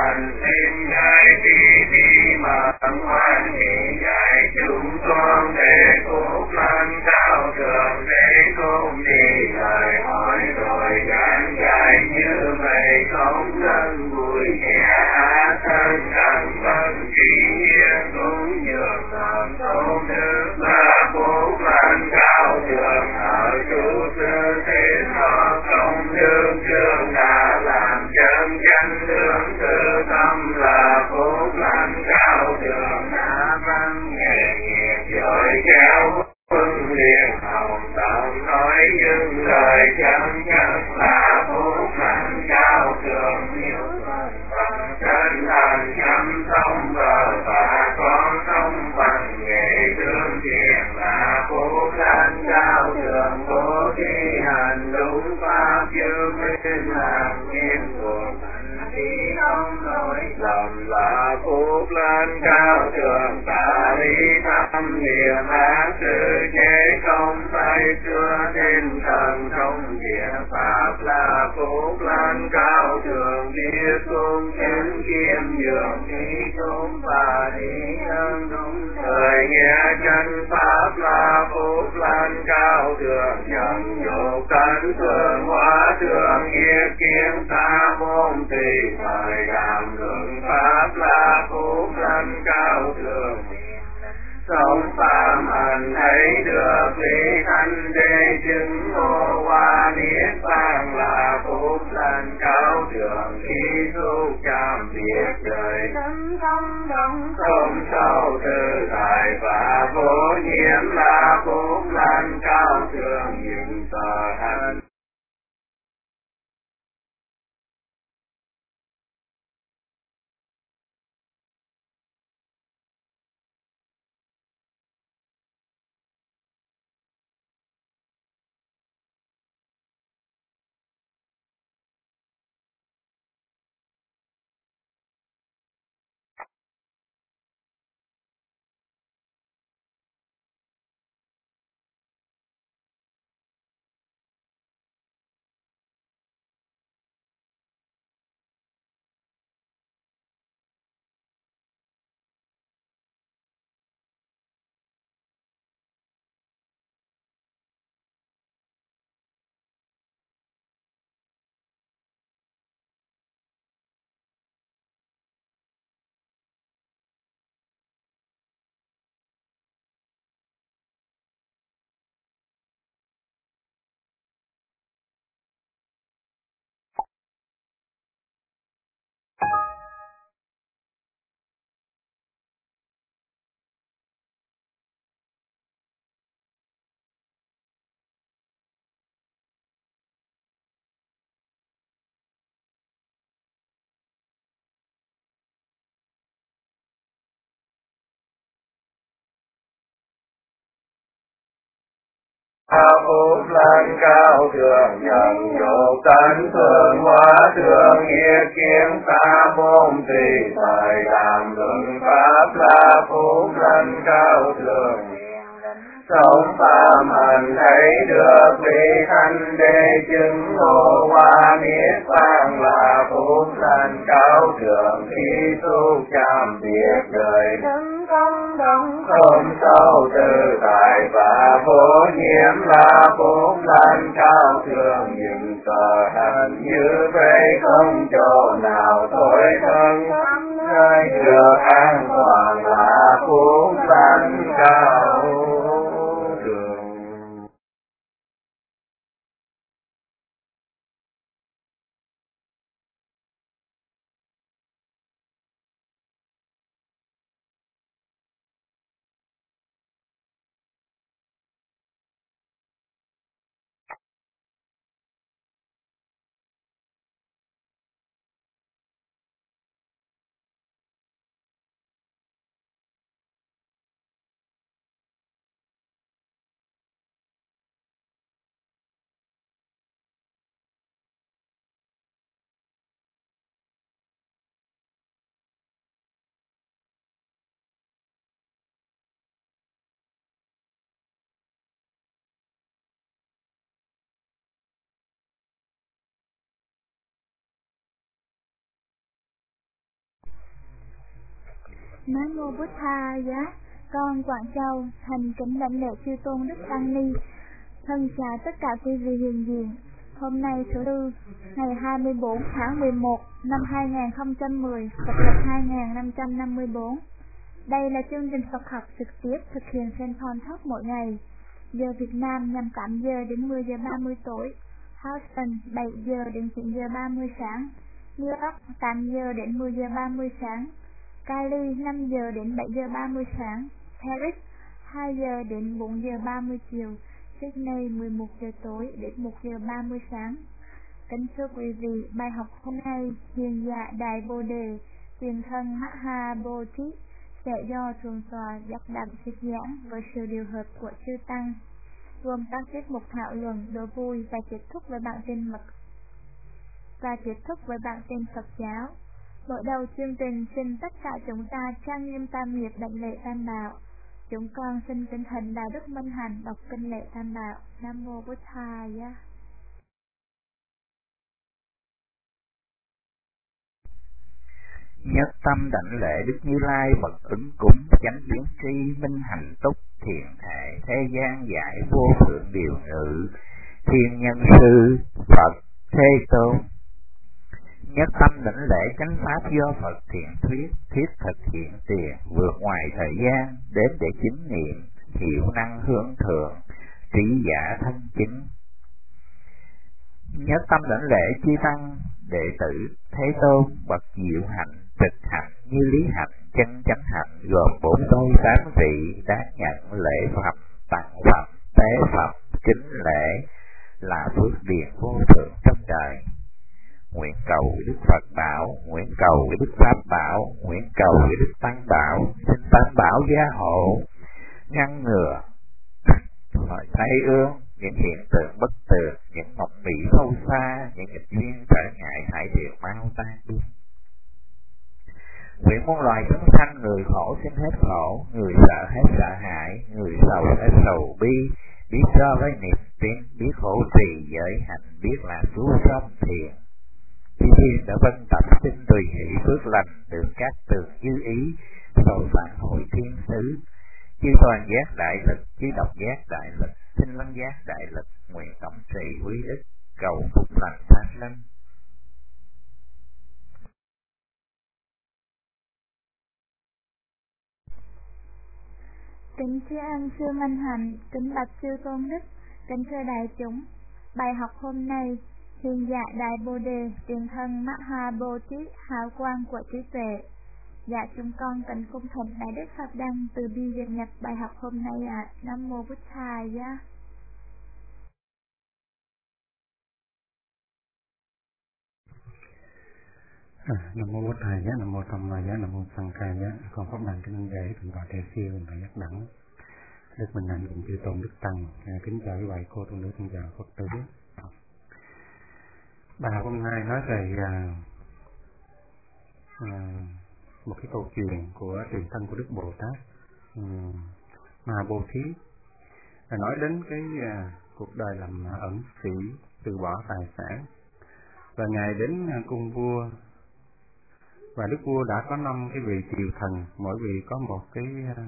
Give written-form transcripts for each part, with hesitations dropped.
thành thiên ngài đi mà ngoan nghị dạy chúng con để phúc lành cao thượng để cùng đi lời hỏi rồi giảng dạy như vậy không thân vui vẻ thân cần vâng chỉ hiến cũng nhường lòng tôn đức là phúc lành cao thượng ở chủ sư thế nó không đương trường đã làm chân chánh lương tự tâm là phúc lành cao thượng đã văn nghề nghiệp giỏi kéo quân liền hồng tâm nói những lời chân chất là phúc lành cao thượng nhiều bằng chân thành chăm sông vợ và con sông bằng nghề thương thiện là phúc lành cao thượng bố thí hành đúng pháp chư minh làm nghiêm thuộc khi không lỗi lầm là phúc lành cao thượng ta lý thăm niệm ác sự chế không tay xưa thiên thần trong địa pháp là phúc lành cao thượng địa cung chánh kiếm dường đi chúng và đi nhân đúng thời nghe chân pháp là phúc lành cao thượng nhân dục tánh thường hóa thượng nghĩa kiến ta môn tùy thời đàm luận pháp là phúc lành cao thượng sống phạm hành thấy được lý thanh đế chứng ngộ hoa niết bàn là phúc lành cao thượng khi tu chạm biệt đời không sâu tự tại và vô nhiễm là phúc lành cao thượng những tờ hành phúc lành cao thượng nhận dục tánh thường hóa thượng nghĩa kiến ta môn tùy thời đàm luận pháp là phúc lành cao thượng sống phạm hành thấy được vị thanh đế chứng ngộ hoa niết bàn là phúc lành cao thượng khi tu chạm biệt đời không sâu tự tại và vô nhiễm là phúc lành cao thượng những tờ hành như vậy không chỗ nào thôi thân nơi được an toàn là phúc lành cao Nam mô Bụt Thầy giá. Con Quảng Châu thành kính lãnh lễ chư tôn đức tăng ni. Thân chào tất cả quý vị hiện diện. Hôm nay thứ Tư, ngày 24 tháng 11 năm 2010, Phật lịch 2554. Đây là chương trình Phật học trực tiếp thực hiện trên Podcast mỗi ngày. Giờ Việt Nam nhằm 8 giờ đến 10 giờ 30 tối, Houston 7 giờ đến 9 giờ 30 sáng, New York 8 giờ đến 10 giờ 30 sáng, Cali 5 giờ đến 7 giờ 30 sáng, Paris 2 giờ đến 4 giờ 30 chiều, Sydney 11 giờ tối đến 1 giờ 30 sáng. Kính thưa quý vị, bài học hôm nay Hiền Dạ Đại Bồ Đề Tiền Thân Maha Bodhi sẽ do Thượng tọa Giác Đẳng thuyết giảng với sự điều hợp của chư tăng, gồm các tiết mục thảo luận đố vui và kết thúc với bản tin Phật giáo. Mở đầu chương trình, xin tất cả chúng ta trang nghiêm tam nghiệp đảnh lễ Tam Bảo. Chúng con xin kính thỉnh Đạo Đức Minh Hạnh đọc kinh lễ Tam Bảo. Nam mô Bụt Thầy. Nhất tâm đảnh lễ Đức Như Lai bậc ứng cúng chánh biến tri minh hành túc thiện thể thế gian giải vô thượng điều ngự thiên nhân sư Phật Thế Tôn. Nhất tâm đảnh lễ chánh pháp do Phật thiện thuyết thiết thực hiện tiền vượt ngoài thời gian đến để chứng nghiệm hiệu năng hướng thượng trí giả thân chính. Nhất tâm đảnh lễ chư tăng đệ tử Thế Tôn bậc diệu hạnh trực hạnh như lý hạnh chân chánh hạnh gồm 4 đôi 8 vị đáng nhận lễ phẩm tặng phẩm tế phẩm kính lễ là phước điền vô thượng trong đời. Nguyện cầu Đức Phật bảo, nguyện cầu Đức Pháp bảo, nguyện cầu Đức Tăng bảo, xin Tam bảo gia hộ ngăn ngừa mọi tai ương, những hiện tượng bất tường, những mộng mị sâu xa, những nghịch duyên trở ngại hãy đều mau tan đi. Nguyện muôn loài chúng sanh người khổ xin hết khổ, người sợ hết sợ hãi, người sầu hết sầu bi, biết cho với niềm tin, biết khổ trì giới hạnh, biết là cứu sông thiền. Chư thiên đã vân tập xin tùy hỷ phước lành, đường các tường như ý, rồi phản hồi thiên sứ. Chư toàn giác đại lực, chư độc giác đại lực, sinh lăng giác đại lực, nguyện tổng trì quý đức, cầu phúc lành thánh linh. Kính thưa anh sư Minh Hạnh, kính bạch sư Tôn Đức, kính thưa đại chúng. Bài học hôm nay, Hiền Dạ Đại Bồ Đề Tiền Thân Maha Bodhi hào quang của trí tuệ. Dạ chúng con kính cung thỉnh Đại Đức Pháp Đăng từ bi dịch nhập bài học hôm nay ạ. Nam mô Bụt Thầy giá. Nam mô Bụt Thầy giá, Nam mô Tham Ma giá, Nam mô Sang Ca giá. Con Pháp Đăng kính lễ Thượng tọa Đại Siêu và Giác Đẳng Đức Minh Hạnh cùng chư tôn đức tăng. Kính chào quý vị cô tôn nữ, kính chào Phật tử. Bài học hôm nay nói về một cái câu chuyện của tiền thân của Đức Bồ Tát Maha Bodhi, nói đến cái cuộc đời làm ẩn sĩ, từ bỏ tài sản, và ngài đến cung vua, và đức vua đã có 5 cái vị triều thần, mỗi vị có một cái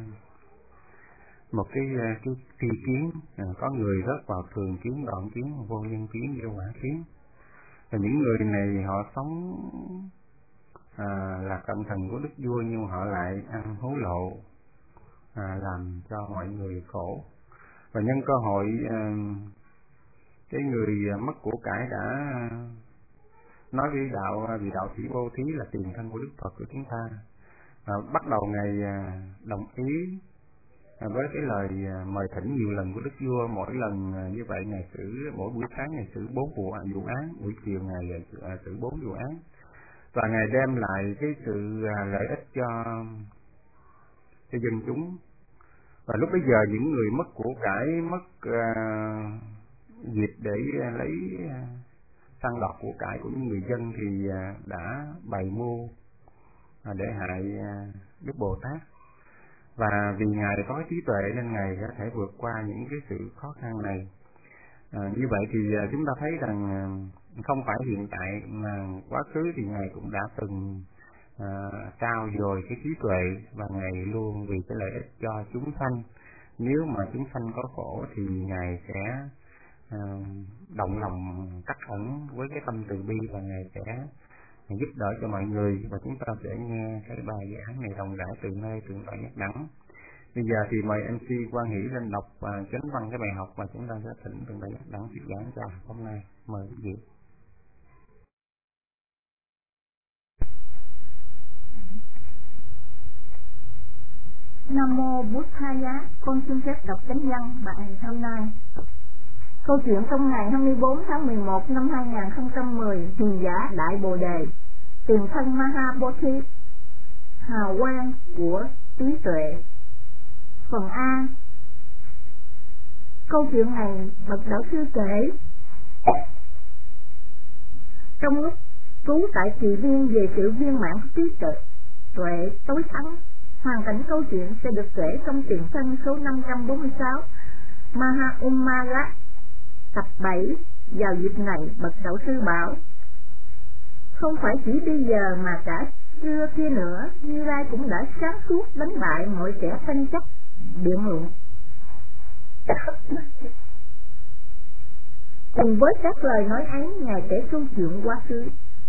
tri kiến, có người rớt vào thường kiến, đoạn kiến, vô nhân kiến, vô quả kiến. Và những người này họ sống là cận thần của đức vua, nhưng họ lại ăn hối lộ, làm cho mọi người khổ. Và nhân cơ hội cái người mất của cải đã nói với vị đạo sĩ Vô Thí là tiền thân của Đức Phật của chúng ta. Bắt đầu ngài đồng ý với cái lời mời thỉnh nhiều lần của đức vua. Mỗi lần như vậy ngài xử, mỗi buổi sáng ngài xử 4 vụ án, buổi chiều ngài xử 4 vụ án, và ngài đem lại cái sự lợi ích cho dân chúng. Và lúc bấy giờ những người mất của cải, mất dịp để lấy săn lọc của cải của những người dân thì đã bày mưu để hại Đức Bồ Tát. Và vì ngài có trí tuệ nên ngài có thể vượt qua những cái sự khó khăn này. Như vậy thì chúng ta thấy rằng không phải hiện tại mà quá khứ thì ngài cũng đã từng trao dồi cái trí tuệ, và Ngài luôn vì cái lợi ích cho chúng sanh. Nếu mà chúng sanh có khổ thì Ngài sẽ động lòng trắc ẩn với cái tâm từ bi, và Ngài sẽ giúp đỡ cho mọi người. Và chúng ta sẽ nghe cái bài giảng này rộng rãi từ nơi Thượng tọa Nhất Đẳng. Bây giờ thì mời MC Quang Hỷ lên đọc chánh văn cái bài học mà chúng ta sẽ thỉnh Thượng tọa Nhất Đẳng thuyết giảng cho hôm nay. Mời quý vị. Nam mô Bụt Thaya. Con xin phép đọc chánh văn bài hôm nay. Câu chuyện trong ngày 24 tháng 11 năm 2010, hiền giả Đại Bồ Đề, tiền thân Mahabodhi, hào quang của trí tuệ. Phần A. Câu chuyện này bậc đạo sư kể trong lúc trú tại kỳ viên về sự viên mãn trí tuệ tối thắng. Hoàn cảnh câu chuyện sẽ được kể trong tiền thân số 546 Maha tập 7. Vào dịp này bậc đạo sư bảo: không phải chỉ bây giờ mà cả xưa kia nữa, Như Lai cũng đã sáng suốt đánh bại mọi kẻ tranh chấp biện luận. Cùng với các lời nói ấy, Ngài kể câu chuyện quá khứ.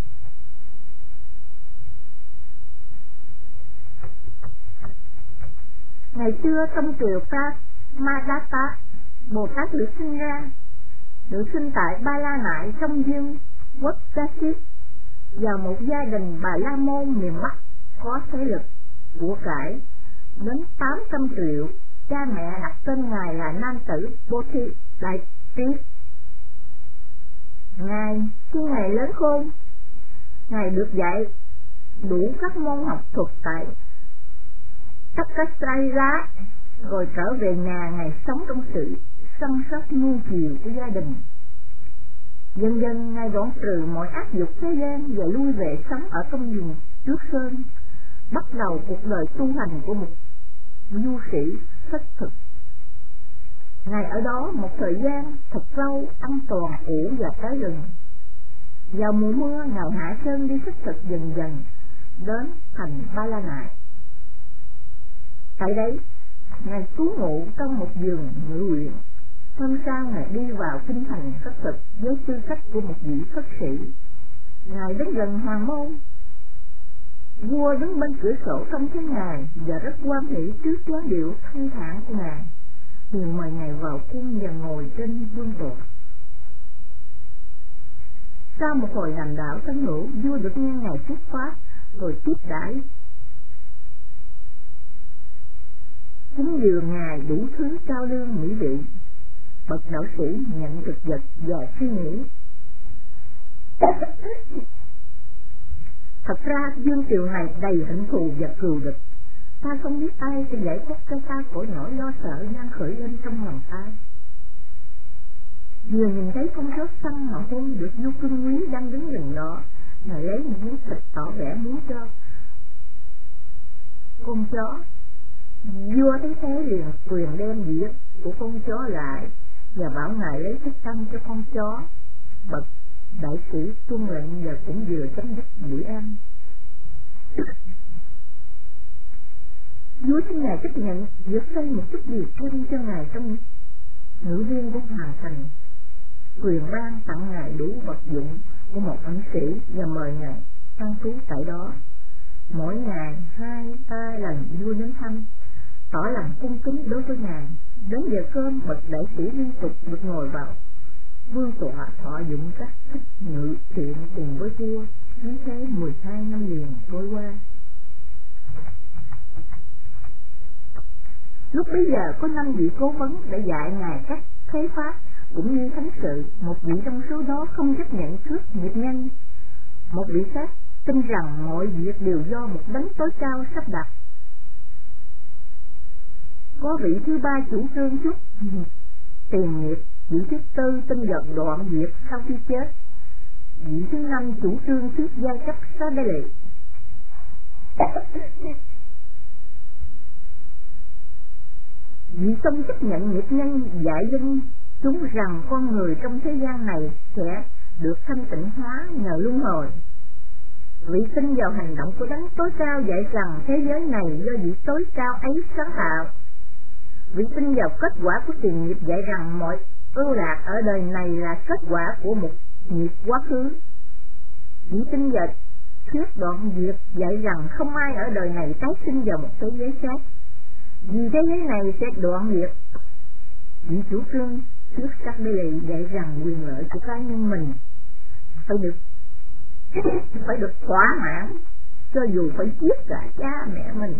Ngày xưa trong triều Madatta, Bồ Tát được sinh ra, được sinh tại Ba La Nại trong Dương quốc Kashi, vào một gia đình Bà La Môn miền Bắc có thế lực của cải đến 800 triệu. Cha mẹ đặt tên Ngài là nam tử Bodhi Đại Trí. Khi Ngài lớn khôn, Ngài được dạy đủ các môn học thuật tại Takasaya, rồi trở về nhà. Ngài sống trong sự săn sóc nuông chiều của gia đình. Dần dần Ngài đoạn trừ mọi ác dục thế gian và lui về sống ở trong vùng Trước Sơn, bắt đầu cuộc đời tu hành của một du sĩ thất thực. Ngài ở đó một thời gian thật lâu, ăn toàn củ và trái rừng. Vào mùa mưa, Ngài hạ sơn đi xuất thực dần dần đến thành Ba La Nại. Tại đấy, Ngài trú ngụ trong một vườn ngự uyển. Hôm sau Ngài đi vào kinh thành xuất thực với tư cách của một vị thất sĩ. Ngài đến gần hoàng môn. Vua đứng bên cửa sổ trông thấy Ngài và rất hoan hỷ trước dáng điệu thanh thản của Ngài, liền mời Ngài vào cung và ngồi trên vương tọa. Sau một hồi đàm đạo thân hữu, vua được nghe Ngài thuyết pháp rồi tiếp đãi, cúng dường Ngài đủ thứ cao lương mỹ vị. Bậc đạo sĩ nhận thực vật và suy nghĩ. Thật ra vương triều này đầy hận thù và cừu địch. Ta không biết ai sẽ giải thoát cho ta khỏi nỗi lo sợ đang khởi lên trong lòng ta. Vừa nhìn thấy con chó xanh mà hôn được vua cưng quý đang đứng gần đó, Ngài lấy một miếng thịt tỏ vẻ muốn cho con chó. Vua thấy thế liền quyền đem dĩa của con chó lại và bảo Ngài lấy thức ăn cho con chó. Bậc đại sĩ tuân lệnh và cũng vừa chấm dứt buổi ăn. Vua xin Ngài chấp nhận việc xây một chút điều riêng cho Ngài trong ngự viên của hoàng thành, quyền ban tặng Ngài đủ vật dụng của một ẩn sĩ và mời Ngài an trú tại đó. Mỗi ngày 2-3 lần vua đến thăm, tỏ lòng cung kính đối với Ngài. Đến giờ cơm, bậc đại sĩ liên tục được ngồi vào vương tọa thọ dụng các thích ngự chuyện cùng với vua. Đến thế 12 năm liền trôi qua. Lúc bấy giờ có 5 vị cố vấn để dạy Ngài các thế pháp cũng như thánh sự. Một vị trong số đó không chấp nhận cướp nghiệp nhân. Một vị khác tin rằng mọi việc đều do một đấng tối cao sắp đặt. Có vị thứ ba chủ trương chút tiền nghiệp. Vị thứ tư tin dần đoạn diệt sau khi chết. Vị thứ năm chủ trương trước giai cấp xá đế lệ. Vị không chấp nhận nghiệp nhân dạy dân chúng rằng con người trong thế gian này sẽ được thanh tịnh hóa nhờ luân hồi. Vị tin vào hành động của Đấng tối cao dạy rằng thế giới này do vị tối cao ấy sáng tạo. Vị tin vào kết quả của tiền nghiệp dạy rằng mọi ưu lạc ở đời này là kết quả của một nghiệp quá khứ. Vị tin vào thuyết đoạn diệt dạy rằng không ai ở đời này tái sinh vào một thế giới khác, vì thế giới này sẽ đoạn diệt. Vị chủ trương thuyết sắc đế lì dạy rằng quyền lợi của cá nhân mình phải được thỏa mãn, cho dù phải giết cả cha mẹ mình.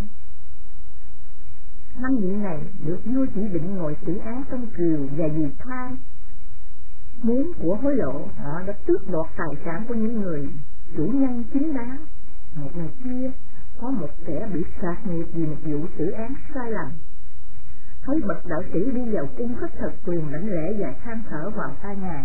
5 vị này được vua chỉ định ngồi xử án trong triều, và vì tham muốn của hối lộ, họ đã tước đoạt tài sản của những người chủ nhân chính đáng. Một ngày kia có một kẻ bị phạt nghiệp vì một vụ xử án sai lầm. Thấy bậc đạo sĩ đi vào cung khất thực quyền lãnh lễ và than thở vào tai Ngài: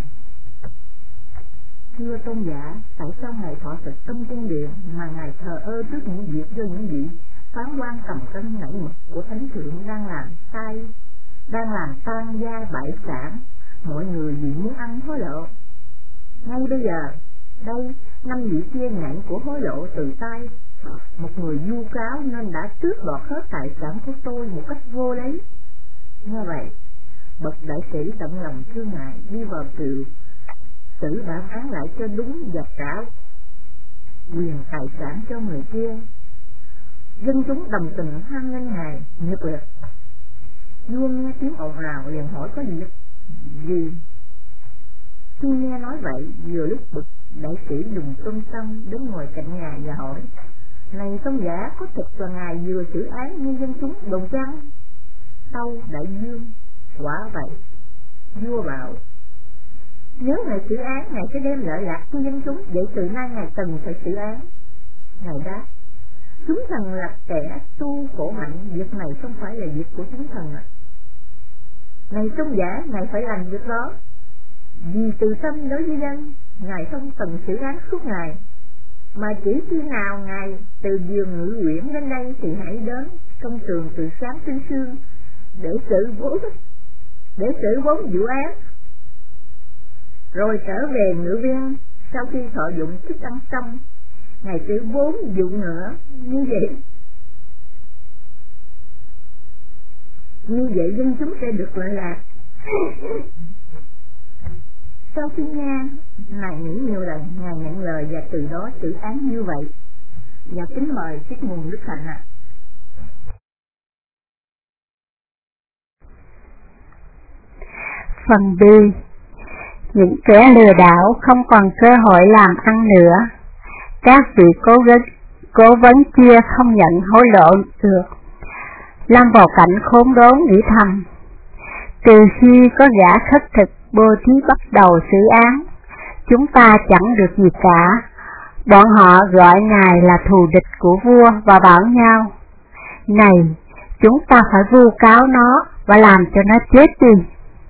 Thưa tôn giả, tại sao Ngài thọ thực trong cung điện mà Ngài thờ ơ trước những việc do những vị phán quan cầm cân nảy mực của thánh thượng đang làm tan gia bại sản mọi người vì muốn ăn hối lộ? Ngay bây giờ đây, 5 vị kia nhận của hối lộ từ tay một người vu cáo nên đã tước đoạt hết tài sản của tôi một cách vô lý. Nghe vậy, bậc đại sĩ tận lòng thương hại đi vào triều xử bản án lại cho đúng và trả quyền tài sản cho người kia. Dân chúng đồng tình hoan nghênh Ngài nhiệt liệt. Vua nghe tiếng ồn ào liền hỏi có việc gì. Khi nghe nói vậy, vừa lúc bậc đại sĩ dùng tôn tâm đến ngồi cạnh Ngài và hỏi: Này tôn giả, có thực là Ngài vừa xử án như dân chúng đồn chăng? Tâu đại dương: Quả vậy. Vua bảo: Nếu Ngài xử án, Ngài sẽ đem lợi lạc cho dân chúng, vậy từ nay Ngài cần phải xử án. Ngài đáp: Chúng thần là kẻ tu khổ hạnh, việc này không phải là việc của chúng thần ạ. Này tôn giả, Ngài phải làm việc đó. Vì từ tâm đối với dân, Ngài không cần xử án suốt ngày, mà chỉ khi nào Ngài từ vườn Ngự Uyển đến đây thì hãy đến công trường từ sáng tới sương để xử vốn vụ án, rồi trở về Ngự Viên. Sau khi thọ dụng thức ăn xong, Ngài xử vốn vụ nữa. Như vậy dân chúng sẽ được lợi lạc. Sau khi nghe Ngài nghĩ nhiều lần, Ngài nhận lời và từ đó xử án như vậy. Và kính mời Thích Nguồn Đức Hạnh ạ. Phần B. Những kẻ lừa đảo không còn cơ hội làm ăn nữa. Các vị cố vấn kia không nhận hối lộ được, lâm vào cảnh khốn đốn nghĩ thầm: Từ khi có gã khất thực Bố Thí bắt đầu xử án, chúng ta chẳng được gì cả. Bọn họ gọi Ngài là thù địch của vua và bảo nhau: Này, chúng ta phải vu cáo nó và làm cho nó chết đi.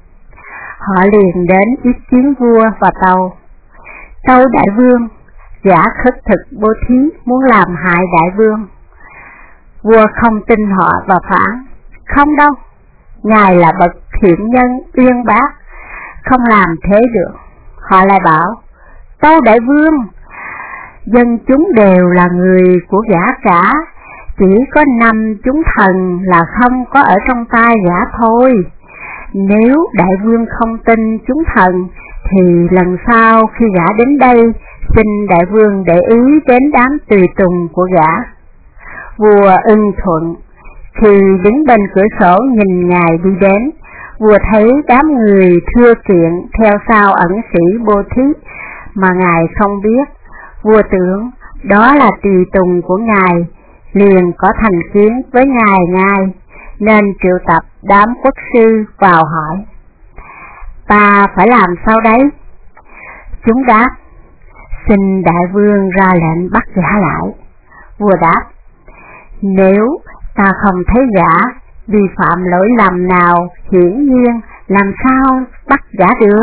Họ liền đến ý kiến vua và tâu: Tâu đại vương, gã khất thực Bố Thí muốn làm hại đại vương. Vua không tin họ và phán: Không đâu, Ngài là bậc thiện nhân uyên bác, không làm thế được. Họ lại bảo: Tâu đại vương, dân chúng đều là người của gã cả, chỉ có 5 chúng thần là không có ở trong tay gã thôi. Nếu đại vương không tin chúng thần, thì lần sau khi gã đến đây, xin đại vương để ý đến đám tùy tùng của gã. Vua ưng thuận. Khi đứng bên cửa sổ nhìn Ngài đi đến, vua thấy đám người thưa kiện theo sau ẩn sĩ Bố Thí mà Ngài không biết. Vua tưởng đó là tùy tùng của Ngài, liền có thành kiến với Ngài ngay, nên triệu tập đám quốc sư vào hỏi: Ta phải làm sao đấy? Chúng đáp: Xin đại vương ra lệnh bắt gã lại. Vua đáp: Nếu ta không thấy gã vi phạm lỗi lầm nào hiển nhiên, làm sao bắt gã được?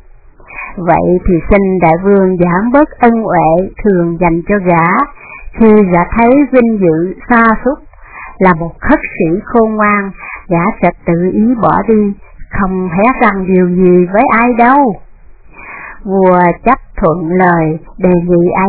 Vậy thì xin đại vương giảm bớt ân uệ thường dành cho gã, khi gã thấy vinh dự sa sút. Là một khất sĩ khôn ngoan, gã sẽ tự ý bỏ đi, không hé răng điều gì với ai đâu. Vua chấp thuận lời đề nghị ấy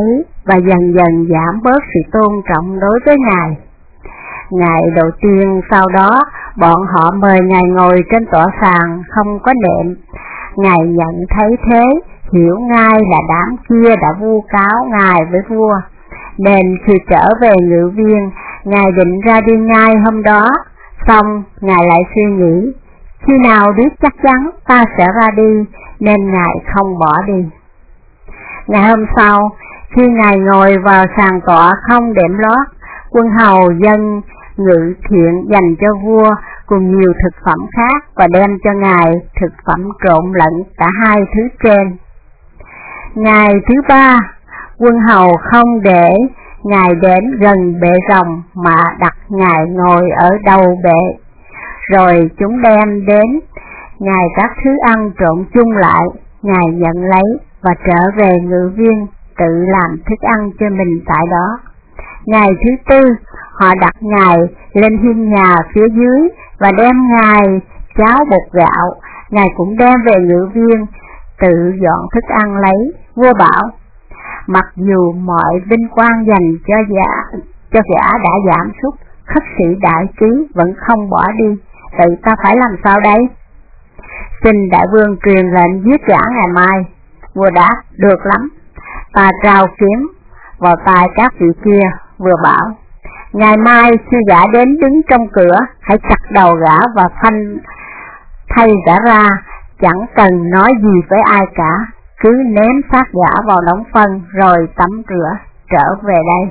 và dần dần giảm bớt sự tôn trọng đối với Ngài. Ngày đầu tiên sau đó, bọn họ mời Ngài ngồi trên tọa sàn không có nệm. Ngài nhận thấy thế, hiểu ngay là đám kia đã vu cáo Ngài với vua, nên khi trở về ngự viên, Ngài định ra đi ngay hôm đó. Xong, Ngài lại suy nghĩ, khi nào biết chắc chắn ta sẽ ra đi, nên Ngài không bỏ đi. Ngày hôm sau, khi Ngài ngồi vào sàn tọa không đệm lót, quân hầu dân ngự thiện dành cho vua cùng nhiều thực phẩm khác và đem cho Ngài thực phẩm trộn lẫn cả hai thứ trên. Ngày thứ ba, quân hầu không để Ngài đến gần bệ rồng mà đặt Ngài ngồi ở đầu bệ. Rồi chúng đem đến Ngài các thứ ăn trộn chung lại, Ngài nhận lấy và trở về ngự viên tự làm thức ăn cho mình tại đó. Ngày thứ tư, họ đặt Ngài lên hiên nhà phía dưới và đem Ngài cháo bột gạo. Ngài cũng đem về ngự viên tự dọn thức ăn lấy. Vua bảo, mặc dù mọi vinh quang dành cho gã đã giảm sút, khất sĩ đại trí vẫn không bỏ đi, vậy ta phải làm sao đây? Xin đại vương truyền lệnh giết gã ngày mai. Vua đáp, được lắm. Ta trao kiếm vào tai các vị kia, vừa bảo, ngày mai khi gã đến đứng trong cửa, hãy chặt đầu gã và thay gã ra, chẳng cần nói gì với ai cả, cứ ném xác gã vào đống phân rồi tắm rửa trở về đây.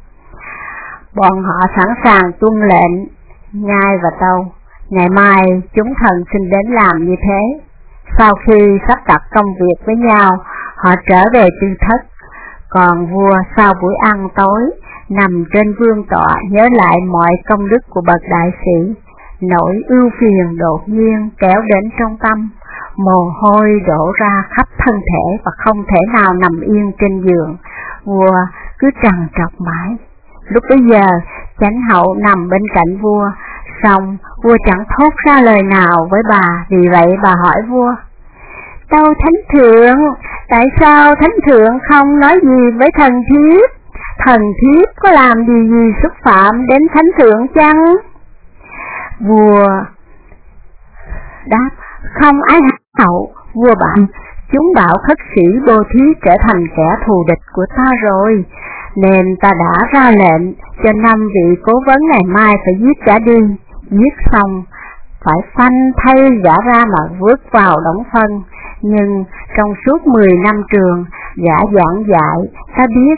Bọn họ sẵn sàng tuân lệnh, Nhai và Tâu. Ngày mai chúng thần xin đến làm như thế. Sau khi sắp đặt công việc với nhau, họ trở về tư thất. Còn vua sau buổi ăn tối, nằm trên vương tọa nhớ lại mọi công đức của bậc đại sĩ. Nỗi ưu phiền đột nhiên kéo đến trong tâm, mồ hôi đổ ra khắp thân thể và không thể nào nằm yên trên giường. Vua cứ trằn trọc mãi. Lúc bấy giờ, chánh hậu nằm bên cạnh vua, xong vua chẳng thốt ra lời nào với bà. Vì vậy bà hỏi vua, Tâu thánh thượng, tại sao thánh thượng không nói gì với thần thiếp? Thần thiếp có làm gì xúc phạm đến thánh thượng chăng? Vua đáp, không ái hậu. Vua bảo, chúng bảo khất sĩ Bồ Thí trở thành kẻ thù địch của ta rồi, nên ta đã ra lệnh cho 5 vị cố vấn ngày mai phải giết gã đi. Giết xong phải phanh thay gã ra mà vớt vào đống phân. Nhưng trong suốt 10 năm trường, gã giảng dạy, ta biết.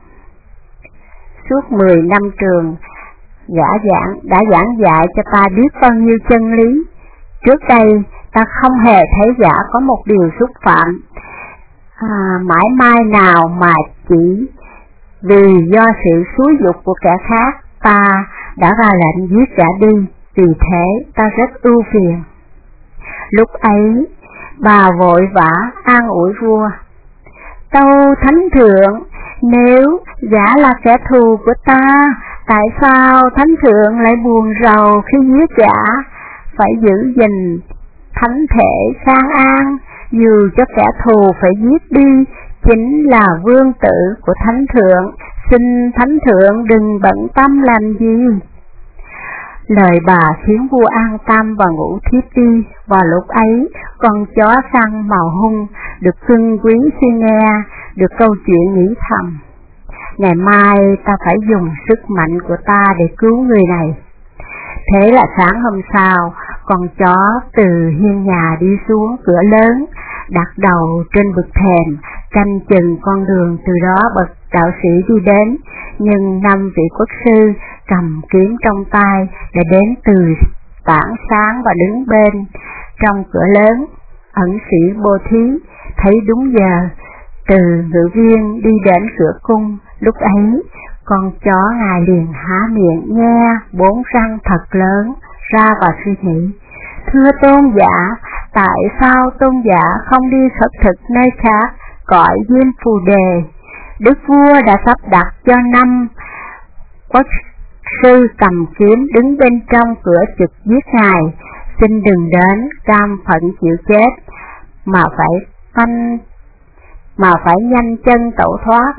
Suốt 10 năm trường, gã đã giảng dạy cho ta biết bao nhiêu chân lý. Trước đây, ta không hề thấy gã có một điều xúc phạm. Mãi mai nào mà chỉ vì do sự xúi giục của kẻ khác, ta đã ra lệnh giết gã đi. Vì thế, ta rất ưu phiền. Lúc ấy, bà vội vã an ủi vua, Tâu thánh thượng, nếu gã là kẻ thù của ta, tại sao thánh thượng lại buồn rầu khi giết gã? Phải giữ gìn thánh thể sang an, dù cho kẻ thù phải giết đi, chính là vương tử của thánh thượng, xin thánh thượng đừng bận tâm làm gì. Lời bà khiến vua an tâm và ngủ thiếp đi. Và lúc ấy, con chó săn màu hung được cưng quý khi nghe được câu chuyện nghĩ thầm, ngày mai ta phải dùng sức mạnh của ta để cứu người này. Thế là sáng hôm sau, con chó từ hiên nhà đi xuống cửa lớn, đặt đầu trên bậc thềm, canh chừng con đường từ đó bậc đạo sĩ đi đến. Nhưng 5 vị quốc sư cầm kiếm trong tay để đến từ tảng sáng và đứng bên trong cửa lớn. Ẩn sĩ Bồ Thí thấy đúng giờ, từ ngự viên đi đến cửa cung. Lúc ấy, con chó ngài liền há miệng nghe 4 răng thật lớn ra và suy nghĩ, thưa tôn giả, tại sao tôn giả không đi khất thực nơi khác, cõi Diêm Phù Đề? Đức vua đã sắp đặt cho 5 quốc sư cầm kiếm đứng bên trong cửa trực giết ngài. Xin đừng đến cam phận chịu chết, mà phải nhanh chân tẩu thoát.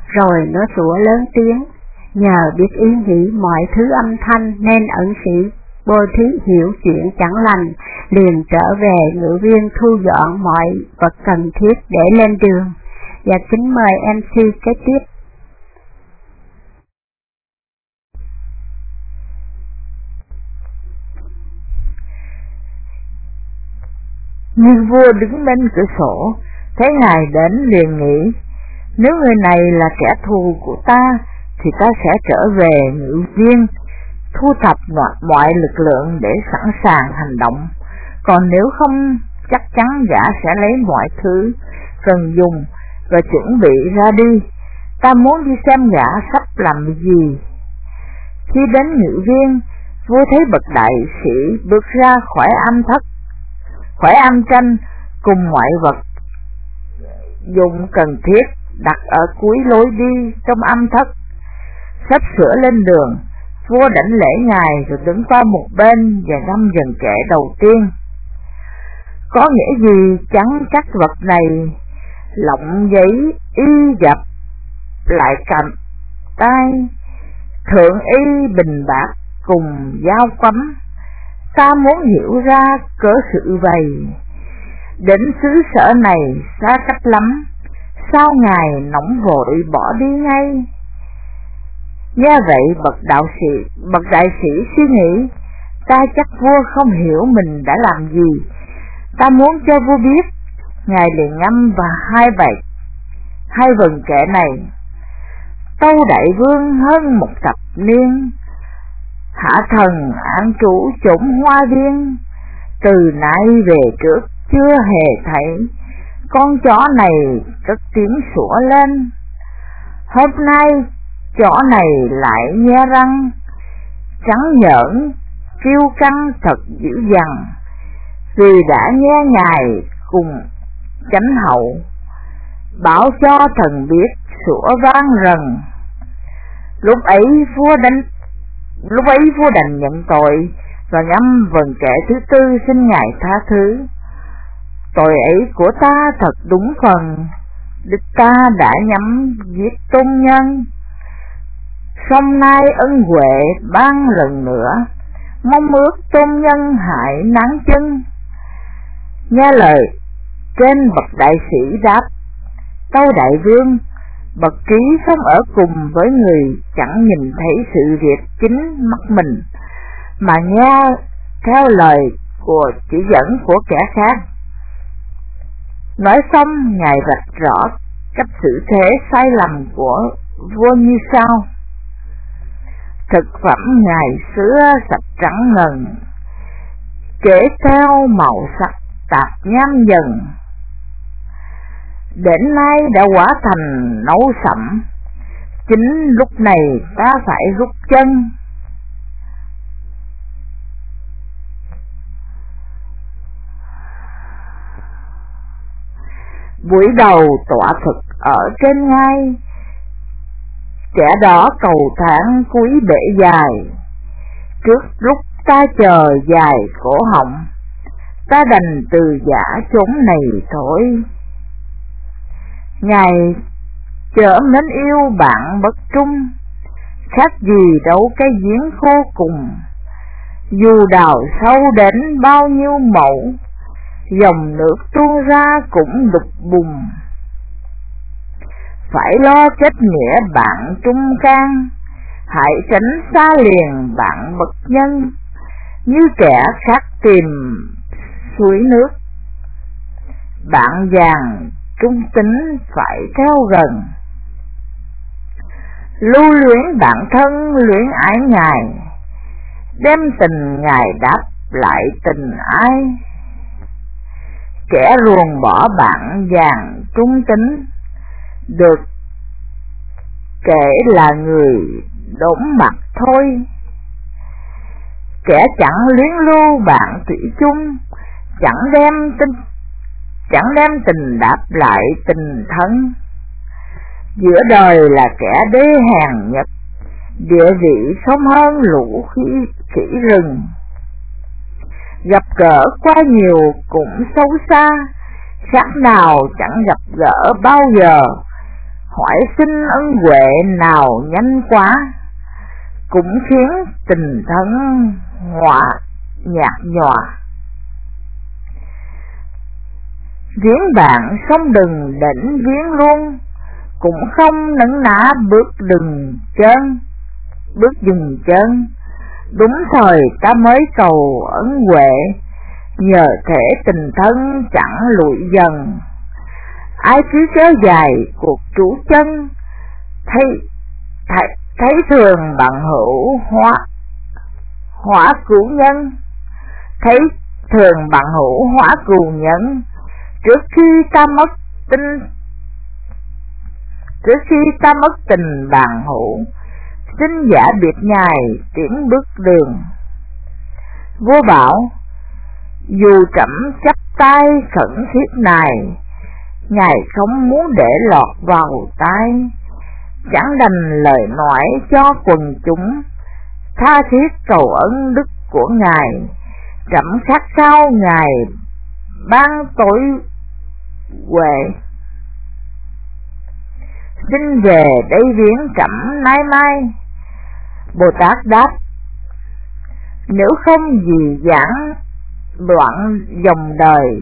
Rồi nó sủa lớn tiếng. Nhờ biết ý nghĩ mọi thứ âm thanh nên ẩn sĩ Bố Thí hiểu chuyện chẳng lành, liền trở về ngự viên thu dọn mọi vật cần thiết để lên đường. Và kính mời MC kế tiếp. Nhưng vua đứng bên cửa sổ, thấy ngài đến liền nghĩ, nếu người này là kẻ thù của ta, thì ta sẽ trở về ngự viên, thu thập mọi lực lượng để sẵn sàng hành động. Còn nếu không, chắc chắn gã sẽ lấy mọi thứ cần dùng và chuẩn bị ra đi. Ta muốn đi xem gã sắp làm gì. Khi đến ngự viên, vua thấy bậc đại sĩ bước ra khỏi am tranh cùng mọi vật dụng cần thiết đặt ở cuối lối đi trong am thất. Sắp sửa lên đường, vua đảnh lễ ngài rồi đứng qua một bên và ngâm dần kệ đầu tiên. Có nghĩa gì chắn các vật này, lọng giấy y dập lại cầm tay, thượng y bình bạc cùng dao quắm. Ta muốn hiểu ra cớ sự vậy. Đến xứ sở này xa cách lắm, sao ngài nóng vội bỏ đi ngay? Nghe vậy bậc đại sĩ suy nghĩ, ta chắc vua không hiểu mình đã làm gì. Ta muốn cho vua biết. Ngài liền ngâm vào hai vần kệ này. Tâu đại vương hơn 1 thập niên, hạ thần an trú chốn hoa viên. Từ nay về trước chưa hề thấy con chó này cất tiếng sủa lên. Hôm nay chó này lại nhe răng, trắng nhởn kêu căng thật dữ dằn. Vì đã nghe ngài cùng chánh hậu bảo cho thần biết sủa vang rần. Lúc ấy vua đành nhận tội và ngâm vần kệ thứ 4 xin ngài tha thứ. Tội ấy của ta thật đúng phần, đích ta đã nhắm giết tôn nhân. Song nay ân huệ ban lần nữa, mong ước tôn nhân hại nắng chân. Nghe lời trên bậc đại sĩ đáp, tâu đại vương, bậc trí sống ở cùng với người chẳng nhìn thấy sự việc chính mắt mình, mà nghe theo lời của chỉ dẫn của kẻ khác. Nói xong, ngài rạch rõ cách xử thế sai lầm của vua như sau. Thực phẩm ngày xưa sạch trắng ngần, kể theo màu sắc tạp nham dần. Đến nay đã hóa thành nấu sẫm, chính lúc này ta phải rút chân. Buổi đầu tọa thực ở trên ngai, kẻ đó cầu thang cúi bể dài. Trước lúc ta chờ dài cổ họng, ta đành từ giả chốn này thôi. Ngài chở mến yêu bạn bất trung, khác gì đâu cái giếng khô cùng. Dù đào sâu đến bao nhiêu mẫu, dòng nước tuôn ra cũng đục bùn. Phải lo kết nghĩa bạn trung can, hãy tránh xa liền bạn bất nhân. Như kẻ khác tìm suối nước, bạn vàng trung tính phải theo gần. Lưu luyến bạn thân luyến ái ngài, đem tình ngài đáp lại tình ai. Kẻ ruồng bỏ bạn vàng trung tính, được kể là người đốn mặt thôi. Kẻ chẳng luyến lưu bạn thủy chung, chẳng đem tình đáp lại tình thân. Giữa đời là kẻ đê hèn nhất, địa vị không hơn lũ khỉ rừng. Gặp gỡ quá nhiều cũng xấu xa, khác nào chẳng gặp gỡ bao giờ. hỏi xin ân huệ nào nhanh quá, cũng khiến tình thân nhạt nhòa. Viếng bạn xong đừng đỉnh viếng luôn, cũng không nấn ná bước dừng chân. Đúng thời ta mới cầu ân huệ, nhờ thể tình thân chẳng lụi dần. Ai cứ kéo dài cuộc trú chân, thấy thường bằng hữu hóa cửu nhân, thấy thường bằng hữu hóa cừu nhân. Trước khi ta mất tình bằng hữu, xin giả biệt ngài tiến bước đường. Vua bảo, dù trẫm chắp tay khẩn thiết này, ngài không muốn để lọt vào tai. Chẳng đành lời nói cho quần chúng, tha thiết cầu ân đức của ngài. Trẫm khát khao ngài ban tối huệ, xin về đây viếng trẫm nay mai. Bồ Tát đáp, nếu không gì giảng đoạn dòng đời,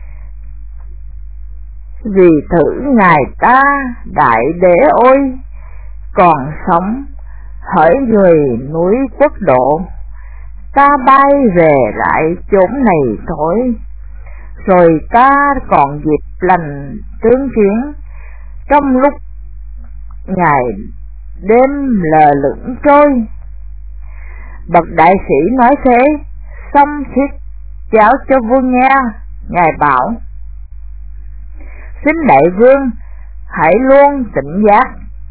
vì thử ngài ta đại đế ôi, còn sống hỡi người núi quốc độ. Ta bay về lại chốn này thôi, rồi ta còn dịp lành tương kiến. Trong lúc ngày đêm lờ lững trôi, bậc đại sĩ nói thế, xong thiết cháo cho vua nghe. Ngài bảo, xin đại vương hãy luôn tỉnh giác.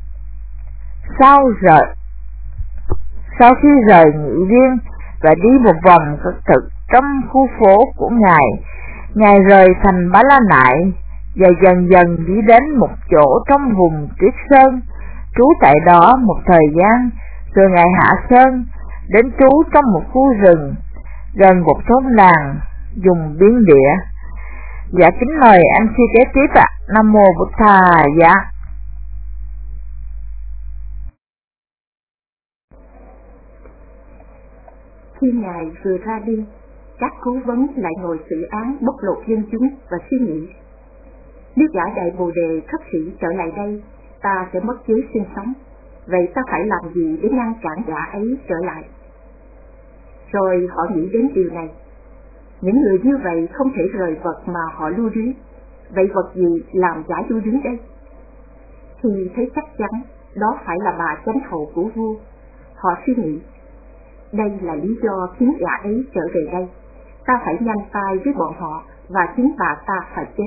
Sau khi rời ngự viên và đi một vòng thực trong khu phố của ngài rời thành Bá La Nại và dần dần đi đến một chỗ trong vùng Tuyết Sơn, trú tại đó một thời gian. Rồi ngài hạ sơn đến trú trong một khu rừng gần một thôn làng dùng biên địa. Dạ kính mời anh sư kế tiếp ạ. Nam mô Bụt Thà. Dạ. Khi ngài vừa ra đi, các cố vấn lại ngồi xử án bóc lột dân chúng và suy nghĩ, nếu gã đại Bồ Đề khất sĩ trở lại đây, ta sẽ mất giới sinh sống. Vậy ta phải làm gì để ngăn cản gã ấy trở lại? Rồi họ nghĩ đến điều này, những người như vậy không thể rời vật mà họ lưu luyến. Vậy vật gì làm gã lưu luyến đây? Thì thấy chắc chắn đó phải là bà chánh hậu của vua. Họ suy nghĩ, đây là lý do khiến gã ấy trở về đây. Ta phải nhanh tay với bọn họ và chính bà ta phải chết.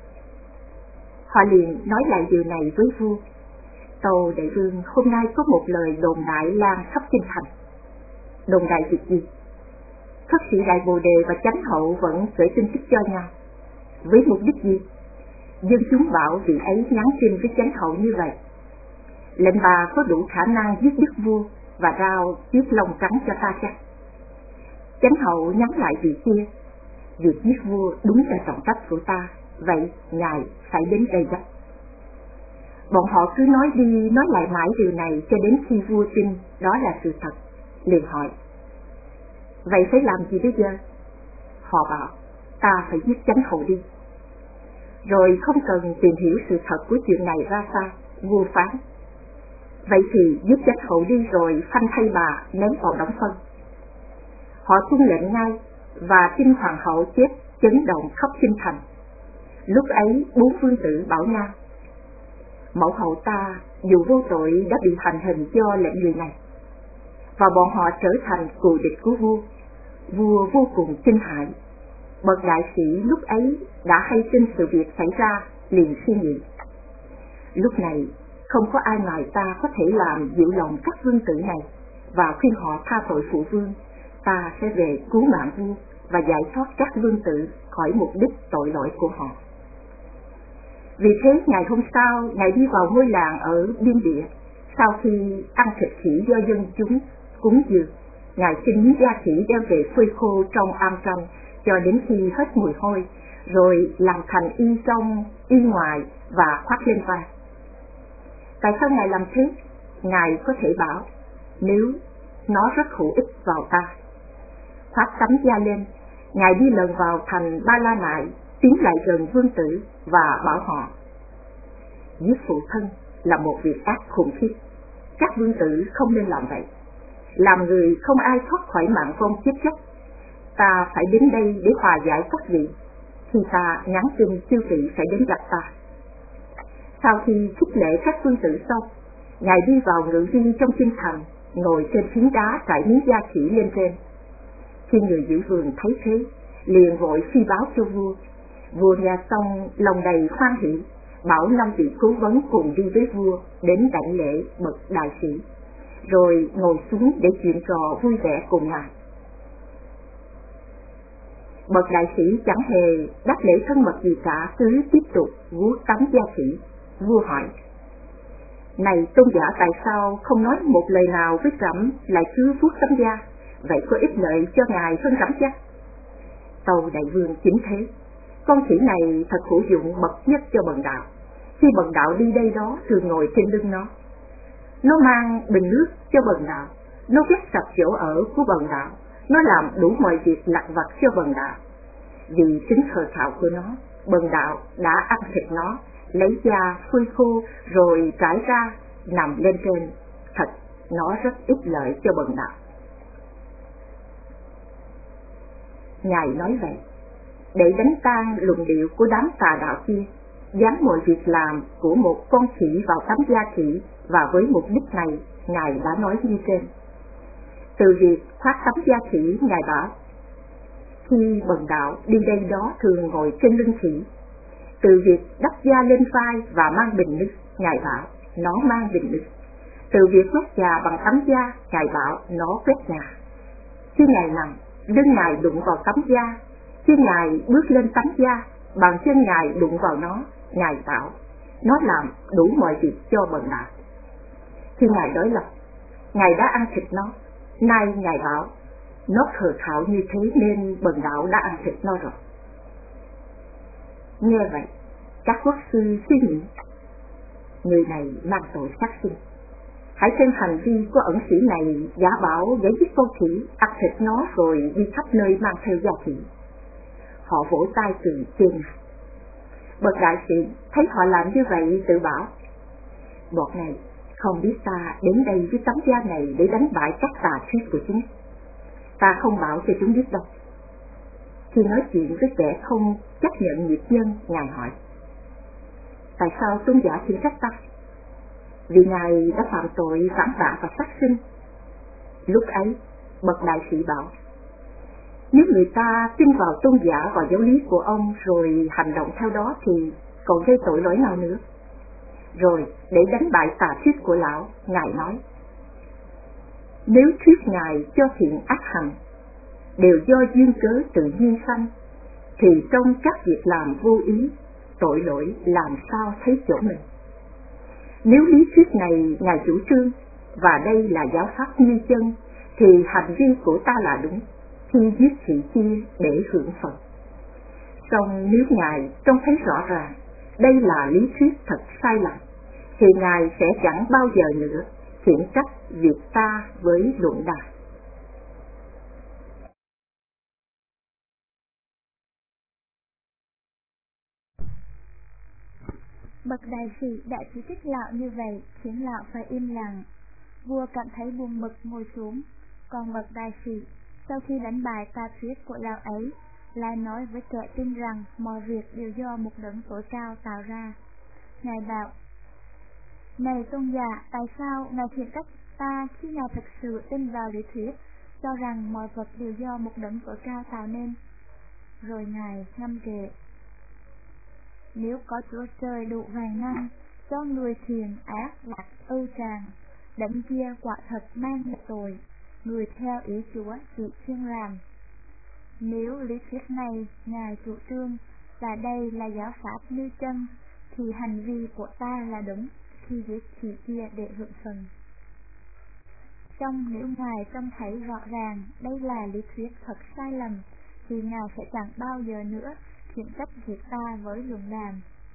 Họ liền nói lại điều này với vua. Tâu đại vương, hôm nay có một lời đồn đại lan khắp kinh thành. Đồn đại việc gì? Khất sĩ đại Bồ Đề và chánh hậu vẫn gửi tin tức cho nhau. Với mục đích gì? Dân chúng bảo vị ấy nhắn tin với chánh hậu như vậy: lệnh bà có đủ khả năng giết đức vua và rao chiếc lông trắng cho ta chắc. Chánh hậu nhắn lại vị kia: việc giết vua đúng là trọng trách của ta, vậy ngài phải đến đây gấp. Bọn họ cứ nói đi nói lại mãi điều này cho đến khi vua tin đó là sự thật, liền hỏi: vậy phải làm gì bây giờ? Họ bảo: ta phải giết chánh hậu đi. Rồi không cần tìm hiểu sự thật của chuyện này ra sao, vua phán: vậy thì giết chánh hậu đi rồi phanh thay bà ném vào đống phân. Họ tuân lệnh ngay, và tin hoàng hậu chết chấn động khắp kinh thành. Lúc ấy 4 vương tử bảo nhau: mẫu hậu ta dù vô tội đã bị hành hình do lệnh người này. Và bọn họ trở thành cù địch của vua. Vua vô cùng kinh hãi. Bậc đại sĩ lúc ấy đã hay tin sự việc xảy ra, liền suy nghĩ: lúc này không có ai ngoài ta có thể làm dịu lòng các vương tử này và khuyên họ tha tội phụ vương. Ta sẽ về cứu mạng vua và giải thoát các vương tử khỏi mục đích tội lỗi của họ. Vì thế ngày hôm sau, ngài đi vào ngôi làng ở biên địa. Sau khi ăn thịt khỉ do dân chúng cúng dường, ngài xin miếng da khỉ đem về phơi khô trong am tranh cho đến khi hết mùi hôi, rồi làm thành y trong y ngoài và khoác lên vai. Tại sao Ngài làm thế? Ngài có thể bảo, nếu nó rất hữu ích vào ta. Khoác tấm da lên, Ngài đi lần vào thành Ba La Nại, tiến lại gần vương tử và bảo họ, giết phụ thân là một việc ác khủng khiếp. Các vương tử không nên làm vậy. Làm người không ai thoát khỏi mạng vong chết chóc. Ta phải đến đây để hòa giải các vị. Khi ta nhắn tin chư vị phải đến gặp ta. Sau khi khích lệ các vương tử xong, Ngài đi vào ngự viên trong kinh thành, ngồi trên phiến đá trải miếng da khỉ lên trên. Khi người giữ vườn thấy thế, liền vội phi báo cho vua. Vua nghe xong lòng đầy hoan hỷ, bảo 5 vị cố vấn cùng đi với vua đến đảnh lễ bậc đại sĩ, rồi ngồi xuống để chuyện trò vui vẻ cùng Ngài. Bậc đại sĩ chẳng hề đáp lễ thân mật gì cả, cứ tiếp tục vuốt tấm da khỉ. Vua hỏi, này tôn giả, tại sao không nói một lời nào với trẫm, lại cứ vuốt tấm da? Vậy có ích lợi cho ngài hơn trẫm chắc? Tâu đại vương chính thế, con khỉ này thật hữu dụng bậc nhất cho bần đạo. Khi bần đạo đi đây đó thường ngồi trên lưng nó mang bình nước cho bần đạo, nó quét sạch chỗ ở của bần đạo, nó làm đủ mọi việc lặt vặt cho bần đạo. Vì tính khờ khạo của nó, bần đạo đã ăn thịt nó, lấy da phơi khô rồi trải ra nằm lên trên. Thật nó rất ích lợi cho bần đạo. Ngài nói vậy để đánh tan luận điệu của đám tà đạo kia, dán mọi việc làm của một con khỉ vào tấm da khỉ, và với mục đích này Ngài đã nói như trên. Từ việc khoác tấm da khỉ, Ngài bảo, khi bần đạo đi đây đó thường ngồi trên lưng khỉ. Từ việc đắp da lên vai và mang bình nước, Ngài bảo, nó mang bình nước. Từ việc quét nhà bằng tấm da, Ngài bảo, nó quét nhà. Khi Ngài nằm, lưng Ngài đụng vào tấm da. Khi Ngài bước lên tấm da, bàn chân Ngài đụng vào nó, Ngài bảo, nó làm đủ mọi việc cho bần đạo. Khi Ngài đói lòng, Ngài đã ăn thịt nó. Nay Ngài bảo, nó khờ khạo như thế nên bần đạo đã ăn thịt nó rồi. Nghe vậy, các quốc sư suy nghĩ, người này mang tội sát sinh. Hãy xem hành vi của ẩn sĩ này giả bảo để giết con khỉ, ăn thịt nó rồi đi khắp nơi mang theo da khỉ. Họ vỗ tay cười chê. Bậc đại sĩ thấy họ làm như vậy tự bảo, bọn này không biết ta đến đây với tấm da này để đánh bại các tà thuyết của chúng. Ta không bảo cho chúng biết đâu. Khi nói chuyện với kẻ không chấp nhận nghiệp nhân, Ngài hỏi, tại sao tôn giả xin trách ta? Vì Ngài đã phạm tội phản bạ và sát sinh. Lúc ấy, bậc đại sĩ bảo, nếu người ta tin vào tôn giả và giáo lý của ông rồi hành động theo đó thì còn gây tội lỗi nào nữa? Rồi, để đánh bại tà thuyết của lão, Ngài nói, nếu thuyết Ngài cho thiện ác hành đều do duyên cớ tự nhiên sanh, thì trong các việc làm vô ý, tội lỗi làm sao thấy chỗ mình? Nếu lý thuyết này Ngài chủ trương, và đây là giáo pháp như chân, thì hành vi của ta là đúng, khi giết thị kia để hưởng phần. Song nếu Ngài trông thấy rõ ràng đây là lý thuyết thật sai lầm, thì Ngài sẽ chẳng bao giờ nữa khiển trách việc ta với luận đàm. Bậc đại sĩ đã chỉ trích lão như vậy, khiến lão phải im lặng. Vua cảm thấy buồn bực ngồi xuống, còn bậc đại sĩ sau khi đánh bại tà thuyết của lão ấy, lại nói với kẻ tin rằng mọi việc đều do một đấng tối cao tạo ra. Ngài bảo, này tôn giả, tại sao Ngài khiển trách ta khi Ngài thực sự tin vào lý thuyết, cho rằng mọi vật đều do một đấng tối cao tạo nên? Rồi Ngài ngâm kệ, nếu có Chúa Trời đủ vài năm cho người thiện ác lạc ưu tràng, đấng kia quả thật mang là tội, người theo ý Chúa chỉ chuyên làm. Nếu lý thuyết này Ngài chủ trương và đây là giáo pháp như chân, thì hành vi của ta là đúng khi giết chỉ kia để hưởng phần. Song nếu Ngài trông thấy rõ ràng đây là lý thuyết thật sai lầm, thì Ngài sẽ chẳng bao giờ nữa khiển trách việc ta với luận đàm.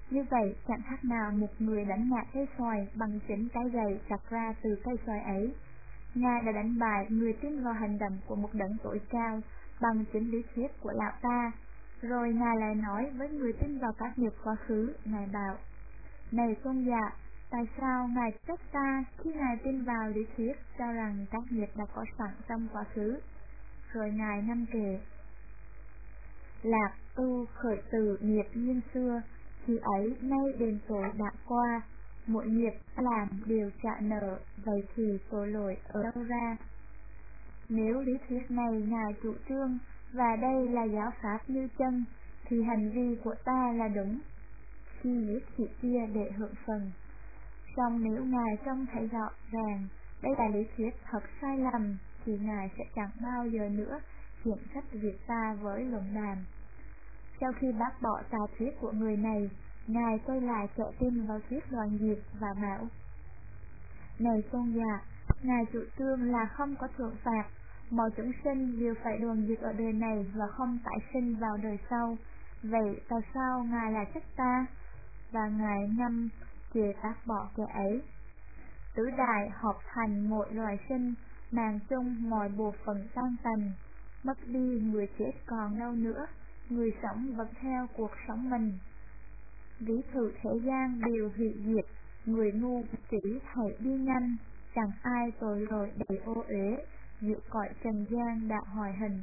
Như vậy chẳng khác nào một người đánh ngã cây xoài bằng chính cái gậy chặt ra từ cây xoài ấy. Ngài đã đánh bại người tin vào hành động của một đấng tối cao bằng chính lý thuyết của lão ta. Rồi Ngài lại nói với người tin vào các nghiệp quá khứ, Ngài bảo: Này tôn giả, tại sao Ngài trách ta khi Ngài tin vào lý thuyết cho rằng các nghiệp đã có sẵn trong quá khứ? Rồi Ngài năm kể: Lạc tu khởi từ nghiệp nguyên xưa, khi ấy nay đền tội đã qua, mỗi nghiệp làm đều trả nợ, vậy thì tội lỗi ở đâu ra? Nếu lý thuyết này Ngài chủ trương và đây là giáo pháp như chân, thì hành vi của ta là đúng, khi giết chị kia để hưởng phần. Song nếu Ngài trông thấy rõ ràng đây là lý thuyết thật sai lầm, thì Ngài sẽ chẳng bao giờ nữa khiển trách việc ta với luận đàm. Sau khi bác bỏ tà thuyết của người này, Ngài quay lại kẻ tin vào thuyết đoàn diệt và bảo: Này tôn giả, Ngài chủ trương là không có thượng phạt, mọi chúng sinh đều phải đoàn diệt ở đời này và không tái sinh vào đời sau. Vậy tại sao Ngài lại trách ta? Và Ngài ngâm chê bác bỏ kẻ ấy. Tứ đại hợp thành mỗi loài sinh, màng chung mọi bộ phận tan tành, mất đi người chết còn đâu nữa, người sống vẫn theo cuộc sống mình. Ví thử thế gian đều hủy diệt, người ngu chỉ hãy đi nhanh, chẳng ai tội lỗi đầy ô uế, giữa cõi trần gian đã hoài hình.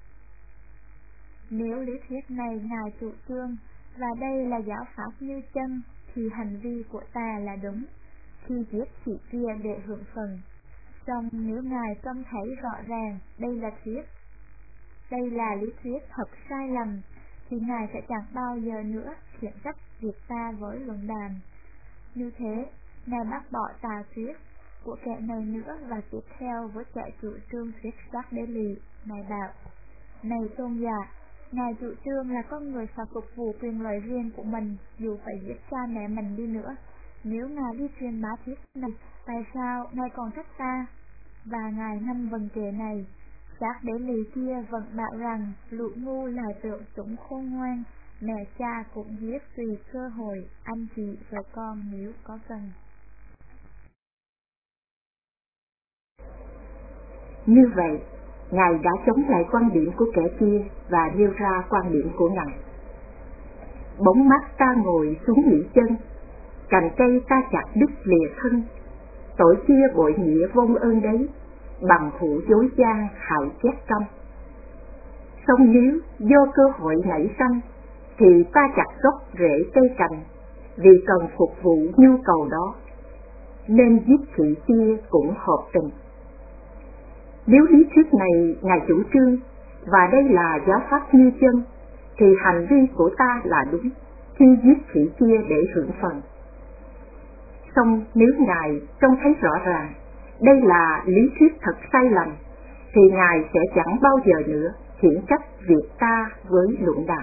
Nếu lý thuyết này Ngài chủ trương và đây là giáo pháp như chân, thì hành vi của ta là đúng, khi giết chị kia để hưởng phần. Song nếu Ngài trông thấy rõ ràng đây là lý thuyết thật sai lầm, thì Ngài sẽ chẳng bao giờ nữa khiển trách việc ta với luận đàm. Như thế, Ngài bác bỏ tà thuyết của kẻ này nữa và tiếp theo với kẻ chủ trương thuyết giác đế lì. Ngài bảo: Này tôn giả, Ngài chủ trương là con người phải phục vụ quyền lợi riêng của mình, dù phải giết cha mẹ mình đi nữa. Nếu Ngài đi truyền bá thuyết này, tại sao Ngài còn trách ta? Và Ngài ngâm vần kệ này: Giác đế lì kia vẫn bảo rằng lũ ngu là tượng chúng khôn ngoan, mẹ cha cũng giết tùy cơ hội, anh chị vợ con nếu có cần. Như vậy, Ngài đã chống lại quan điểm của kẻ kia và nêu ra quan điểm của Ngài. Bóng mắt ta ngồi xuống nghỉ chân, cành cây ta chặt đứt lìa thân, tội kia bội nghĩa vong ơn đấy, bằng hữu dối gian hại chết công. Song nếu do cơ hội nảy sanh, thì ta chặt gốc rễ cây cành, vì cần phục vụ nhu cầu đó, nên giết chị kia cũng hợp tình. Nếu lý thuyết này Ngài chủ trương và đây là giáo pháp như chân, thì hành vi của ta là đúng, khi giết chị kia để hưởng phần. Song nếu Ngài trông thấy rõ ràng đây là lý thuyết thật sai lầm, thì Ngài sẽ chẳng bao giờ nữa khiển trách việc ta với luận đàm.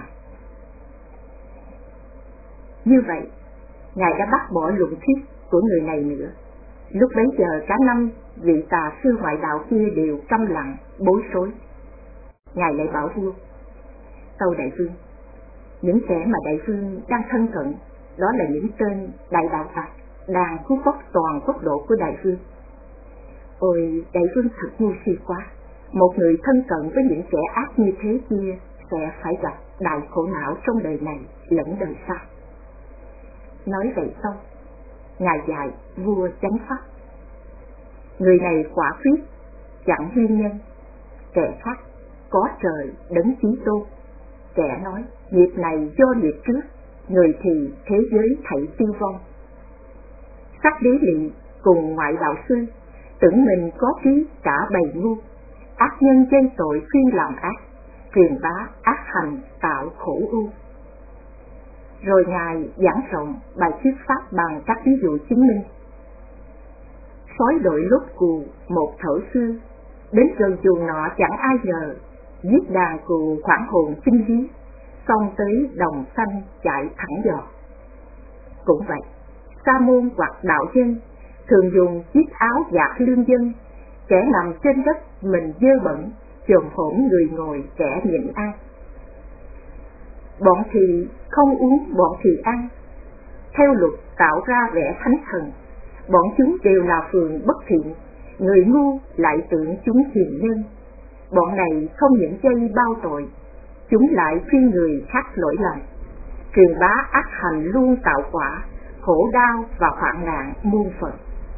Như vậy, Ngài đã bác bỏ luận thuyết của người này nữa. Lúc bấy giờ cả năm vị tà sư ngoại đạo kia đều câm lặng, bối rối. Ngài lại bảo vua: Tâu đại vương, những kẻ mà đại vương đang thân cận, đó là những tên đại đạo Phật, đang cứu vớt toàn quốc độ của đại vương. Ôi, đại vương thật ngu si quá, một người thân cận với những kẻ ác như thế kia sẽ phải gặp đại khổ não trong đời này lẫn đời sau. Nói vậy xong, Ngài dạy vua chánh pháp: Người này quả quyết, chẳng nguyên nhân. Kẻ khác có trời đấng chí tôn. Kẻ nói nghiệp này do nghiệp trước, người thì thế giới thảy tiêu vong. Sắc đế lị cùng ngoại đạo sư tưởng mình có trí cả bầy ngu, ác nhân gây tội khuyên làm ác, truyền bá ác hành tạo khổ ưu. Rồi Ngài giảng rộng bài thuyết pháp bằng các ví dụ chứng minh. Sói đội lốt cù một thở xưa, đến gần chuồng nọ chẳng ai ngờ, giết đàn cù khoảng hồn chinh lý, xong tới đồng xanh chạy thẳng dò. Cũng vậy, sa môn hoặc đạo dân thường dùng chiếc áo giặt lương dân, kẻ nằm trên đất mình dơ bẩn, chồm hổm người ngồi kẻ nhịn ăn. Bọn thì không uống, bọn thì ăn, theo luật tạo ra vẻ thánh thần. Bọn chúng đều là phường bất thiện, người ngu lại tưởng chúng hiền nhân. Bọn này không những gây bao tội, chúng lại khuyên người khác lỗi lầm, truyền bá ác hành luôn tạo quả, khổ đau và hoạn nạn muôn phần.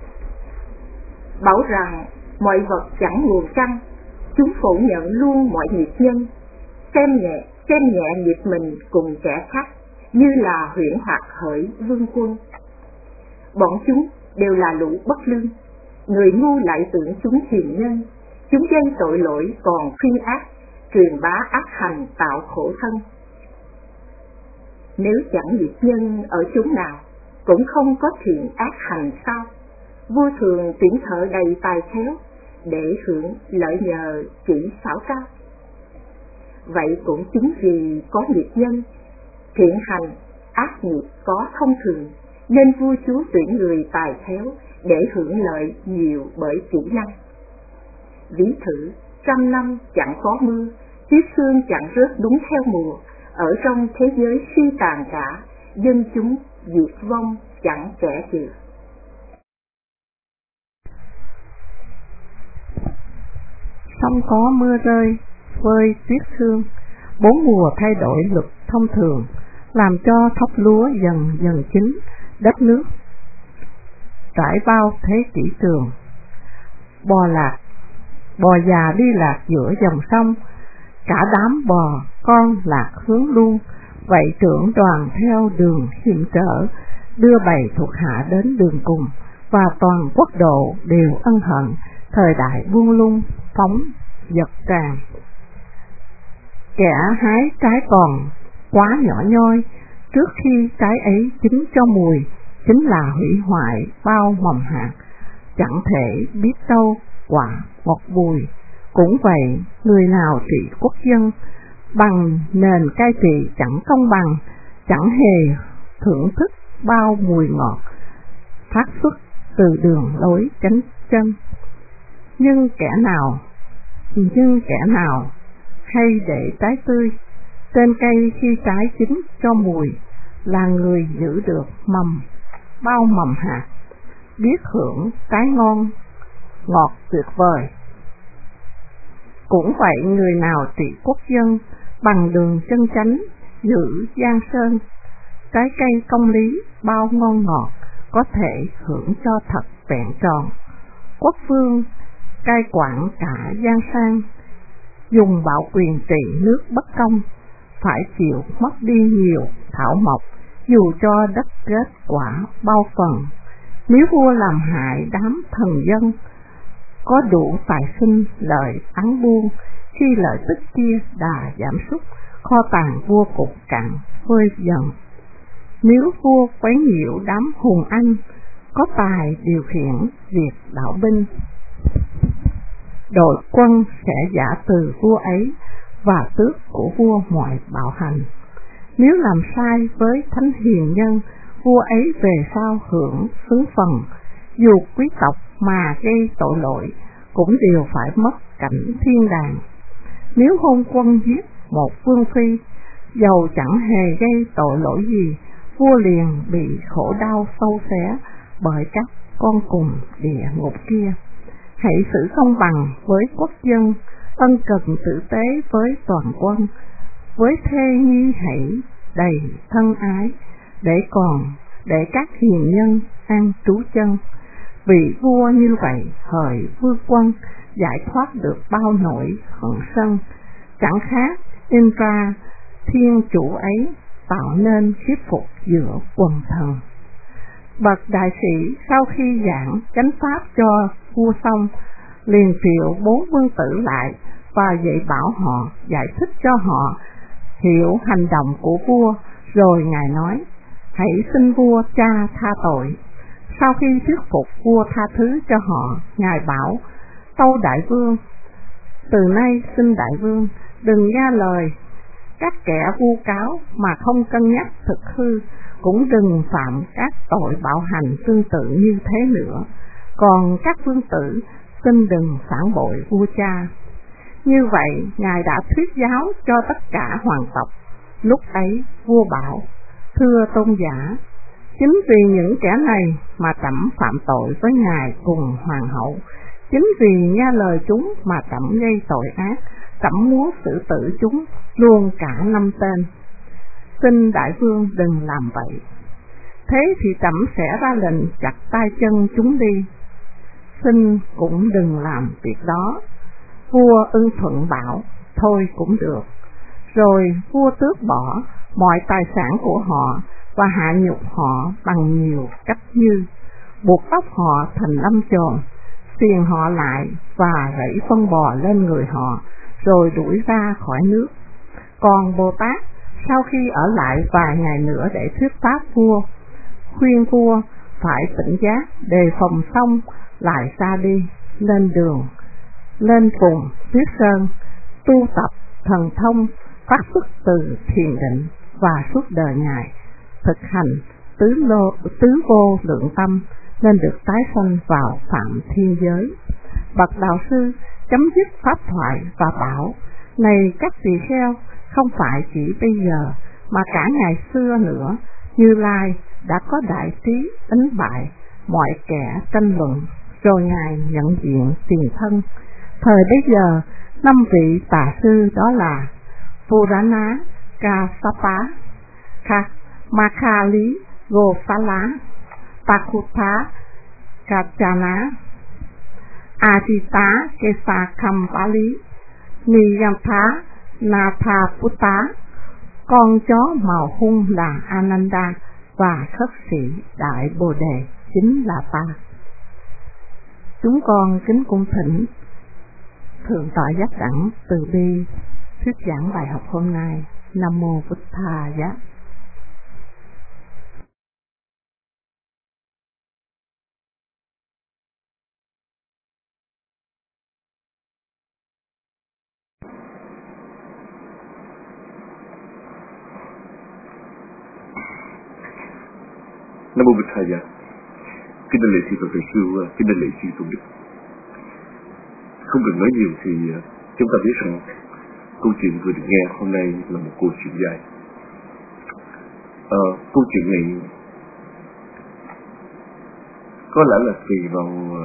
Bảo rằng mọi vật chẳng nguồn căn, chúng phủ nhận luôn mọi nghiệp nhân, xem nhẹ nghiệp mình cùng kẻ khác, như là huyễn hoặc hỡi vương quân. Bọn chúng đều là lũ bất lương, người ngu lại tưởng chúng hiền nhân, chúng gây tội lỗi còn khuyên ác, truyền bá ác hành tạo khổ thân. Nếu chẳng nghiệp nhân ở chốn nào, cũng không có thiện ác hành sao? Vua thường tuyển thợ đầy tài khéo, để hưởng lợi nhờ chỉ xảo trá. Vậy cũng chính vì có nghiệp nhân, thiện hành, ác nghiệp có thông thường, nên vua chúa tuyển người tài khéo để hưởng lợi nhiều bởi kỹ năng. Ví thử, 100 năm chẳng có mưa, tuyết sương chẳng rớt đúng theo mùa, ở trong thế giới suy tàn cả, dân chúng diệt vong chẳng kẻ chừa. Không có mưa rơi, phơi tuyết sương, 4 mùa thay đổi luật thông thường, làm cho thóc lúa dần dần chín, đất nước trải bao thế kỷ trường. Bò già đi lạc giữa dòng sông, cả đám bò con lạc hướng luôn. Vậy trưởng đoàn theo đường hiểm trở, đưa bầy thuộc hạ đến đường cùng, và toàn quốc độ đều ân hận, thời đại buông lung phóng vật tràn. Kẻ hái trái còn quá nhỏ nhoi, trước khi trái ấy chín cho mùi, chính là hủy hoại bao mầm hạt, chẳng thể biết đâu quả ngọt bùi. Cũng vậy, người nào trị quốc dân bằng nền cai trị chẳng công bằng, chẳng hề thưởng thức bao mùi ngọt phát xuất từ đường lối chánh chân. Nhưng kẻ nào hay để trái tươi trên cây khi trái chín cho mùi, là người giữ được bao mầm hạt, biết hưởng trái ngon ngọt tuyệt vời. Cũng vậy, người nào trị quốc dân bằng đường chân chánh, giữ giang sơn, trái cây công lý bao ngon ngọt, có thể hưởng cho thật vẹn tròn. Quốc vương cai quản cả giang sang, dùng bạo quyền trị nước bất công, phải chịu mất đi nhiều thảo mộc, dù cho đất kết quả bao phần. Nếu vua làm hại đám thần dân, có đủ tài sinh lợi ăn buông, khi lợi tức kia đà giảm sút, kho tàng vua cục cạn vơi dần. Nếu vua quấy nhiễu đám hùng anh, có tài điều khiển việc đạo binh, đội quân sẽ giả từ vua ấy, và tước của vua mọi bạo hành. Nếu làm sai với thánh hiền nhân, vua ấy về sau hưởng xứng phần, dù quý tộc mà gây tội lỗi, cũng đều phải mất cảnh thiên đàng. Nếu hôn quân giết một vương phi, dầu chẳng hề gây tội lỗi gì, vua liền bị khổ đau sâu xé bởi các con cùng địa ngục kia. Hãy xử công bằng với quốc dân, ân cần tử tế với toàn quân, với thê nhi hãy đầy thân ái, để các hiền nhân an trú chân. Vị vua như vậy hỡi vương quân, giải thoát được bao nỗi hận sân, chẳng khác Indra thiên chủ ấy, tạo nên khiếp phục giữa quần thần. Bậc đại sĩ sau khi giảng chánh pháp cho vua xong, liền triệu 4 vương tử lại và dạy bảo họ, giải thích cho họ hiểu hành động của vua. Rồi ngài nói: hãy xin vua cha tha tội. Sau khi thuyết phục vua tha thứ cho họ, ngài bảo: tâu đại vương, từ nay xin đại vương đừng nghe lời các kẻ vu cáo mà không cân nhắc thực hư, cũng đừng phạm các tội bạo hành tương tự như thế nữa. Còn các vương tử xin đừng phản bội vua cha. Như vậy, ngài đã thuyết giáo cho tất cả hoàng tộc. Lúc ấy vua bảo: thưa tôn giả, Chính vì những kẻ này mà trẫm phạm tội với ngài cùng hoàng hậu. Chính vì nghe lời chúng mà trẫm gây tội ác, trẫm muốn xử tử chúng luôn cả 5 tên. Xin đại vương đừng làm vậy. Thế thì trẫm sẽ ra lệnh chặt tay chân chúng đi. Xin cũng đừng làm việc đó. Vua ưng thuận bảo, thôi cũng được. Rồi vua tước bỏ mọi tài sản của họ và hạ nhục họ bằng nhiều cách như buộc tóc họ thành lâm chồn, xiềng họ lại và rẫy phân bò lên người họ, rồi đuổi ra khỏi nước. Còn Bồ Tát sau khi ở lại vài ngày nữa để thuyết pháp vua, khuyên vua phải tỉnh giác, đề phòng xong lại ra đi lên đường, lên vùng Tuyết Sơn, tu tập thần thông, phát xuất từ thiền định và suốt đời ngài thực hành tứ vô lượng tâm nên được tái sanh vào phạm thiên giới. Bậc đạo sư chấm dứt pháp thoại và bảo: này các tỳ kheo, không phải chỉ bây giờ mà cả ngày xưa nữa, Như Lai đã có đại trí đánh bại mọi kẻ tranh luận, rồi ngài nhận diện tiền thân. Thời bấy giờ 5 vị tà sư đó là Purana Kassapa, Makhali Gopala, Pakutha Kachana, Ajita Kesakampali, Niyantha Nathaputta, con chó màu hung là Ananda và khất sĩ Đại Bồ Đề chính là ta. Chúng con kính cung thỉnh Thượng tọa Giác Đẳng từ bi thuyết giảng bài học hôm nay. Nam mô Bụt Thà Giá. Nam mô Bụt Thầy. Kính thưa lễ sư Phật sư, kính thưa lễ sư Tôn Đức. Không cần nói nhiều thì chúng ta biết rằng câu chuyện vừa được nghe hôm nay là một câu chuyện dài. Câu chuyện này có lẽ là tùy vào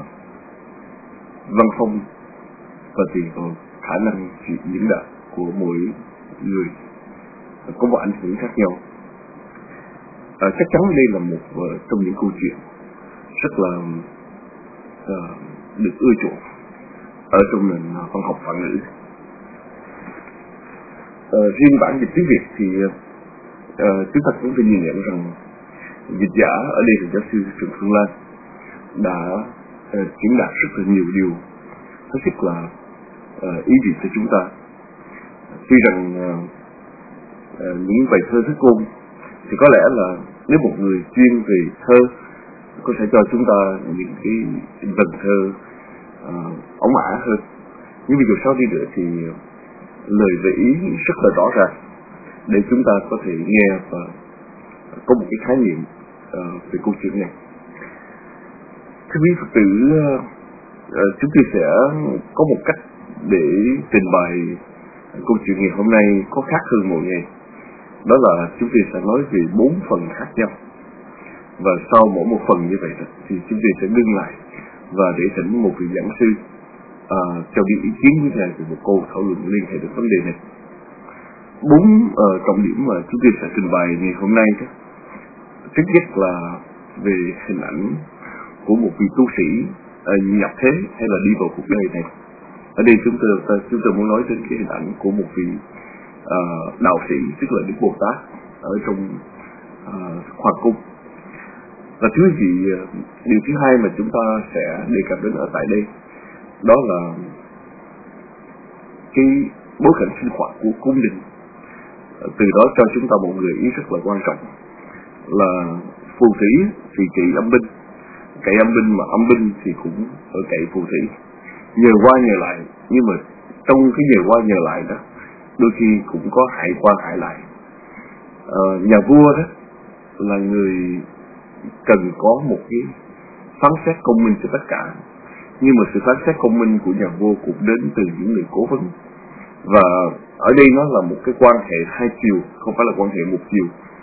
văn phong và tùy vào khả năng diễn đạt của mỗi người, có một ảnh hưởng khác nhau. Chắc chắn đây là một trong những câu chuyện rất là được ưa chuộng ở trong nền văn học Phạn ngữ. Riêng bản dịch tiếng Việt thì chúng ta cũng phải nhìn nhận rằng dịch giả ở đây là giáo sư Trần Phương Lan đã diễn đạt rất là nhiều điều hết sức là ý vị cho chúng ta. Tuy rằng những bài thơ thất ngôn thì có lẽ là nếu một người chuyên về thơ có thể cho chúng ta những cái vần thơ óng ả hơn, nhưng vì dù sao đi nữa thì lời và ý rất là rõ ràng để chúng ta có thể nghe và có một cái khái niệm về câu chuyện này. Thưa quý Phật tử, chúng tôi sẽ có một cách để trình bày câu chuyện ngày hôm nay có khác hơn mọi ngày. Đó là chúng tôi sẽ nói về 4 phần khác nhau. Và sau mỗi một phần như vậy thì chúng tôi sẽ ngưng lại và để thỉnh một vị giảng sư cho đi ý kiến với ngài về một câu thảo luận liên hệ đến vấn đề này. 4 trọng điểm mà chúng tôi sẽ trình bày ngày hôm nay đó. Thứ nhất là về hình ảnh của một vị tu sĩ nhập thế hay là đi vào cuộc đời này. Ở đây chúng tôi muốn nói đến cái hình ảnh của một vị đạo sĩ, tức là Đức Bồ Tát ở trong Hoàng cung. Và điều thứ hai mà chúng ta sẽ đề cập đến ở tại đây đó là cái bối cảnh sinh hoạt của cung đình. Từ đó cho chúng ta một người ý rất là quan trọng là phù thủy thì trị âm binh, cậy âm binh mà âm binh thì cũng ở cậy phù thủy, nhờ qua nhờ lại. Nhưng mà trong cái nhờ qua nhờ lại đó đôi khi cũng có hại qua hại lại. Nhà vua đó là người cần có một cái phán xét công minh cho tất cả, nhưng mà sự phán xét công minh của nhà vua cũng đến từ những người cố vấn. Và ở đây nó là một cái quan hệ hai chiều, không phải là quan hệ một chiều.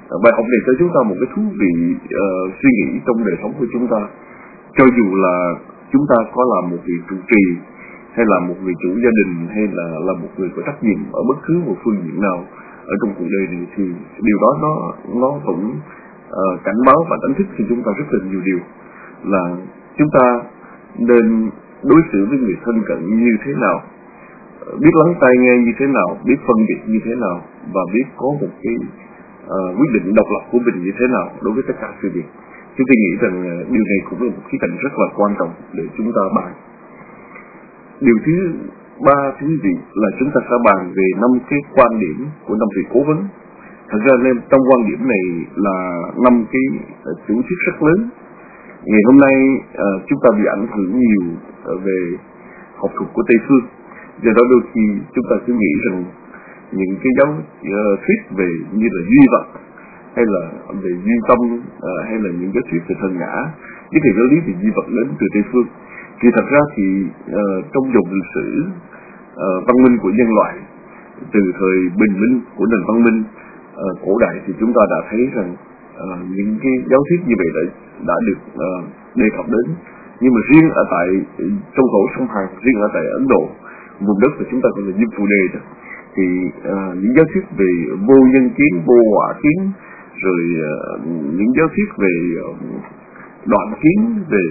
Bài học này cho chúng ta một cái thú vị suy nghĩ trong đời sống của chúng ta. Cho dù là chúng ta có là một vị trụ trì, hay là một người chủ gia đình, hay là một người có trách nhiệm ở bất cứ một phương diện nào ở trong cuộc đời này, thì điều đó nó vẫn cảnh báo và đánh thức cho chúng ta rất là nhiều điều, là chúng ta nên đối xử với người thân cận như thế nào, biết lắng tai nghe như thế nào, biết phân biệt như thế nào, và biết có một cái quyết định độc lập của mình như thế nào đối với tất cả sự việc. Chúng tôi nghĩ rằng điều này cũng là một khía cạnh rất là quan trọng để chúng ta bàn. Điều thứ ba, thứ gì là chúng ta sẽ bàn về 5 cái quan điểm của 5 vị cố vấn. Thật ra nên trong quan điểm này là 5 cái chủ thuyết rất lớn. Ngày hôm nay chúng ta bị ảnh hưởng nhiều về học thuật của Tây phương, do đó đôi khi chúng ta cứ nghĩ rằng những cái giáo thuyết về như là duy vật, hay là về duy tâm, hay là những cái thuyết về thần ngã, những cái giáo lý về duy vật đến từ Tây phương. Thì thật ra thì trong dòng lịch sử văn minh của nhân loại, từ thời bình minh của nền văn minh cổ đại, thì chúng ta đã thấy rằng những cái giáo thuyết như vậy đã được đề cập đến. Nhưng mà riêng ở tại trong khẩu sông Hàn, riêng ở tại Ấn Độ, vùng đất mà chúng ta gọi là Diêm Phù Đề đó, thì những giáo thuyết về vô nhân kiến, vô hỏa kiến, rồi những giáo thuyết về đoạn kiến, về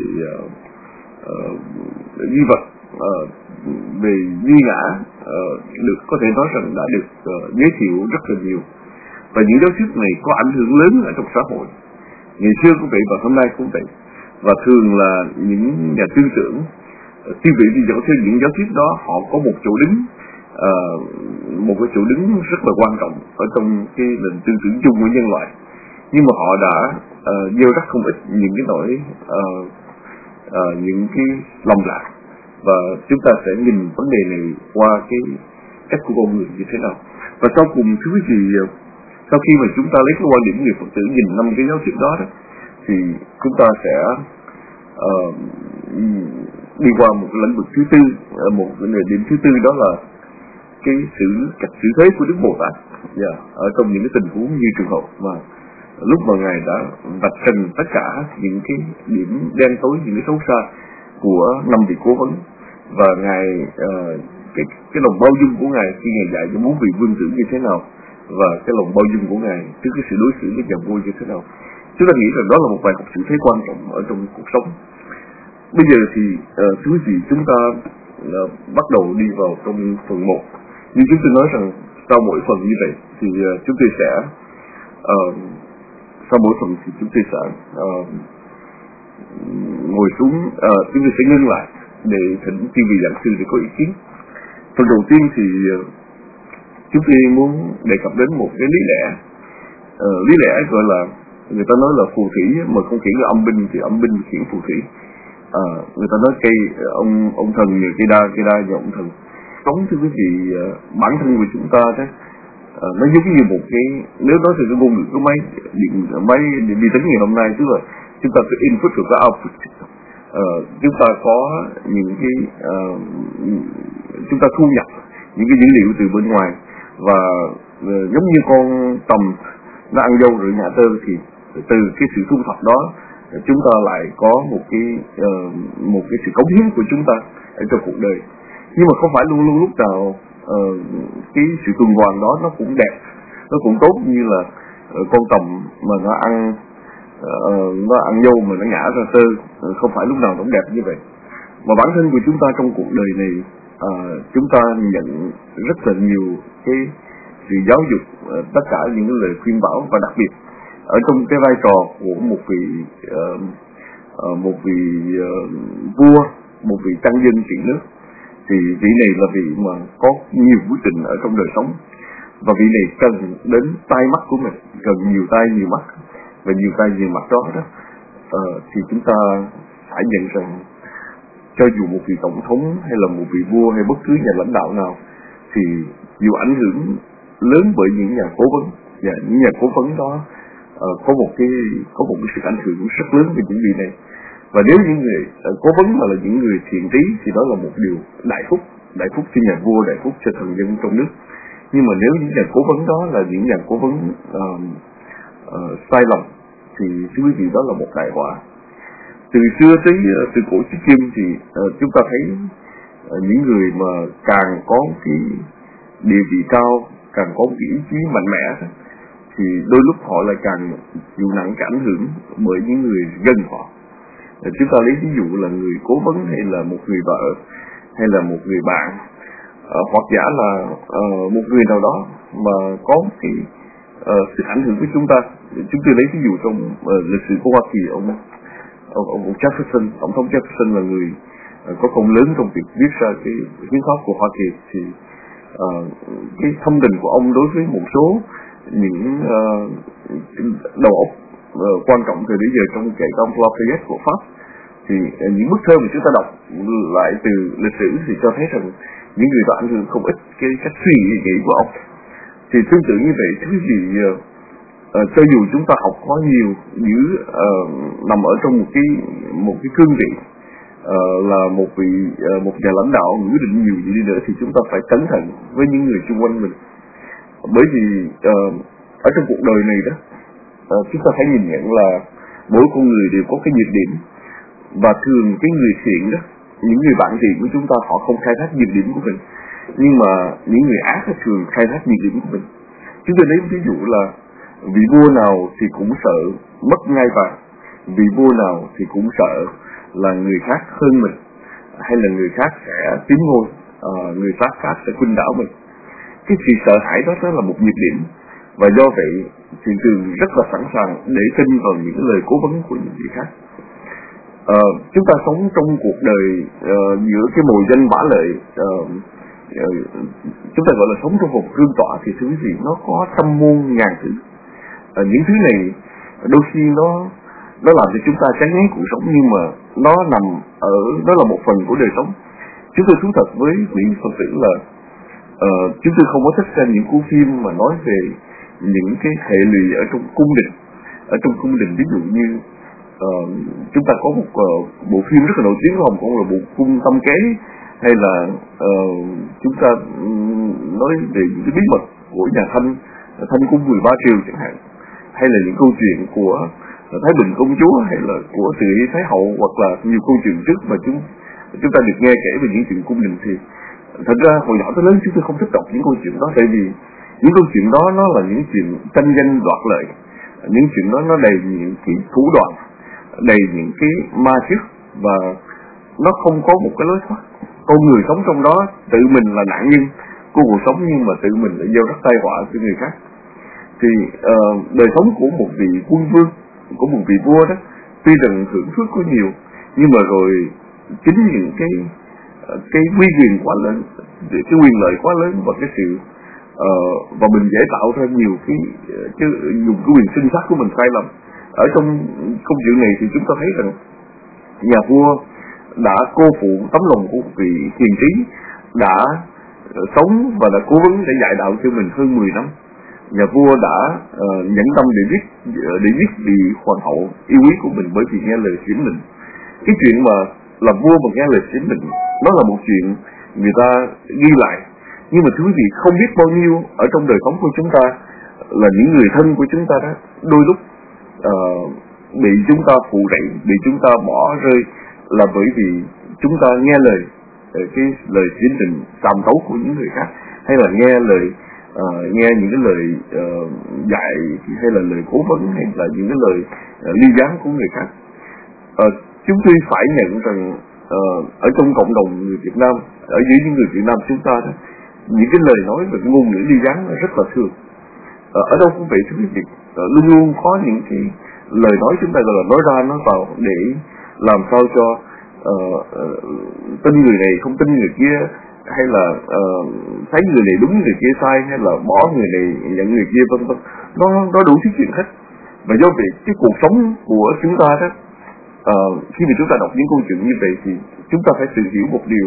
duy vật, về duy ngã, được có thể nói rằng đã được giới thiệu rất là nhiều. Và những giáo thuyết này có ảnh hưởng lớn ở trong xã hội. Ngày xưa cũng vậy và hôm nay cũng vậy. Và thường là những nhà tư tưởng tiêu biểu đi dõi theo những giáo thuyết đó, họ có một chỗ đứng, một cái chỗ đứng rất là quan trọng ở trong cái nền tư tưởng chung của nhân loại. Nhưng mà họ đã gieo rắc không ít những cái nỗi những cái lầm lạc, và chúng ta sẽ nhìn vấn đề này qua cái cách của con người như thế nào. Và sau cùng thưa quý vị, sau khi mà chúng ta lấy cái quan điểm người Phật tử nhìn 5 cái giáo thuyết đó, thì chúng ta sẽ đi qua một cái lĩnh vực thứ tư, một cái điểm thứ tư, đó là cái cách xử thế của Đức Bồ Tát ở trong những cái tình huống như trường hợp mà lúc mà Ngài đã vạch trần tất cả những cái điểm đen tối, những cái xấu xa của 5 vị cố vấn. Và Ngài cái lòng bao dung của Ngài khi Ngài dạy cho 4 vị vương tử như thế nào, và cái lòng bao dung của Ngài trước cái sự đối xử với nhà vua như thế nào. Chúng ta nghĩ rằng đó là một bài học xử thế quan trọng ở trong cuộc sống. Bây giờ thì thưa quý vị, chúng ta bắt đầu đi vào trong phần 1. Như chúng tôi nói rằng sau mỗi phần như vậy thì chúng tôi sẽ sau mỗi phần thì chúng tôi sẽ ngồi xuống, chúng tôi sẽ ngưng lại để thỉnh chuyên vị giảng sư để có ý kiến. Phần đầu tiên thì chúng tôi muốn đề cập đến một cái lý lẽ. Lý lẽ gọi là, người ta nói là phù thủy mà không khiển được âm binh thì âm binh khiển phù thủy. Người ta nói cây ông thần nhiều cây đa và ông thần. Sống thưa quý vị, bản thân của chúng ta đó, nó giống như một cái, nếu nói từ cái ngôn ngữ của máy vi tính ngày hôm nay, tức là chúng ta có input và có output. Chúng ta có những cái chúng ta thu nhập những cái dữ liệu từ bên ngoài, và giống như con tầm nó ăn dâu rồi nhả tơ, thì từ cái sự thu thập đó chúng ta lại có một cái sự cống hiến của chúng ta ở trong cuộc đời. Nhưng mà không phải luôn luôn lúc nào cái sự tuần hoàn đó nó cũng đẹp, nó cũng tốt như là con tầm mà nó ăn dâu mà nó nhả ra tơ, không phải lúc nào nó cũng đẹp như vậy. Mà bản thân của chúng ta trong cuộc đời này, chúng ta nhận rất là nhiều cái sự giáo dục, tất cả những cái lời khuyên bảo, và đặc biệt ở trong cái vai trò của một vị vua, một vị tăng dân trị nước, thì vị này là vị mà có nhiều quyết định ở trong đời sống, và vị này cần đến tai mắt của mình, cần nhiều tai nhiều mắt, và nhiều tai nhiều mắt đó thì chúng ta phải nhận rằng cho dù một vị tổng thống hay là một vị vua hay bất cứ nhà lãnh đạo nào, thì dù ảnh hưởng lớn bởi những nhà cố vấn, và những nhà cố vấn đó có một cái sự ảnh hưởng rất lớn về những vị này. Và nếu những người cố vấn mà là những người thiện trí thì đó là một điều đại phúc cho nhà vua, đại phúc cho thần dân trong nước. Nhưng mà nếu những nhà cố vấn đó là những nhà cố vấn sai lầm thì thưa quý vị đó là một đại họa. Từ xưa tới từ cổ chí kim thì chúng ta thấy những người mà càng có cái địa vị cao, càng có cái ý chí mạnh mẽ thì đôi lúc họ lại càng chịu nặng cái ảnh hưởng bởi những người gần họ. Chúng ta lấy ví dụ là người cố vấn hay là một người vợ hay là một người bạn, hoặc giả là một người nào đó mà có cái sự ảnh hưởng với chúng ta. Chúng tôi lấy ví dụ trong lịch sử của Hoa Kỳ, ông Jefferson, tổng thống Jefferson là người có công lớn trong việc viết ra cái hiến pháp của Hoa Kỳ. Thì cái thông tình của ông đối với một số những đầu óc quan trọng từ bây giờ trong kệ công Lafayette của Pháp, thì những bức thơ mà chúng ta đọc lại từ lịch sử thì cho thấy rằng những người đó ảnh hưởng không ít cái cách suy nghĩ của ông. Thì tương tự như vậy, thứ gì cho dù chúng ta học có nhiều nằm ở trong một cái cương vị là một nhà lãnh đạo quyết định nhiều gì đi nữa, thì chúng ta phải cẩn thận với những người xung quanh mình. Bởi vì ở trong cuộc đời này đó, chúng ta phải nhìn nhận là mỗi con người đều có cái nhược điểm, và thường cái người thiện đó, những người bạn thiện của chúng ta họ không khai thác nhược điểm của mình, nhưng mà những người ác thường khai thác nhược điểm của mình. Chúng tôi lấy ví dụ là vị vua nào thì cũng sợ mất ngai vàng, vị vua nào thì cũng sợ là người khác hơn mình, hay là người khác sẽ tiến ngôi, người khác sẽ khuynh đảo mình. Cái sự sợ hãi đó là một nhược điểm, và do vậy thì thường rất là sẵn sàng để tin vào những lời cố vấn của những người khác. Chúng ta sống trong cuộc đời giữa cái mồi danh bả lợi, chúng ta gọi là sống trong một cương tọa, thì thứ gì nó có trăm muôn ngàn thứ. Những thứ này đôi khi nó làm cho chúng ta chán ngán cuộc sống, nhưng mà nó là một phần của đời sống. Chúng tôi thú thật với quý Phật tử là chúng tôi không có thích xem những cuốn phim mà nói về những cái hệ lụy ở trong cung đình. Ở trong cung đình, ví dụ như chúng ta có một bộ phim rất là nổi tiếng của Hồng Kông là bộ Cung Tâm Kế, hay là chúng ta nói về những cái bí mật của nhà Thanh Cung 13 Triều chẳng hạn, hay là những câu chuyện của Thái Bình Công Chúa, hay là của Từ Hy Thái Hậu, hoặc là nhiều câu chuyện trước mà chúng ta được nghe kể về những chuyện cung đình. Thì thật ra hồi nhỏ tới lớn chúng tôi không thích đọc những câu chuyện đó, tại vì những câu chuyện đó nó là những chuyện tranh danh đoạt lợi, những chuyện đó nó đầy những cái thủ đoạn, đầy những cái ma trước, và nó không có một cái lối thoát. Con người sống trong đó tự mình là nạn nhân của cuộc sống, nhưng mà tự mình lại gieo rắc tai họa cho người khác. Thì đời sống của một vị quân vương, của một vị vua đó, tuy rằng hưởng phước có nhiều, nhưng mà rồi chính những cái uy quyền quá lớn, cái quyền lợi quá lớn, và cái sự và mình dễ tạo ra nhiều cái dùng cái quyền sinh sát của mình sai lầm. Ở trong công chuyện này thì chúng ta thấy rằng nhà vua đã cô phụ tấm lòng của vị hiền trí, đã sống và đã cố vấn để dạy đạo cho mình hơn 10 năm. Nhà vua đã nhẫn tâm để giết vị hoàng hậu yêu quý của mình bởi vì nghe lời xỉm mình. Cái chuyện mà làm vua mà nghe lời xỉm mình, nó là một chuyện người ta ghi lại, nhưng mà quý vị không biết bao nhiêu ở trong đời sống của chúng ta là những người thân của chúng ta đó đôi lúc bị chúng ta phụ rẫy, bị chúng ta bỏ rơi, là bởi vì chúng ta nghe cái lời xỉm tình tàm tấu của những người khác, hay là nghe những cái lời dạy, hay là lời cố vấn, hay là những cái lời ly gián của người khác. Chúng tôi phải nhận rằng ở trong cộng đồng người Việt Nam, ở dưới những người Việt Nam chúng ta đó, những cái lời nói về ngôn ngữ ly gián rất là thường. Ở đâu cũng vậy, thưa quý vị, luôn luôn có những cái lời nói chúng ta gọi là nói ra nói vào để làm sao cho tin người này không tin người kia, hay là thấy người này đúng người kia sai, hay là bỏ người này nhận người kia, vân vân. Nó đủ thứ chuyện hết. Và do vậy cái cuộc sống của chúng ta đó, khi mà chúng ta đọc những câu chuyện như vậy thì chúng ta phải tự hiểu một điều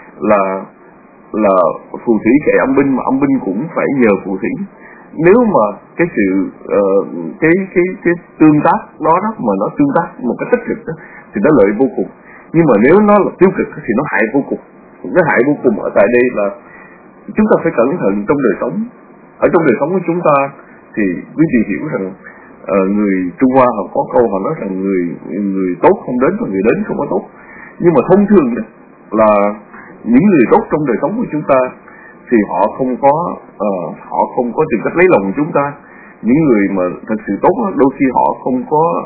là phù thủy kệ âm binh, mà âm binh cũng phải nhờ phù thủy. Nếu mà cái sự cái tương tác đó mà nó tương tác một cách tích cực đó, thì nó lợi vô cùng. Nhưng mà nếu nó là tiêu cực thì nó hại vô cùng. Nó hại vô cùng ở tại đây là chúng ta phải cẩn thận trong đời sống. Ở trong đời sống của chúng ta thì quý vị hiểu rằng người Trung Hoa họ có câu họ nói rằng người tốt không đến và người đến không có tốt. Nhưng mà thông thường là những người tốt trong đời sống của chúng ta thì họ không có tìm cách lấy lòng chúng ta. Những người mà thật sự tốt đôi khi họ không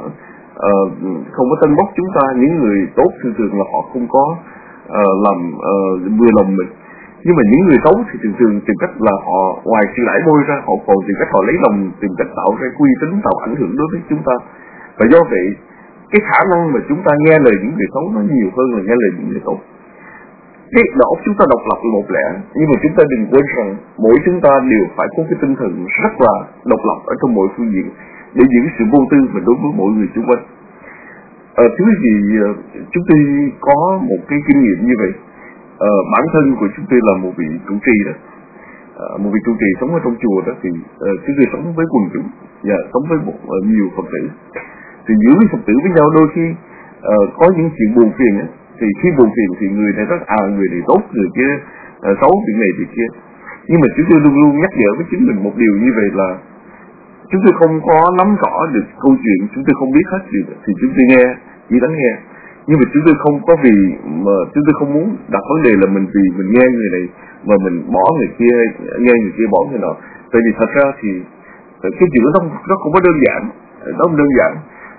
có tân bốc chúng ta. Những người tốt thường là họ không có làm vừa lòng mình. Nhưng mà những người xấu thì thường tìm cách là họ ngoài sự đãi bôi ra, họ còn tìm cách họ lấy lòng, tìm cách tạo ra uy tín, tạo ảnh hưởng đối với chúng ta. Và do vậy cái khả năng mà chúng ta nghe lời những người xấu nó nhiều hơn là nghe lời những người tốt. Cái đầu chúng ta độc lập là một lẽ, nhưng mà chúng ta đừng quên rằng mỗi chúng ta đều phải có cái tinh thần rất là độc lập ở trong mọi phương diện để giữ sự vô tư và đối với mọi người xung quanh. Thứ gì chúng tôi có một cái kinh nghiệm như vậy. Bản thân của chúng tôi là một vị trụ trì đó, một vị trụ trì sống ở trong chùa đó, thì chúng tôi sống với quần chúng và sống với nhiều Phật tử. Thì giữa Phật tử với nhau đôi khi có những chuyện buồn phiền á, thì khi buồn phiền thì người này nói người này tốt, người kia xấu, chuyện này chuyện kia. Nhưng mà chúng tôi luôn luôn nhắc nhở với chính mình một điều như vậy là chúng tôi không có nắm rõ được câu chuyện, chúng tôi không biết hết điều thì chúng tôi nghe, chỉ lắng nghe. Nhưng mà chúng tôi không có vì mà chúng tôi không muốn đặt vấn đề là mình vì mình nghe người này mà mình bỏ người kia, nghe người kia bỏ người nọ. Tại vì thật ra thì cái chuyện nó không có đơn giản, nó không đơn giản.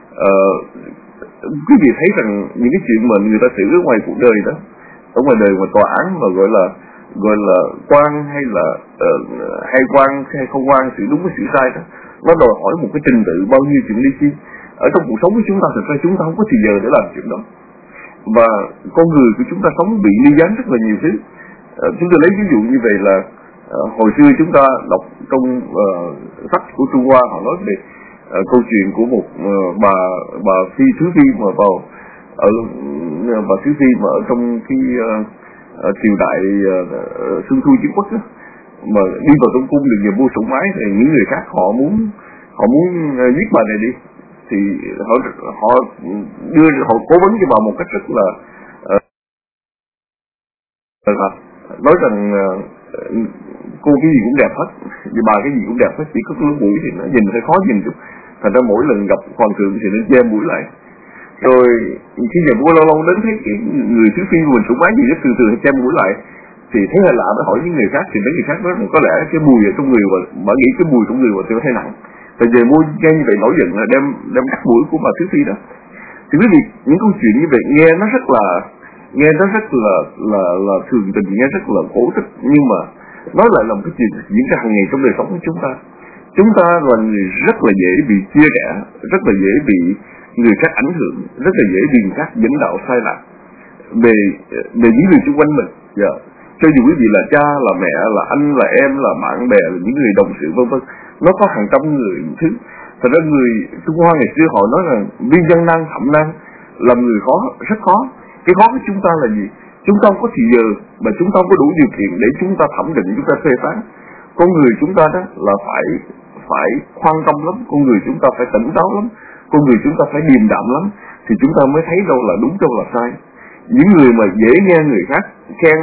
Quý vị thấy rằng những cái chuyện mà người ta xử ở ngoài cuộc đời đó, ở ngoài đời ngoài tòa án mà gọi là quan hay là hay quan hay không quan, xử đúng với xử sai đó, nó đòi hỏi một cái trình tự bao nhiêu chuyện ly chi. Ở trong cuộc sống của chúng ta thực ra chúng ta không có thời giờ để làm chuyện đó, và con người của chúng ta sống bị ly gián rất là nhiều thứ. Chúng tôi lấy ví dụ như vậy là hồi xưa chúng ta đọc trong sách của Trung Hoa, họ nói về câu chuyện của một bà Thứ Phi mà bà Thứ Phi mà ở trong cái triều đại Xuân Thu Chiến Quốc đó, mà đi vào trong cung được nhờ vua sủng ái, thì những người khác họ muốn giết bà này đi, thì họ cố vấn cho bà một cách rất là nói rằng cô cái gì cũng đẹp hết, vì bà cái gì cũng đẹp hết, chỉ có cái lỗ mũi thì nó nhìn hơi khó nhìn chút. Thành ra mỗi lần gặp hoàng thượng thì nên che mũi lại. Rồi khi nhà vua lâu lâu đến thấy cái người Thứ Phi mình sủng ái gì đó thường che mũi lại, thì thấy hơi lạ, mới hỏi những người khác, thì mấy người khác nói rằng có lẽ cái mùi ở trong người, và bà nghĩ cái mùi trong người bà thấy nặng. Tại vì vua nghe như vậy nổi giận là đem cắt mũi của bà Thứ Phi đó. Thì quý vị, những câu chuyện như vậy nghe nó rất là thường tình, nghe rất là cổ tích, nhưng mà nó lại là một cái chuyện diễn ra hàng ngày trong đời sống của chúng ta. Chúng ta là người rất là dễ bị chia rẽ, rất là dễ bị người khác ảnh hưởng, rất là dễ bị người khác dẫn đạo sai lạc về những người xung quanh mình. Cho dù quý vị là cha, là mẹ, là anh, là em, là bạn bè, là những người đồng sự vân vân, nó có hàng trăm người thứ. Thật ra người Trung Hoa ngày xưa họ nói rằng viên dân nan thậm nan, làm người khó, rất khó. Cái khó của chúng ta là gì? Chúng ta không có thì giờ, mà chúng ta không có đủ điều kiện để chúng ta thẩm định, chúng ta phê phán. Con người chúng ta đó là phải khoan tâm lắm, con người chúng ta phải tỉnh táo lắm, con người chúng ta phải điềm đạm lắm, thì chúng ta mới thấy đâu là đúng, đâu là sai. Những người mà dễ nghe người khác khen,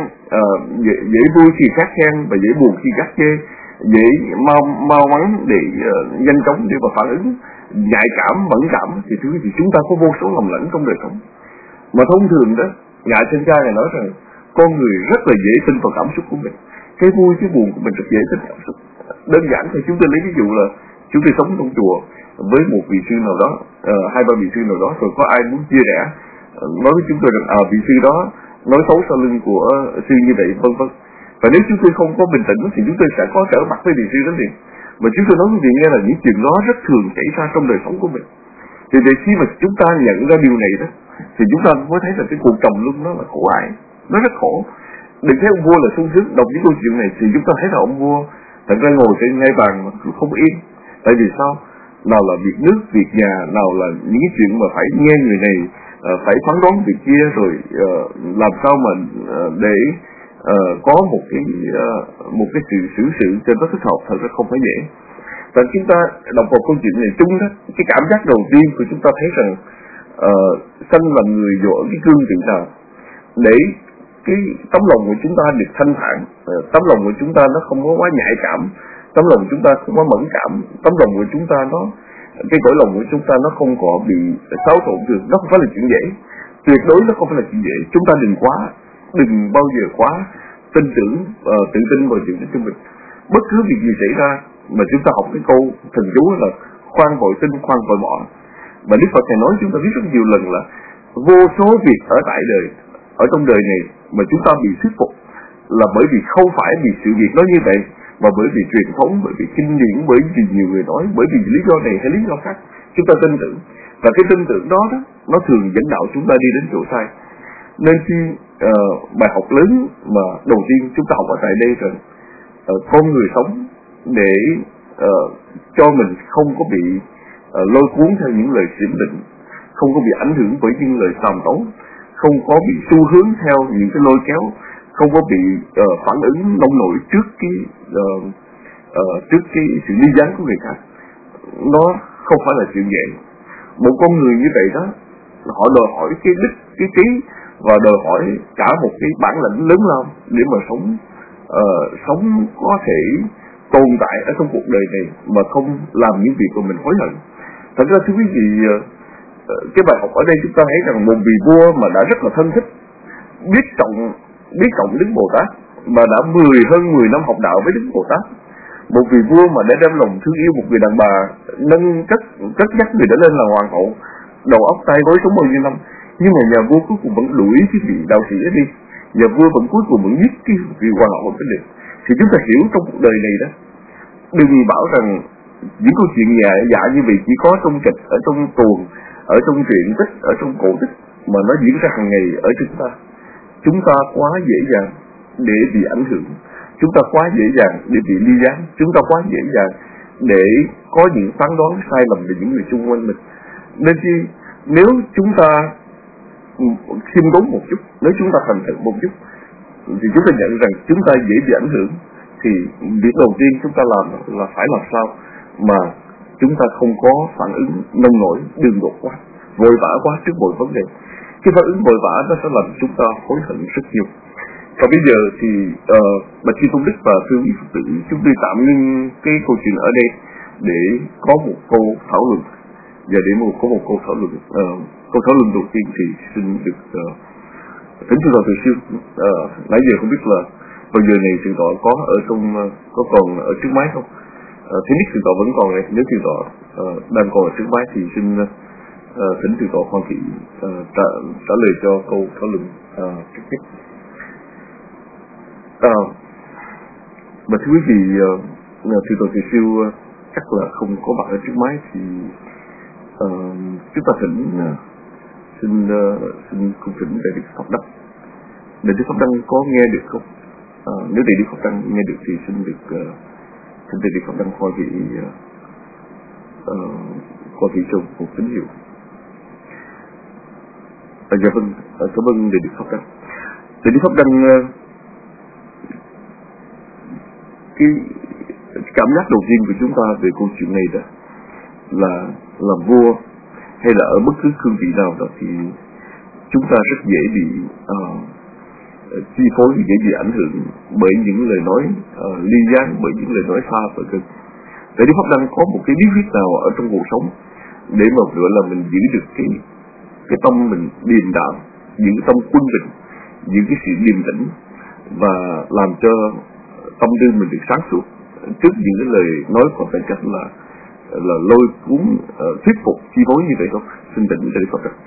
dễ vui khi khác khen và dễ buồn khi khác chê, dễ mau mắn để nhanh chóng để mà phản ứng, nhạy cảm, mẫn cảm, thì chúng ta có vô số lầm lẫn trong đời sống. Mà thông thường đó, Ngài Thanh Tra này nói rằng con người rất là dễ tin vào cảm xúc của mình, cái vui cái buồn của mình rất dễ tin cảm xúc. Đơn giản thì chúng tôi lấy ví dụ là chúng tôi sống trong chùa với một vị sư nào đó, 2-3 vị sư nào đó, rồi có ai muốn chia rẽ nói với chúng tôi rằng vị sư đó nói xấu sau lưng của sư như vậy, vân vân. Và nếu chúng tôi không có bình tĩnh thì chúng tôi sẽ có trở mặt với vị sư đó liền. Và chúng tôi nói với vị nghe là những chuyện đó rất thường xảy ra trong đời sống của mình. Thì để khi mà chúng ta nhận ra điều này đó, thì chúng ta mới thấy là cái cuộc trầm luân nó là khổ ải, nó rất khổ. Đừng thấy ông vua là sung sướng, đọc những câu chuyện này thì chúng ta thấy là ông vua thật ra ngồi trên ngai vàng mà không yên. Tại vì sao? Nào là việc nước, việc nhà, nào là những cái chuyện mà phải nghe người này, phải phán đoán việc kia, rồi làm sao mà để có một cái sự xử sự cho nó thích hợp, thật ra không phải dễ. Và chúng ta đọc vào câu chuyện này chung đó, cái cảm giác đầu tiên của chúng ta thấy rằng sanh là người dù ở cái cương vị nào, để cái tấm lòng của chúng ta được thanh thản, tấm lòng của chúng ta nó không có quá nhạy cảm, tấm lòng chúng ta không có mẫn cảm, tấm lòng của chúng ta nó cái cõi lòng của chúng ta nó không có bị xáo trộn được, nó không phải là chuyện dễ, tuyệt đối nó không phải là chuyện dễ. Chúng ta đừng bao giờ quá tin tưởng, tự tin vào chuyện của mình. Bất cứ việc gì xảy ra mà chúng ta học cái câu thần chú là khoan vội tin, khoan vội bỏ. Và Đức Phật Thầy nói chúng ta biết rất nhiều lần là vô số việc ở tại đời, ở trong đời này mà chúng ta bị thuyết phục là bởi vì không phải vì sự việc nó như vậy, mà bởi vì truyền thống, bởi vì kinh điển, bởi vì nhiều người nói, bởi vì lý do này hay lý do khác, chúng ta tin tưởng. Và cái tin tưởng đó nó thường dẫn đạo chúng ta đi đến chỗ sai. Nên khi bài học lớn mà đầu tiên chúng ta học ở tại đây rằng con người sống để cho mình không có bị lôi cuốn theo những lời xiểm định, không có bị ảnh hưởng bởi những lời xàm tấu, không có bị xu hướng theo những cái lôi kéo, không có bị phản ứng nông nổi trước cái sự ly gián của người khác. Nó không phải là chuyện dễ. Một con người như vậy đó, họ đòi hỏi cái đức, cái trí, và đòi hỏi cả một cái bản lĩnh lớn lao để mà sống có thể tồn tại ở trong cuộc đời này mà không làm những việc của mình hối hận. Thật ra thưa quý vị, cái bài học ở đây chúng ta thấy rằng một vị vua mà đã rất là thân thích, biết trọng Đức Bồ Tát, mà đã hơn 10 năm học đạo với Đức Bồ Tát. Một vị vua mà đã đem lòng thương yêu một người đàn bà, cất nhắc người đã lên là hoàng hậu, đầu óc tay gối sống bao nhiêu năm, nhưng mà nhà vua cuối cùng vẫn đuổi cái vị đạo sĩ ấy đi. Nhà vua vẫn cuối cùng vẫn giết cái vị hoàng hậu cái được. Thì chúng ta hiểu trong cuộc đời này đó, đừng bảo rằng những câu chuyện dạ như vậy chỉ có trong kịch, ở trong tuồng, ở trong truyện tích, ở trong cổ tích, mà nó diễn ra hàng ngày ở chúng ta. Chúng ta quá dễ dàng để bị ảnh hưởng, chúng ta quá dễ dàng để bị ly gián, chúng ta quá dễ dàng để có những phán đoán sai lầm về những người xung quanh mình. Nên khi nếu chúng ta khiêm tốn một chút, nếu chúng ta thành thật một chút, thì chúng ta nhận rằng chúng ta dễ bị ảnh hưởng. Thì việc đầu tiên chúng ta làm là phải làm sao mà chúng ta không có phản ứng nông nổi, đường đột quá, vội vã quá trước mọi vấn đề. Cái phản ứng vội vã nó sẽ làm chúng ta hối hận rất nhiều. Và bây giờ thì Bạch Chi Tôn Đức và thưa quý Phật tử, chúng tôi tạm ngưng cái câu chuyện ở đây để có một câu thảo luận. Và để có một câu thảo luận. Câu thảo luận đầu tiên thì xin được thỉnh thưa Thầy Sư. Nãy giờ không biết là vào giờ này thượng tọa có còn ở trước máy không? Thứ nhất thượng tọa vẫn còn này. Nếu thượng tọa đang còn ở trước máy thì xin thỉnh thượng tọa Hoàng Thị trả lời cho câu thảo luận trước nhất. Mà thưa quý vị, thượng tọa Thầy Sư chắc là không có mặt ở trước máy thì chúng ta xin cung thỉnh Đại Đức Pháp Đăng. Đại Đức Pháp Đăng có nghe được không? Nếu Đại Đức Pháp Đăng nghe được thì xin Đại Đức Pháp Đăng coi vị trong một tín hiệu. Dạ vâng, cảm ơn Đại Đức Pháp Đăng. Đại Đức Pháp Đăng, cái cảm giác đầu tiên của chúng ta về câu chuyện này đó là làm vua hay là ở bất cứ cương vị nào đó thì chúng ta rất dễ bị chi phối, dễ bị ảnh hưởng bởi những lời nói ly gián, bởi những lời nói xa vời cân. Tại Đức Pháp Đăng có một cái bí quyết nào ở trong cuộc sống để mà gọi là mình giữ được cái tâm mình điềm đạm, những cái tâm quân bình, những cái sự điềm tĩnh, và làm cho tâm tư mình được sáng suốt trước những cái lời nói có tính cách là lôi cuốn, thuyết phục, chi phối như vậy không? Xin tịnh Đại Đức Pháp Đăng.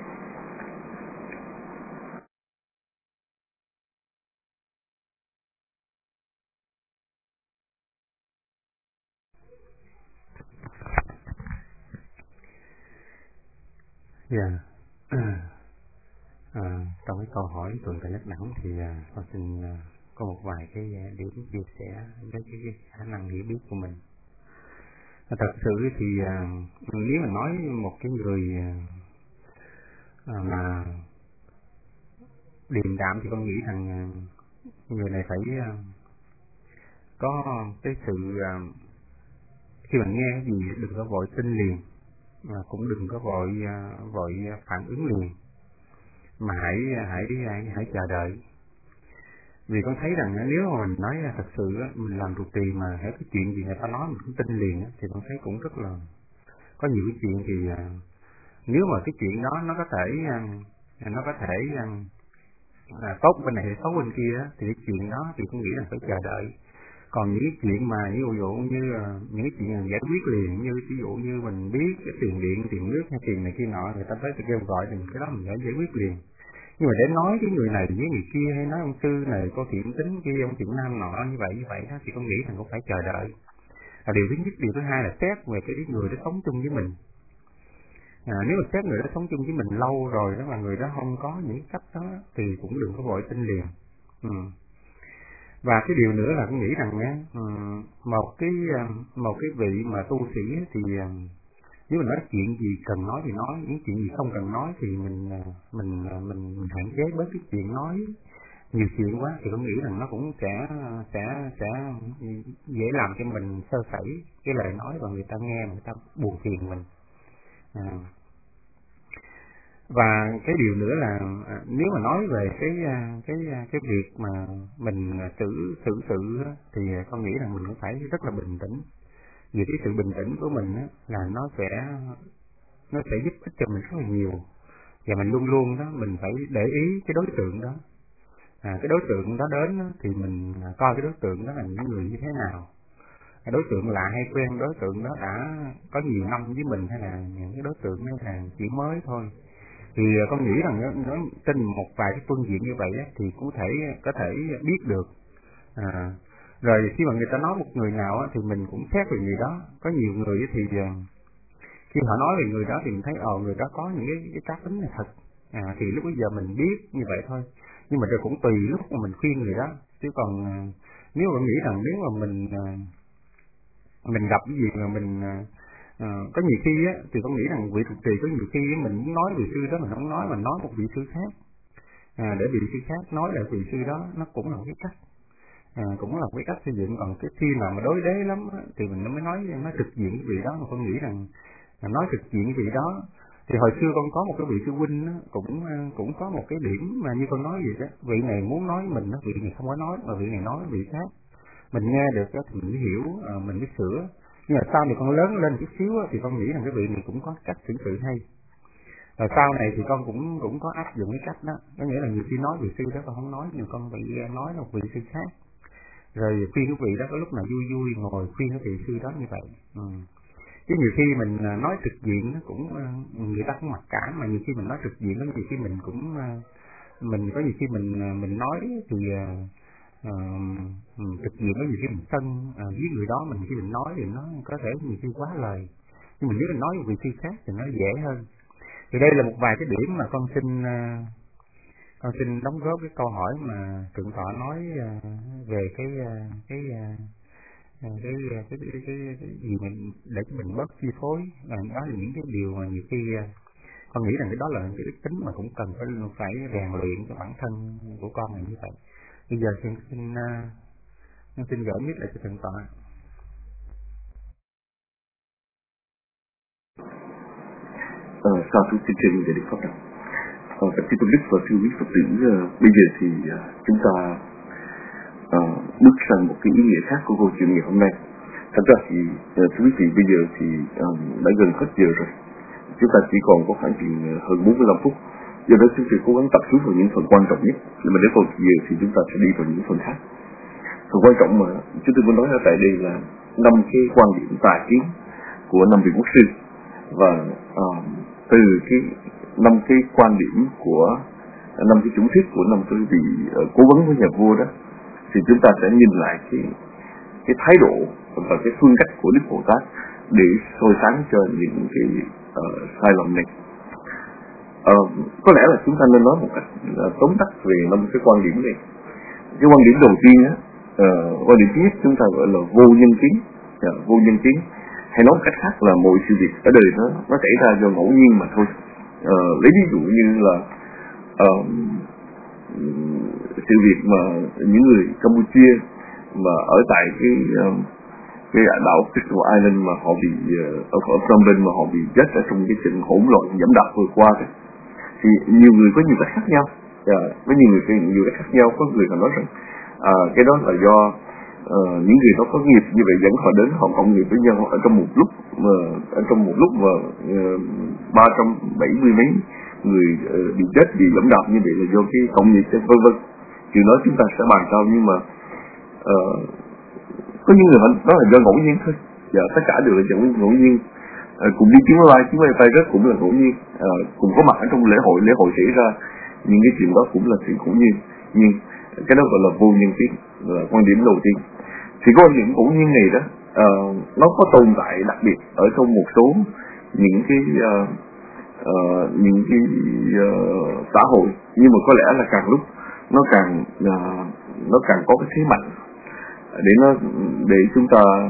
Trong cái câu hỏi tuần tại Nhắc Nẵng thì con xin có một vài cái điểm chia sẻ với cái khả năng hiểu biết của mình. Thật sự thì nếu mà nói một cái người mà điềm đạm thì con nghĩ rằng người này phải có cái sự khi mà nghe cái gì đừng có vội tin liền, mà cũng đừng có vội phản ứng liền, mà hãy chờ đợi. Vì con thấy rằng nếu mà mình nói thật sự mình làm trụ trì mà hễ cái chuyện gì người ta nói mình cũng tin liền thì con thấy cũng rất là có nhiều cái chuyện thì nếu mà cái chuyện đó nó có thể tốt bên này tốt bên kia thì cái chuyện đó thì tôi nghĩ là phải chờ đợi. Còn những cái chuyện mà ví dụ như những cái chuyện giải quyết liền, như ví dụ như mình biết cái tiền điện, tiền nước hay tiền này kia nọ, người ta tới kêu gọi thì cái đó mình phải giải quyết liền. Nhưng mà để nói cái người này với người kia, hay nói ông Tư này có thiện tính kia, ông thiện nam nọ như vậy đó, thì con nghĩ rằng cũng phải chờ đợi. Điều thứ nhất, điều thứ hai là xét về cái người đó sống chung với mình. Nếu mà xét người đó sống chung với mình lâu rồi đó mà người đó không có những cách đó thì cũng đừng có vội tin liền. Và cái điều nữa là tôi nghĩ rằng một cái vị mà tu sĩ thì nếu mình nói chuyện gì cần nói thì nói, những chuyện gì không cần nói thì mình hạn chế bớt cái chuyện nói nhiều chuyện quá, thì tôi nghĩ rằng nó cũng sẽ dễ làm cho mình sơ sẩy cái lời nói và người ta nghe, người ta buồn phiền mình. Và cái điều nữa là nếu mà nói về cái việc mà mình xử sự thì con nghĩ rằng mình cũng phải rất là bình tĩnh. Vì cái sự bình tĩnh của mình là nó sẽ giúp ích cho mình rất là nhiều, và mình luôn luôn đó mình phải để ý cái đối tượng đó. Cái đối tượng đó đến thì mình coi cái đối tượng đó là những người như thế nào. Đối tượng lạ hay quen, đối tượng đó đã có nhiều năm với mình, hay là những cái đối tượng đó là chỉ mới thôi. Thì con nghĩ rằng nó trên một vài cái phương diện như vậy thì cũng có thể biết được. Rồi khi mà người ta nói một người nào thì mình cũng xét về người đó. Có nhiều người thì khi họ nói về người đó thì mình thấy người đó có những cái cá tính này thật. Thì lúc bây giờ mình biết như vậy thôi. Nhưng mà rồi cũng tùy lúc mà mình khuyên người đó. Chứ còn nếu mà nghĩ rằng nếu mà mình gặp cái gì mà mình có nhiều khi thì con nghĩ rằng vị trụ trì có nhiều khi mình muốn nói vị sư đó mình không nói, mình nói một vị sư khác, để vị sư khác nói lại vị sư đó, nó cũng là một cái cách, xây dựng. Còn cái khi nào mà đối đế lắm thì mình mới nói trực diện cái vị đó. Mà con nghĩ rằng nói trực diện cái vị đó thì hồi xưa con có một cái vị sư huynh cũng có một cái điểm mà như con nói vậy đó, vị này muốn nói mình, vị này không có nói, mà vị này nói vị khác, mình nghe được thì mình mới hiểu, mình mới sửa. Nhưng mà sau này con lớn lên chút xíu thì con nghĩ rằng cái vị này cũng có cách xử sự hay. Rồi sau này thì con cũng có áp dụng cái cách đó. Có nghĩa là nhiều khi nói vị sư đó con không nói, nhưng con bị nói một vị sư khác. Rồi khuyên cái vị đó có lúc nào vui ngồi khuyên cái vị sư đó như vậy. Chứ nhiều khi mình nói trực diện nó cũng người ta cũng mặc cảm, mà nhiều khi mình nói trực diện đó nhiều khi mình cũng có nhiều khi mình nói thì trực diện có nhiều khi mình sân với người đó, mình khi mình nói thì nó có thể nhiều khi quá lời. Nhưng mình nếu mình nói một vị sư khác thì nó dễ hơn. Thì đây là một vài cái điểm mà con xin đóng góp cái câu hỏi mà Thượng tọa nói về cái gì mình để cho mình bớt chi phối. Đó là những cái điều mà nhiều khi con nghĩ rằng cái đó là cái đức tính mà cũng cần phải rèn luyện cho bản thân của con này như vậy. Bây giờ xin gửi mic lại cho Thượng tọa. Sau thứ xin trình để được phát động. Các sư tôn đức và sư quý Phật tử, bây giờ thì chúng ta bước sang một cái ý nghĩa khác của câu chuyện ngày hôm nay. Thật ra thì thưa quý vị, bây giờ thì đã gần hết giờ rồi. Chúng ta chỉ còn có khoảng chừng hơn 45 phút. Do đó chúng tôi cố gắng tập trung vào những phần quan trọng nhất. Nhưng mà đến phần giờ thì chúng ta sẽ đi vào những phần khác. Phần quan trọng mà chúng tôi muốn nói ở tại đây là 5 cái quan điểm tà kiến của 5 vị quốc sư. Và từ cái 5 cái quan điểm của 5 cái chủ thuyết của 5 cái vị cố vấn của nhà vua đó, thì chúng ta sẽ nhìn lại cái thái độ và cái phương cách của Đức Bồ Tát để soi sáng cho những cái sai lầm này. Có lẽ là chúng ta nên nói một cách tóm tắt về 5 cái quan điểm này. Cái quan điểm đầu tiên quan điểm thứ nhất chúng ta gọi là vô nhân kiến. Vô nhân kiến, hay nói một cách khác là mọi sự việc ở đời nó xảy ra do ngẫu nhiên mà thôi. Lấy ví dụ như là sự việc mà những người Campuchia mà ở tại cái đảo Crystal Island mà họ bị ở Phnom Penh mà họ bị chết ở trong cái trận hỗn loạn dẫm đạp vừa qua đó, thì nhiều người có nhiều cách khác nhau. Có nhiều người cách khác nhau. Có người còn nói rằng cái đó là do những người đó có nghiệp như vậy dẫn họ đến họ cộng nghiệp với nhau ở trong một lúc mà 370 mấy người bị chết vì dẫm đạp như vậy là do cái cộng nghiệp vân vân. Điều đó chúng ta sẽ bàn sau, nhưng mà có những người đó là do ngẫu nhiên thôi. Dạ, tất cả đều là do ngẫu nhiên. Cùng đi chuyến máy bay rất cũng là ngẫu nhiên. Cùng có mặt ở trong lễ hội xảy ra những cái chuyện đó cũng là chuyện ngẫu nhiên. Nhưng cái đó gọi là vô nhân tính, là quan điểm đầu tiên. Thì cái quan điểm ngẫu nhiên này đó nó có tồn tại đặc biệt ở trong một số những cái xã hội, nhưng mà có lẽ là càng lúc nó càng có cái thế mạnh để chúng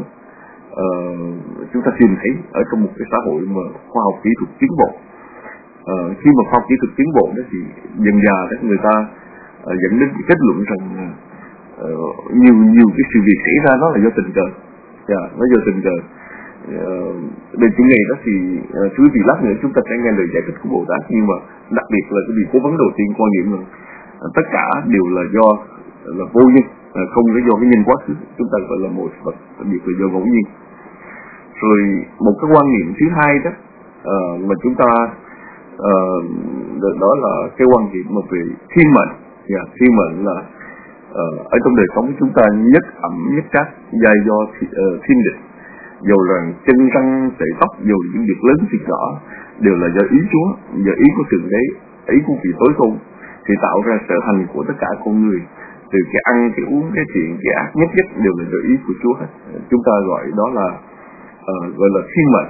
ta tìm thấy ở trong một cái xã hội mà khoa học kỹ thuật tiến bộ. Khi mà khoa học kỹ thuật tiến bộ đó thì dần dà đó người ta dẫn đến kết luận rằng nhiều cái sự việc xảy ra nó là do tình cờ. Nó do tình cờ. Về chuyện này đó thì quý vị lát nữa chúng ta sẽ nghe lời giải thích của Bồ Tát, nhưng mà đặc biệt là cái điều cố vấn đầu tiên quan niệm là tất cả đều là do là vô nhân, không phải do cái nhân quá khứ, chúng ta gọi là một vật, đặc biệt là do ngẫu nhiên. Rồi một cái quan niệm thứ hai đó mà chúng ta đó là cái quan niệm mà về thiên mệnh. Thiên mệnh là ở trong đời sống của chúng ta nhất ẩm nhất trác, giai do thiên định. Dầu rằng chân răng sợi tóc, dầu những việc lớn việc nhỏ đều là do ý Chúa, do ý của Thượng Đế, ý của vị tối tôn thì tạo ra sở hành của tất cả con người. Từ cái ăn, cái uống, cái chuyện, cái ác nhất đều là do ý của Chúa hết. Chúng ta gọi đó là gọi là thiên mệnh.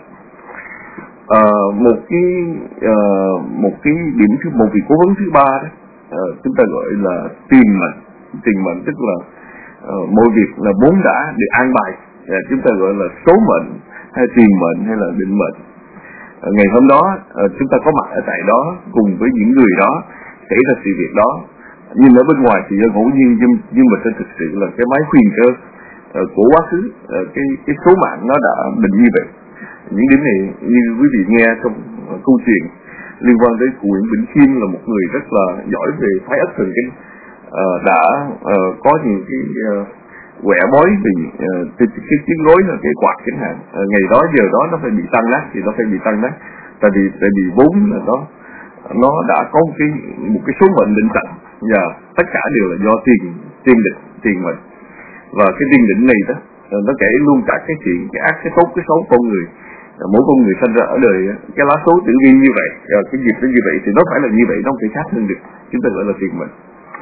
Một vị cố vấn thứ ba đó chúng ta gọi là tiền mệnh. Tiền mệnh tức là mọi việc là vốn đã được an bài. Chúng ta gọi là số mệnh hay tiền mệnh hay là định mệnh. Ngày hôm đó chúng ta có mặt ở tại đó cùng với những người đó xảy ra sự việc đó. Nhưng ở bên ngoài thì do ngẫu nhiên, nhưng mà thực sự là cái máy khuyên cơ của quá khứ, cái số mạng nó đã định như vậy. Những điểm này như quý vị nghe trong câu chuyện liên quan tới cụ Nguyễn Vĩnh Khiêm, là một người rất là giỏi về thái ất thần kinh, đã có những cái quẻ bói vì cái chiếc gối là cái quạt chẳng hạn, ngày đó giờ đó nó phải bị tăng nát thì nó phải bị tăng nát, tại vì vốn là nó đã có một cái số mệnh định sẵn, và tất cả đều là do tiền mệnh. Và cái tiền định này đó nó kể luôn cả cái chuyện cái ác cái tốt cái xấu con người. Mỗi con người sinh ra ở đời cái lá số tử vi như vậy, cái dịp nó như vậy thì nó phải là như vậy, nó không thể khác hơn được. Chúng ta gọi là tiền mệnh.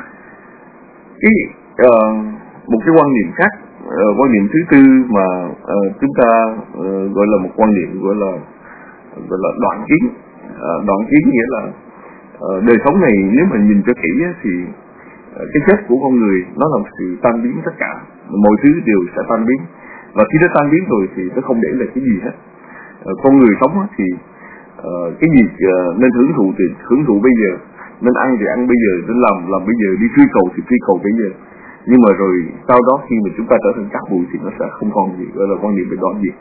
Một cái quan niệm khác, quan niệm thứ tư mà chúng ta gọi là một quan niệm gọi là đoạn kiến. Đoạn kiến nghĩa là đời sống này nếu mà nhìn cho kỹ thì cái chết của con người nó là một sự tan biến tất cả, mọi thứ đều sẽ tan biến, và khi nó tan biến rồi thì nó không để lại cái gì hết. Con người sống thì cái gì nên hưởng thụ thì hưởng thụ bây giờ, nên ăn thì ăn bây giờ, nên làm bây giờ, đi truy cầu thì truy cầu bây giờ. Nhưng mà rồi sau đó khi mà chúng ta trở thành cát bụi thì nó sẽ không còn gì, gọi là quan niệm về đoạn diệt.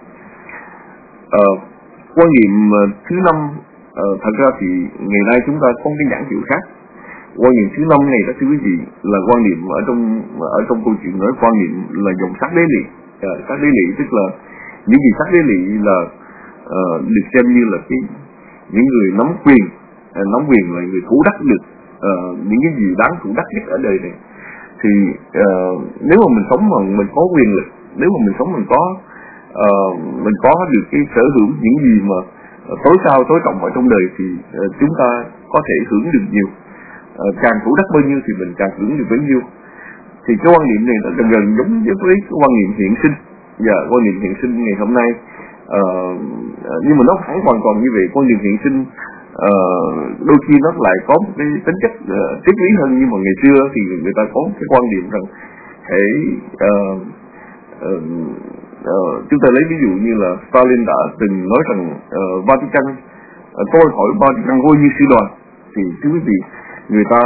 Quan niệm thứ năm, thật ra thì ngày nay chúng ta có cái nhãn hiệu khác. Quan niệm thứ năm này đó thưa quý vị là quan niệm ở trong câu chuyện nói quan niệm là dòng sắc đế lị. Sắc đế lị tức là những gì sắc đế lị là được xem như là những người nắm quyền là người thủ đắc được những cái gì đáng thủ đắc nhất ở đời này. Thì nếu mà mình sống mà mình có quyền lực, nếu mà mình sống mình có được cái sở hữu những gì mà tối cao tối trọng ở trong đời thì chúng ta có thể hưởng được nhiều. Càng thủ đắc bao nhiêu thì mình càng hưởng được bấy nhiêu. Thì cái quan niệm này nó gần giống với cái quan niệm hiện sinh. Quan niệm hiện sinh ngày hôm nay nhưng mà nó không hoàn toàn như vậy. Quan niệm hiện sinh đôi khi nó lại có một cái tính chất triết lý hơn, nhưng mà ngày xưa thì người ta có cái quan điểm rằng chúng ta lấy ví dụ như là Stalin đã từng nói rằng Vatican, tôi hỏi Vatican vô như sư đoàn, thì thưa quý vị, người ta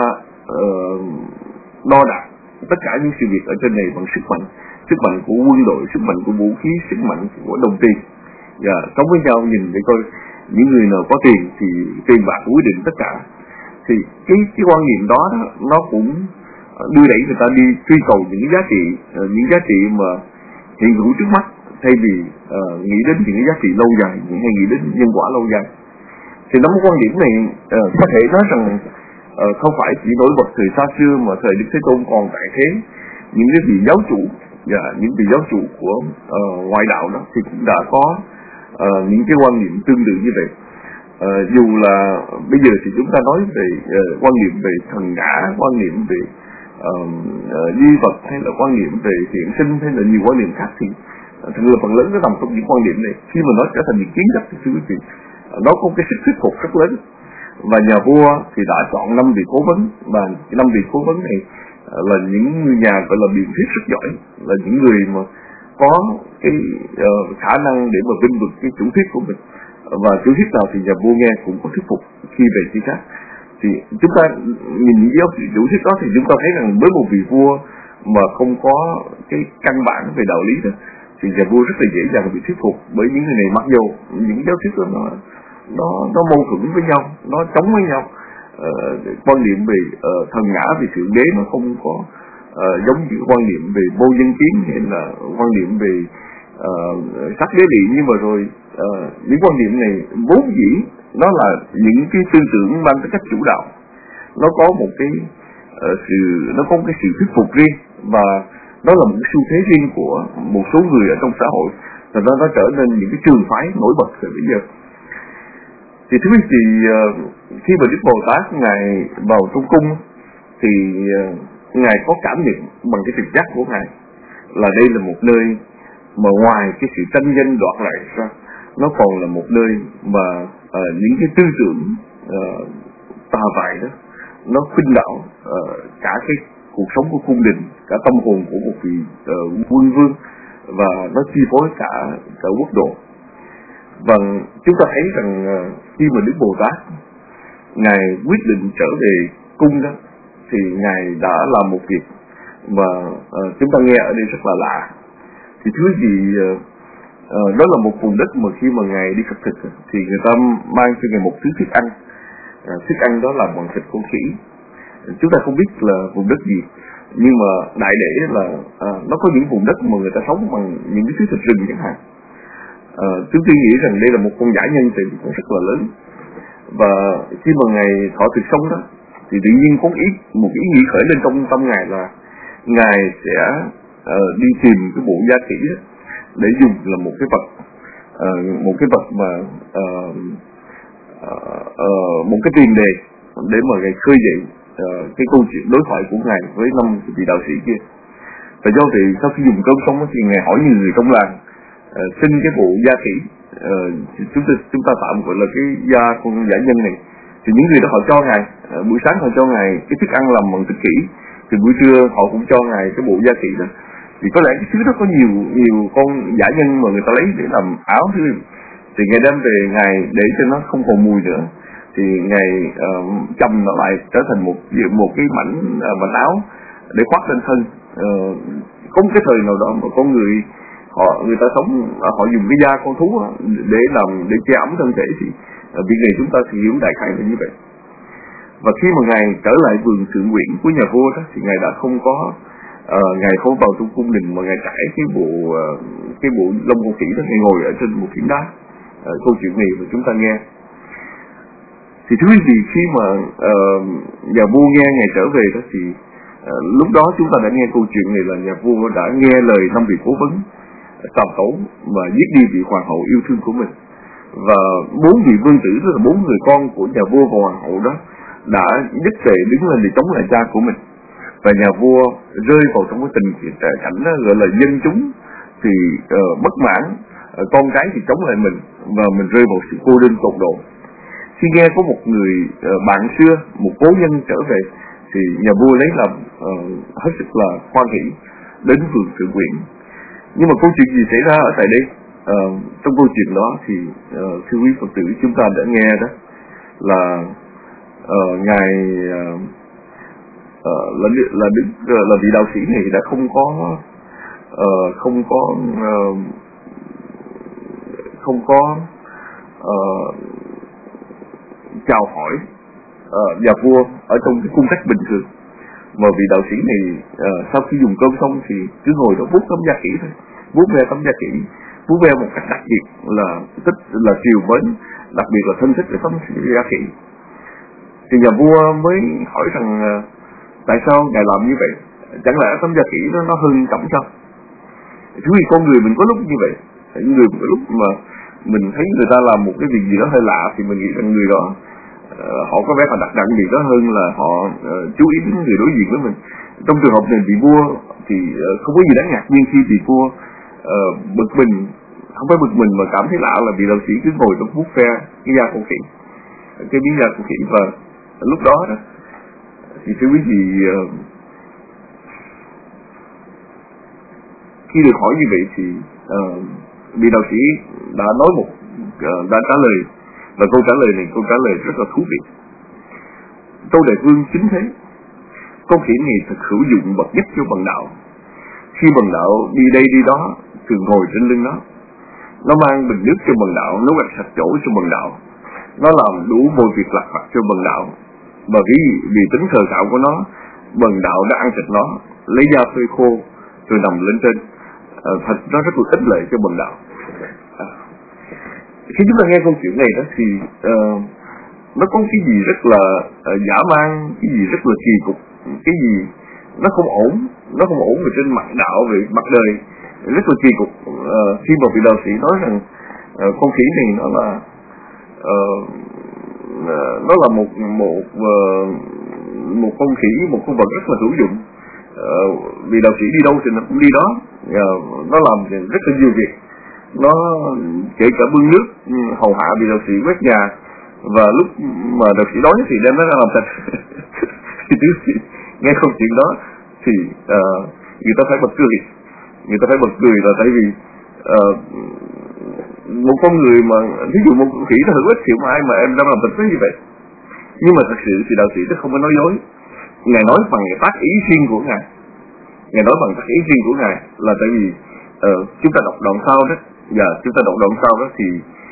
đo đạc tất cả những sự việc ở trên này bằng sức mạnh của quân đội, sức mạnh của vũ khí, sức mạnh của đồng tiền. Và sống với nhau nhìn để coi những người nào có tiền thì tiền bạc quyết định tất cả. Thì cái quan niệm đó nó cũng đưa đẩy người ta đi truy cầu những giá trị mà hiện hữu trước mắt, thay vì nghĩ đến những cái giá trị lâu dài, hay nghĩ đến nhân quả lâu dài. Thì nắm quan điểm này có thể nói rằng không phải chỉ nổi bật thời xa xưa mà thời Đức Thế Tôn còn tại thế. Những cái vị giáo chủ và những vị giáo chủ của ngoại đạo đó thì cũng đã có những cái quan niệm tương tự như vậy. Dù là bây giờ thì chúng ta nói về quan niệm về thần ngã, quan niệm về duy vật, hay là quan niệm về hiện sinh, hay là nhiều quan niệm khác, thì thực là phần lớn nó nằm trong những quan điểm này. Khi mà nó trở thành những kiến thức thì thưa quý vị, nó có cái sức thuyết phục rất lớn. Và nhà vua thì đã chọn 5 vị cố vấn, và 5 vị cố vấn này là những nhà gọi là biện thuyết rất giỏi, là những người mà có cái khả năng để mà vinh vực cái chủ thuyết của mình, và chủ thuyết nào thì nhà vua nghe cũng có thuyết phục khi về khi khác. Thì chúng ta nhìn những chủ thuyết đó thì chúng ta thấy rằng với một vị vua mà không có cái căn bản về đạo lý đó, thì nhà vua rất là dễ dàng bị thuyết phục bởi những người này, mặc dù những giáo thuyết đó nó mâu thuẫn với nhau, nó chống với nhau. Quan niệm về thần ngã, về thượng đế nó không có giống như quan niệm về vô nhân kiến, hay là quan niệm về sắc đế địa. Nhưng mà rồi những quan niệm này vốn dĩ nó là những cái tư tưởng mang tính cách chủ đạo, nó có một cái sự thuyết phục riêng, và nó là một cái xu thế riêng của một số người ở trong xã hội, và nó trở nên những cái trường phái nổi bật từ bây giờ. Thì thưa quý vị, khi mà Đức Bồ Tát ngài vào trong cung thì ngài có cảm nhận bằng cái trực giác của ngài là đây là một nơi mà ngoài cái sự tranh danh đoạt lại ra, nó còn là một nơi mà những cái tư tưởng tà vại đó nó khuynh đảo cả cái cuộc sống của cung đình, cả tâm hồn của một vị quân vương, và nó chi phối cả quốc độ. Và chúng ta thấy rằng khi mà Đức Bồ Tát ngài quyết định trở về cung đó, thì ngài đã làm một việc mà chúng ta nghe ở đây rất là lạ. Thì thứ gì đó là một vùng đất mà khi mà ngài đi khất thực thì người ta mang cho ngài một thứ thức ăn. Thức ăn đó là bằng thịt con khỉ. Chúng ta không biết là vùng đất gì, nhưng mà đại để là nó có những vùng đất mà người ta sống bằng những cái thứ thịt rừng chẳng hạn. Chúng tôi nghĩ rằng đây là một con dã nhân thì cũng rất là lớn. Và khi mà ngài thọ thực xong đó, thì tự nhiên có một ý nghĩ khởi lên trong tâm ngài là ngài sẽ đi tìm cái bộ gia kỹ đó, để dùng là một cái vật mà một cái tiền đề để mà ngài khơi dậy cái câu chuyện đối thoại của ngài với 5 vị đạo sĩ kia. Và do thì sau khi dùng cơm xong thì ngài hỏi nhiều người trong làng xin cái bộ gia kỹ, chúng ta tạm gọi là cái da con giả nhân này. Thì những người đó họ cho ngài, buổi sáng họ cho ngài cái thức ăn làm bằng thịt khỉ, thì buổi trưa họ cũng cho ngài cái bộ gia kỹ đó. Thì có lẽ cái thứ đó có nhiều con giả nhân mà người ta lấy để làm áo thôi. Thì ngài đem về ngài để cho nó không còn mùi nữa, thì ngài châm nó lại trở thành một cái mảnh áo để khoác lên thân. Có một cái thời nào đó mà con người ta sống, họ dùng cái da con thú để che ấm thân thể, thì việc này chúng ta thì hiểu đại khái là như vậy. Và khi mà ngài trở lại vườn thượng uyển của nhà vua đó, thì ngài đã không có ngài không vào trong cung đình, mà ngài trải cái bộ lông con khỉ đó, ngài ngồi ở trên một phiến đá. Câu chuyện này mà chúng ta nghe. Thì thưa quý vị, khi mà nhà vua nghe ngài trở về đó, thì lúc đó chúng ta đã nghe câu chuyện này là nhà vua đã nghe lời 5 vị cố vấn tàm tấu và giết đi vị hoàng hậu yêu thương của mình. Và 4 vị vương tử, tức là 4 người con của nhà vua và hoàng hậu đó, đã nhất tề đứng lên để chống lại cha của mình. Và nhà vua rơi vào trong cái tình cảnh đó, gọi là dân chúng thì bất mãn, con cái thì chống lại mình, và mình rơi vào sự cô đơn tột độ. Khi nghe có một người bạn xưa, một cố nhân trở về, thì nhà vua lấy làm hết sức là hoan hỷ đến vườn thượng uyển. Nhưng mà câu chuyện gì xảy ra ở tại đây? Trong câu chuyện đó thì thưa quý Phật tử, chúng ta đã nghe đó là ngài là vị đạo sĩ này đã không có chào hỏi nhà vua ở trong cái cung cách bình thường, Mà vị đạo sĩ này sau khi dùng cơm xong thì cứ ngồi đó vuốt tấm da khỉ thôi, vuốt ve tấm da khỉ, vuốt ve một cách đặc biệt là chiều mến, đặc biệt là thân thích với tấm da khỉ. Thì nhà vua mới hỏi rằng tại sao ngài làm như vậy, chẳng lẽ tấm da khỉ nó hơn trọng sao? Chứ vì con người mình có lúc như vậy, người có lúc mà mình thấy người ta làm một cái việc gì đó hơi lạ thì mình nghĩ rằng người đó họ có vẻ là đặc đẳng gì đó hơn là họ chú ý đến người đối diện với mình. Trong trường hợp này vị vua thì không có gì đáng ngạc nhiên khi vị vua bực mình, không phải bực mình mà cảm thấy lạ là vị đạo sĩ cứ ngồi trong vuốt ve cái da con khỉ, cái miếng da con khỉ. Và lúc đó thì thưa quý vị, khi được hỏi như vậy thì vị đạo sĩ đã nói đã trả lời, và câu trả lời này câu trả lời rất là thú vị. Tâu Đại Vương chính thế, con khỉ này thật hữu dụng bậc nhất cho bần đạo. Khi bần đạo đi đây đi đó thường ngồi trên lưng nó mang bình nước cho bần đạo, nó quét sạch chỗ cho bần đạo, nó làm đủ mọi việc lặt vặt cho bần đạo. Và vì tính khờ khạo của nó, bần đạo đã ăn thịt nó, lấy da phơi khô rồi nằm lên trên. Thật nó rất là ích lợi cho bần đạo. Khi chúng ta nghe câu chuyện này đó thì nó có cái gì rất là dã man, cái gì rất là kỳ cục, cái gì nó không ổn về trên mặt đạo, về mặt đời, rất là kỳ cục. Khi mà vị đạo sĩ nói rằng con khỉ này nó là một con khỉ, một con vật rất là hữu dụng. Vị đạo sĩ đi đâu thì nó cũng đi đó, nó làm rất là nhiều việc, nó kể cả bưng nước hầu hạ vị đạo sĩ, quét nhà, và lúc mà đạo sĩ đói thì đem nó ra làm thịt. Thì nghe câu chuyện đó thì người ta phải bật cười, là tại vì một con người mà ví dụ một con khỉ nó hữu ích thì ai mà em đang làm thịt nó như vậy. Nhưng mà thật sự thì đạo sĩ nó không có nói dối, ngài nói bằng tác ý riêng của ngài. Là tại vì chúng ta đọc đoạn sau đó, thì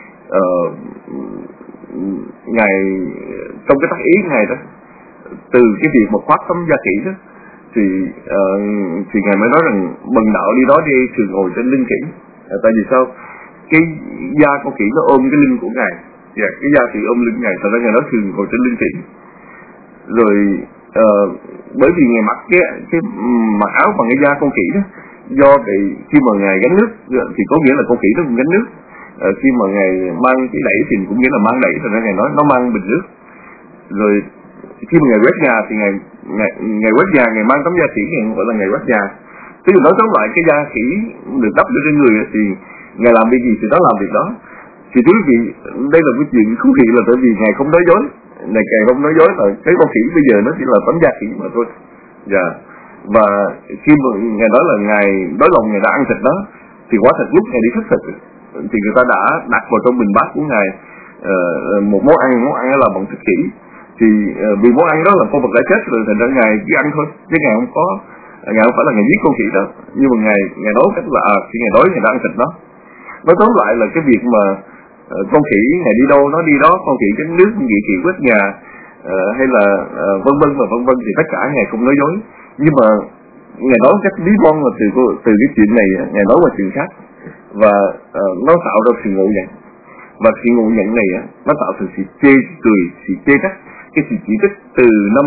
ngài trong cái tác ý ngài đó, từ cái việc mà khoác tấm da khỉ đó thì ngài mới nói rằng bần đạo đi đó đi thường ngồi trên lưng khỉ. Tại vì sao? Cái da con khỉ nó ôm cái lưng của ngài, cái da khỉ ôm lưng ngài, tại vì ngài nói thường ngồi trên lưng khỉ. Rồi bởi vì ngài mặc cái mặc áo bằng cái da con khỉ đó, do vậy khi mà ngài gánh nước thì có nghĩa là con khỉ nó cũng gánh nước, khi mà ngài mang cái đẩy thì cũng nghĩa là mang đẩy, thành ra ngài nói nó mang bình nước. Rồi khi mà ngài quét nhà thì ngài quét nhà, ngài mang tấm da khỉ, ngài gọi là ngài quét nhà. Tức là nói tóm lại cái da khỉ được đắp lên trên người thì ngài làm việc gì thì nó làm việc đó. Thì quý vị, đây là cái chuyện thú vị, là tại vì ngài không nói dối, là cái con khỉ bây giờ nó chỉ là tấm da khỉ mà thôi. Và khi mà ngài nói là ngài đói lòng, ngài đã ăn thịt đó, thì quả thật lúc ngài đi khất thực thì người ta đã đặt vào trong bình bát của ngài một món ăn đó là bằng thịt khỉ. Thì vì món ăn đó là con vật đã chết rồi, thành ra ngài cứ ăn thôi, chứ ngài không phải là ngài giết con khỉ đó. Nhưng mà ngài nói cách là khi ngài đói ngài đã ăn thịt đó. Nói tóm lại là cái việc mà con khỉ ngài đi đâu nó đi đó, con khỉ cái nước, con khỉ quét nhà, hay là vân vân thì tất cả ngài không nói dối. Nhưng mà ngài nói cách lý von là từ cái chuyện này ngài nói qua chuyện khác, và nó tạo ra sự ngộ nhận. Và sự ngộ nhận này nó tạo thành sự chê cười, sự chê trách, cái sự chỉ trích từ năm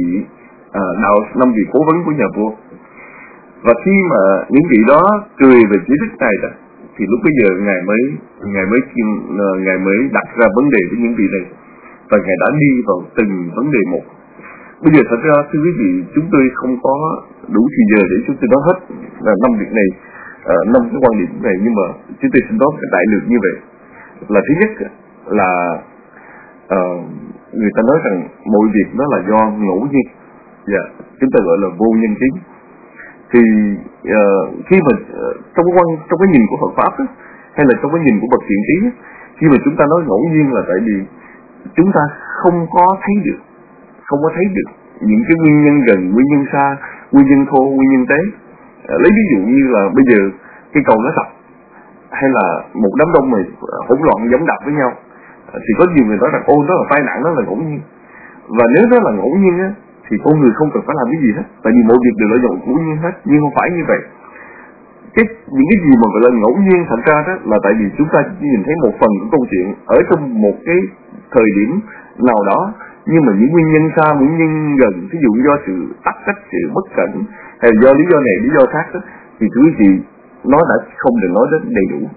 vị cố vấn của nhà vua. Và khi mà những vị đó cười về chỉ trích này đó, thì lúc bây giờ ngài mới đặt ra vấn đề với những vị này, và ngài đã đi vào từng vấn đề một. Bây giờ thật ra thưa quý vị, chúng tôi không có đủ thời giờ để chúng tôi nói hết là 5 việc này, 5 cái quan điểm này, nhưng mà chúng tôi xin nói cái đại lược như vậy. Là thứ nhất là người ta nói rằng mọi việc nó là do ngẫu nhiên, chúng ta gọi là vô nhân tính. Thì khi mà trong cái nhìn của Phật pháp đó, hay là trong cái nhìn của bậc thiện trí, khi mà chúng ta nói ngẫu nhiên là tại vì chúng ta không có thấy được những cái nguyên nhân gần, nguyên nhân xa, nguyên nhân thô, nguyên nhân tế. Lấy ví dụ như là bây giờ cái cầu nó sập, hay là một đám đông này hỗn loạn giẫm đạp với nhau, thì có nhiều người nói rằng đó là tai nạn, đó là ngẫu nhiên. Và nếu đó là ngẫu nhiên thì con người không cần phải làm cái gì hết, tại vì mọi việc đều là do ngẫu nhiên hết. Nhưng không phải như vậy. Những cái gì mà gọi là ngẫu nhiên thành ra đó là tại vì chúng ta chỉ nhìn thấy một phần của câu chuyện ở trong một cái thời điểm nào đó, nhưng mà những nguyên nhân xa, nguyên nhân gần, ví dụ do sự tắc cách, sự bất cẩn hay do lý do này, lý do khác đó, thì thứ gì nó đã không được nói đến đầy đủ.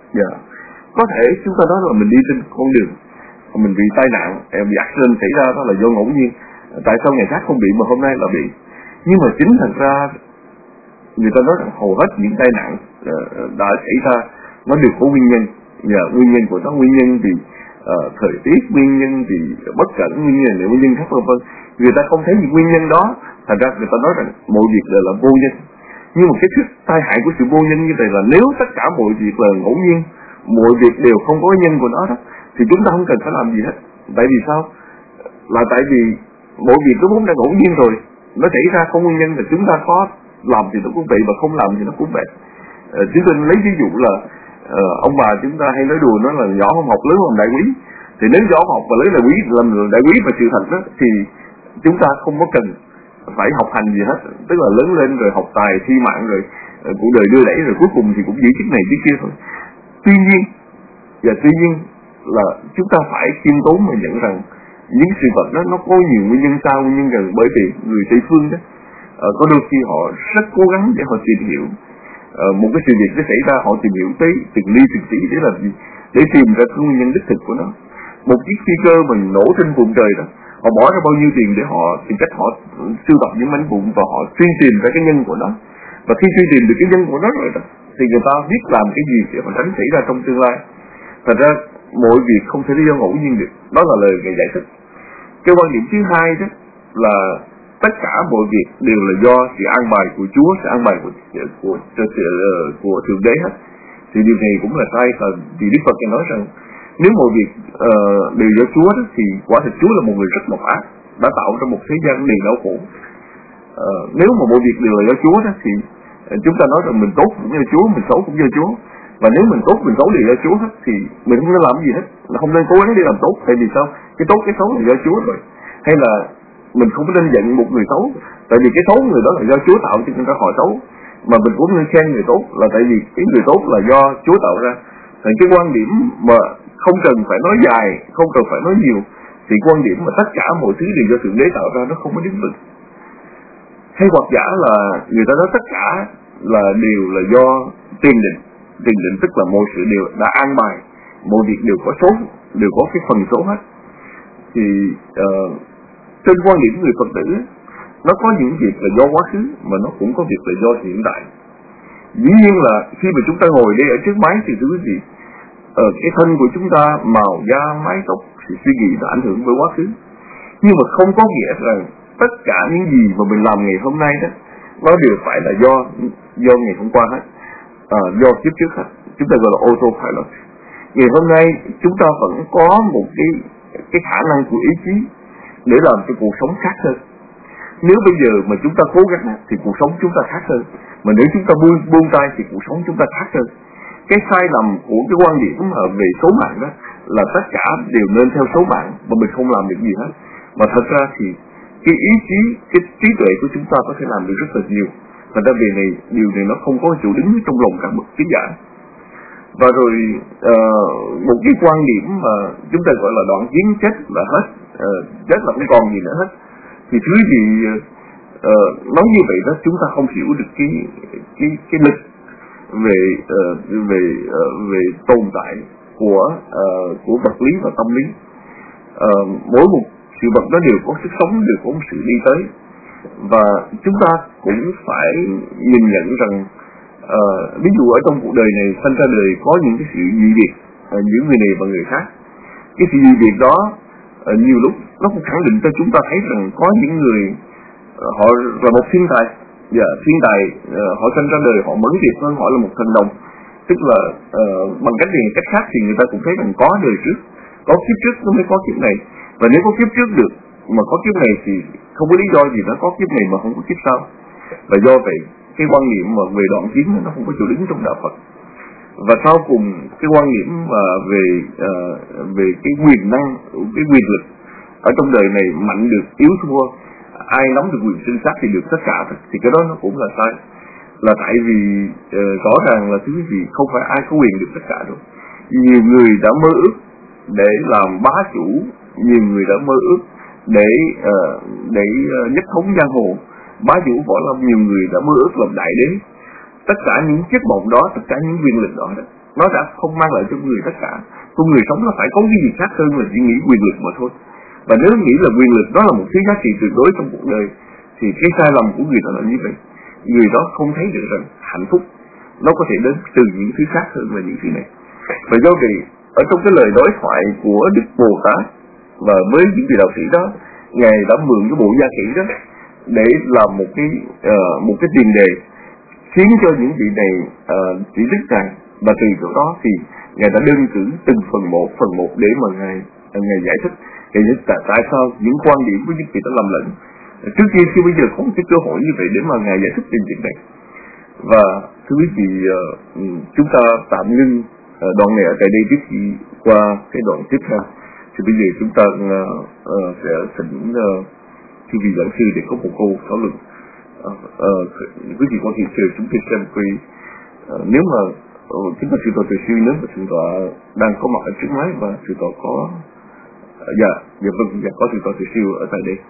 Có thể chúng ta nói là mình đi trên con đường, mình bị tai nạn, bị accident xảy ra đó là do ngẫu nhiên. Tại sao ngày khác không bị mà hôm nay là bị? Nhưng mà chính thật ra người ta nói rằng hầu hết những tai nạn đã xảy ra nó đều có nguyên nhân. Nguyên nhân của nó, nguyên nhân vì thời tiết, nguyên nhân vì bất cẩn, nguyên nhân này, nguyên nhân khác vân. Người ta không thấy những nguyên nhân đó, thành ra người ta nói rằng mọi việc đều là vô nhân. Nhưng mà cái thuyết tai hại của sự vô nhân như vậy là nếu tất cả mọi việc là ngẫu nhiên, mọi việc đều không có nhân của nó đó, thì chúng ta không cần phải làm gì hết. Tại vì sao? Là tại vì mọi việc nó vốn đã ngẫu nhiên rồi, nó xảy ra không nguyên nhân, là chúng ta có làm thì nó cũng vậy, và không làm thì nó cũng vậy. Chúng tôi lấy ví dụ là ông bà chúng ta hay nói đùa, nói là nhỏ không học lớn làm đại quý. Thì nếu nhỏ học và lớn đại quý, làm đại quý và sự thật đó, thì chúng ta không có cần phải học hành gì hết, tức là lớn lên rồi học tài thi mạng rồi cuộc đời đưa đẩy, rồi cuối cùng thì cũng giữ chức này chức kia thôi. Tuy nhiên là chúng ta phải khiêm tốn mà nhận rằng những sự vật đó nó có nhiều nguyên nhân sau, nguyên nhân gần, bởi vì người Tây phương đó có đôi khi họ rất cố gắng để họ tìm hiểu một cái sự việc nó xảy ra, họ tìm hiểu tới từng ly từng tí để làm gì, để tìm ra cái nguyên nhân đích thực của nó. Một chiếc phi cơ mình nổ trên vùng trời đó, họ bỏ ra bao nhiêu tiền để họ tìm cách họ sưu tập những mảnh vụn và họ truy tìm ra cái nhân của nó. Và khi truy tìm được cái nhân của nó rồi đó, thì người ta biết làm cái gì để mà tránh xảy ra trong tương lai. Thật ra mọi việc không thể do ngẫu nhiên được. Đó là lời Ngài giải thích. Cái quan điểm thứ hai đó là tất cả mọi việc đều là do sự an bài của Chúa, sự an bài của Thượng Đế hết. Thì điều này cũng là sai, vì Đức Phật nói rằng nếu mọi việc đều do Chúa đó, thì quả thực Chúa là một người rất độc ác, đã tạo ra một thế gian đầy đau khổ. Nếu mà mọi việc đều là do Chúa đó, thì chúng ta nói rằng mình tốt cũng do Chúa, mình xấu cũng do Chúa. Và nếu mình tốt, mình xấu đều do Chúa hết, thì mình không nên làm gì hết, là không nên cố gắng để làm tốt. Tại vì sao? Cái tốt, cái xấu là do Chúa rồi. Hay là mình không nên giận một người xấu, tại vì cái xấu người đó là do Chúa tạo cho người ta họ xấu. Mà mình cũng nên khen người tốt, là tại vì cái người tốt là do Chúa tạo ra. Thành cái quan điểm mà không cần phải nói dài, không cần phải nói nhiều, thì quan điểm mà tất cả mọi thứ đều do Thượng Đế tạo ra nó không có đứng vững. Hay hoặc giả là người ta nói tất cả là đều là do tiền định. Tiền định tức là mọi sự đều đã an bài, mọi việc đều có số, đều có cái phần số hết. Thì trên quan điểm người Phật tử, nó có những việc là do quá khứ, mà nó cũng có việc là do hiện tại. Dĩ nhiên là khi mà chúng ta ngồi đây ở trước máy thì thưa quý vị, cái thân của chúng ta, màu da, mái tóc, thì suy nghĩ nó ảnh hưởng với quá khứ. Nhưng mà không có nghĩa rằng tất cả những gì mà mình làm ngày hôm nay đó, nó đều phải là do ngày hôm qua hết, do kiếp trước hết. Chúng ta gọi là autopilot. Ngày hôm nay chúng ta vẫn có một cái khả năng của ý chí để làm cho cuộc sống khác hơn. Nếu bây giờ mà chúng ta cố gắng thì cuộc sống chúng ta khác hơn, mà nếu chúng ta buông tay thì cuộc sống chúng ta khác hơn. Cái sai lầm của cái quan điểm về số mạng đó là tất cả đều nên theo số mạng, mà mình không làm được gì hết. Mà thật ra thì cái ý chí, cái trí tuệ của chúng ta có thể làm được rất là nhiều. Và đặc biệt này, điều này nó không có chỗ đứng trong lòng cả bậc trí giả. Và rồi một cái quan điểm mà chúng ta gọi là đoạn kiến chết là hết, chết là không còn gì nữa hết. Thì thứ gì nói như vậy đó, chúng ta không hiểu được cái lực về tồn tại của vật lý và tâm lý. Mỗi một sự vật đó đều có sức sống, đều có một sự đi tới. Và chúng ta cũng phải nhìn nhận rằng ví dụ ở trong cuộc đời này, sinh ra đời có những cái sự dị biệt giữa người này và người khác. Cái sự dị biệt đó nhiều lúc nó cũng khẳng định cho chúng ta thấy rằng có những người họ là một thiên tài, thiên tài họ sinh ra đời họ mới việc hơn, họ là một thần đồng. Tức là bằng cách này cách khác thì người ta cũng thấy rằng có đời trước, có kiếp trước nó mới có kiếp này. Và nếu có kiếp trước được mà có kiếp này thì không có lý do gì nó có kiếp này mà không có kiếp sau. Và do vậy cái quan niệm mà về đoạn kiến nó không có chỗ đứng trong đạo Phật. Và sau cùng cái quan niệm mà về cái quyền năng, cái quyền lực ở trong đời này mạnh được yếu thua, ai nắm được quyền sinh sát thì được tất cả, thì cái đó nó cũng là sai. Là tại vì rõ ràng là quý vị không phải ai có quyền được tất cả đâu. Nhiều người đã mơ ước để làm bá chủ, nhiều người đã mơ ước để nhất thống giang hồ, bá chủ võ lâm, nhiều người đã mơ ước làm đại đế. Tất cả những giấc mộng đó, tất cả những quyền lực đó, nó đã không mang lại cho người tất cả. Con người sống là phải có cái gì khác hơn là chỉ nghĩ quyền lực mà thôi. Và nếu nghĩ là quyền lực đó là một thứ giá trị tuyệt đối trong cuộc đời, thì cái sai lầm của người đó là như vậy. Người đó không thấy được rằng hạnh phúc nó có thể đến từ những thứ khác hơn là những thứ này. Và do vậy ở trong cái lời đối thoại của Đức Bồ Tát và với những vị đạo sĩ đó, ngài đã mượn cái bộ gia kỹ đó để làm một cái tiền đề khiến cho những vị này chỉ trích ngài. Và từ chỗ đó thì ngài đã đơn cử từng phần một để mà ngài giải thích tại sao những quan điểm của những vị đã lầm lẫn. Trước kia khi bây giờ có một cái cơ hội như vậy để mà ngài giải thích về chuyện này. Và thưa quý vị, chúng ta tạm ngưng đoạn này ở tại đây trước khi qua cái đoạn tiếp theo. Thì bây giờ chúng ta sẽ thỉnh chư vị giảng sư để có một câu thảo luận. Quý vị có thể chờ chúng tôi xem coi nếu mà chúng ta sư tọa từ sư, nếu mà sư tọa đang có mặt ở trước máy và sư tọa có có sư tọa từ sư ở tại đây.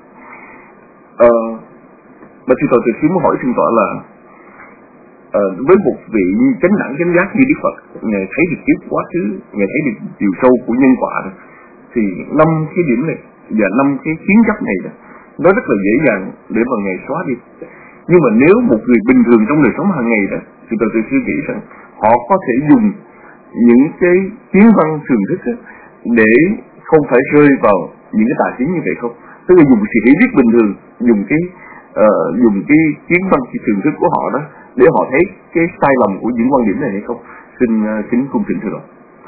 Mà sư tọa từ sư muốn hỏi sư tọa là với một vị chánh đẳng chánh giác như Đức Phật, ngài thấy được kiếp quá khứ, ngài thấy được chiều sâu của nhân quả, thì 5 cái điểm này và 5 cái kiến chấp này nó rất là dễ dàng để mà ngài xóa đi. Nhưng mà nếu một người bình thường trong đời sống hàng ngày đó, thì tôi suy nghĩ rằng họ có thể dùng những cái kiến văn thường thức để không phải rơi vào những cái tà kiến như vậy không? Tức là dùng sự hiểu biết bình thường, dùng cái kiến văn thường thức của họ đó để họ thấy cái sai lầm của những quan điểm này hay không? Xin cung kính thưa Lord.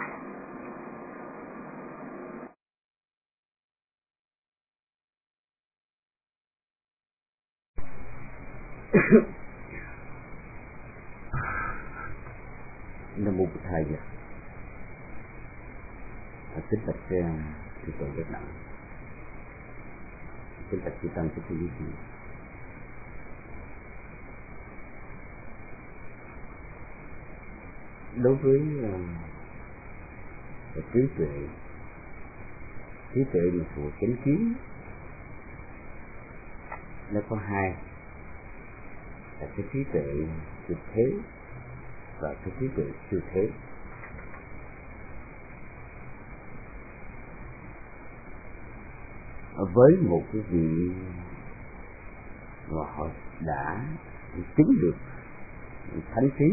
Nam mô Bụt Thầy. Kính bạch sư tọa rất nặng, kính bạch chư tăng, kính thưa quý vị. Đối với trí tuệ là thuộc chánh kiến, nó có hai, là cái trí tuệ thực thế và cái trí tuệ siêu thế. Với một cái vị mà họ đã chứng được thánh trí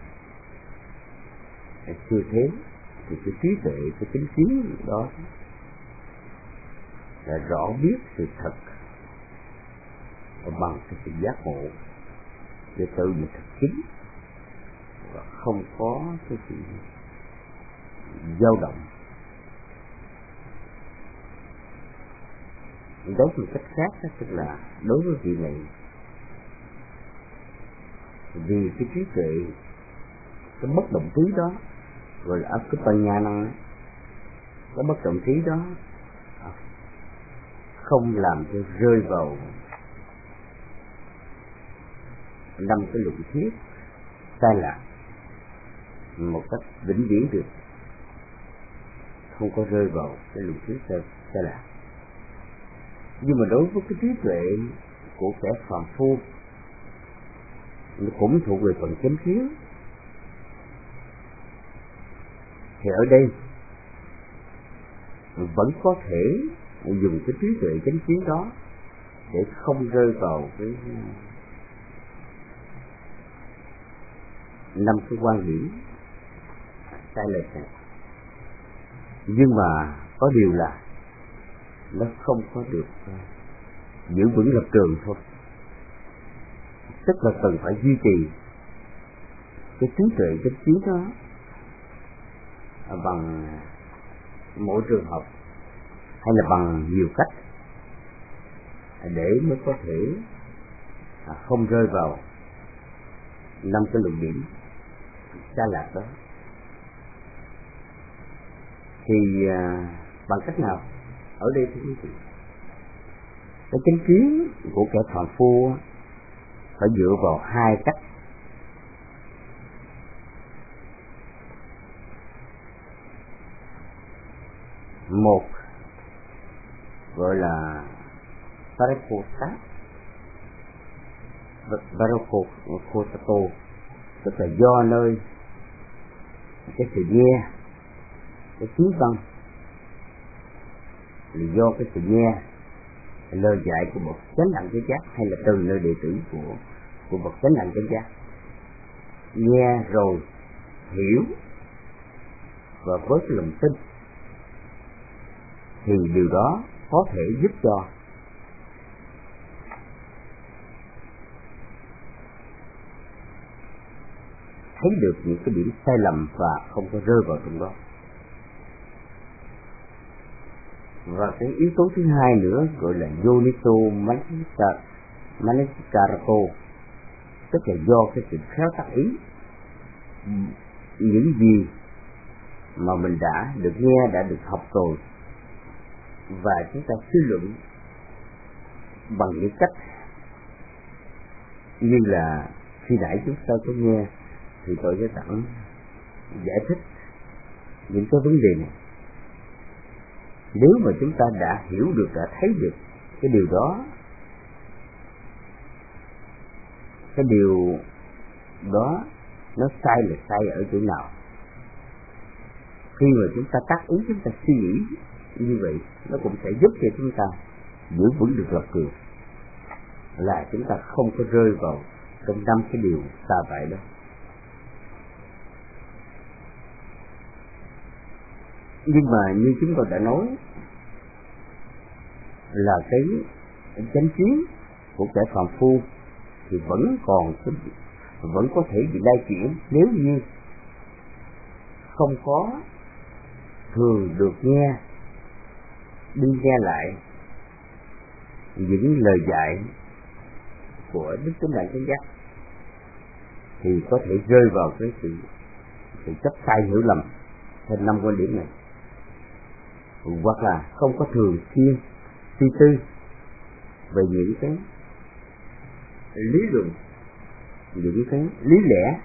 siêu thế, thì cái trí tuệ, cái chánh kiến đó là rõ biết sự thật bằng cái sự giác ngộ để tự mình thực chứng, và không có cái sự dao động. Đối với cách khác đó, tức là đối với vị này, vì cái trí tuệ, cái bất động trí đó, gọi là Akupanya năng, cái bất động trí đó không làm cho rơi vào 5 cái luận thuyết sai lạc một cách vĩnh viễn được, không có rơi vào cái luận thuyết sai lạc. Nhưng mà đối với cái trí tuệ của kẻ phàm phu, nó cũng thuộc về phần chánh kiến, thì ở đây vẫn có thể dùng cái trí tuệ chánh kiến đó để không rơi vào cái 5 cái quan điểm sai lệch này. Nhưng mà có điều là nó không có được giữ vững lập trường thôi. Tức là cần phải duy trì cái trí tuệ chánh kiến đó bằng mỗi trường hợp hay là bằng nhiều cách để mới có thể không rơi vào 5 cái luận điểm sai lạc đó. Thì bằng cách nào? Ở đây thưa quý vị, Cái chánh kiến của kẻ phàm phu phải dựa vào hai cách. Một gọi là Parakosato, tức là do nơi cái sự nghe, cái tiếng văn, là do cái sự nghe lời dạy của bậc chánh đẳng chánh giác, hay là từ nơi đệ tử của bậc chánh đẳng chánh giác, nghe rồi hiểu và với cái lòng tin, thì điều đó có thể giúp cho thấy được những cái điểm sai lầm và không có rơi vào trong đó. Và cái yếu tố thứ hai nữa gọi là Yoniso Manasikarato, tức là do cái sự khéo tác ý. Những gì mà mình đã được nghe, đã được học rồi, và chúng ta suy luận bằng những cách như là khi nãy chúng ta có nghe thì tôi sẽ tặng giải thích những cái vấn đề này. Nếu mà chúng ta đã hiểu được, đã thấy được cái điều đó, cái điều đó nó sai là sai ở chỗ nào, khi mà chúng ta tác ý, chúng ta suy nghĩ như vậy, nó cũng sẽ giúp cho chúng ta giữ vững được lập trường, là chúng ta không có rơi vào trong 5 cái điều xa vậy đó. Nhưng mà như chúng tôi đã nói là cái chánh kiến của kẻ phàm phu thì vẫn có thể bị lay chuyển nếu như không có thường được đi nghe lại những lời dạy của Đức Chánh Đẳng Chánh Giác, thì có thể rơi vào cái sự chấp sai hiểu lầm theo 5 quan điểm này, hoặc là không có thường xuyên suy tư về những cái lý luận, những cái lý lẽ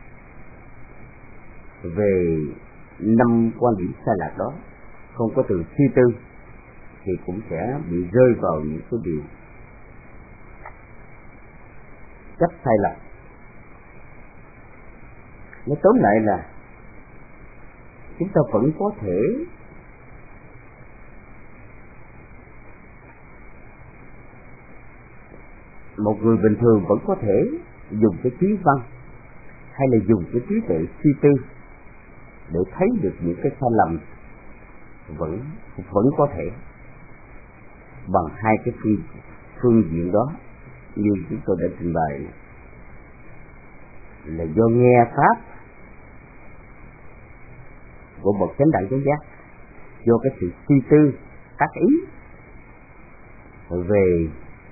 về 5 quan điểm sai lạc đó, không có thường suy tư thì cũng sẽ bị rơi vào những cái điều chấp sai lầm. Nói tóm lại là chúng ta vẫn có thể một người bình thường vẫn có thể dùng cái trí văn hay là dùng cái trí tuệ suy tư để thấy được những cái sai lầm, vẫn có thể bằng hai cái phương diện đó, như chúng tôi đã trình bày, là do nghe pháp của bậc chánh đẳng chánh giác, do cái sự suy tư tác ý về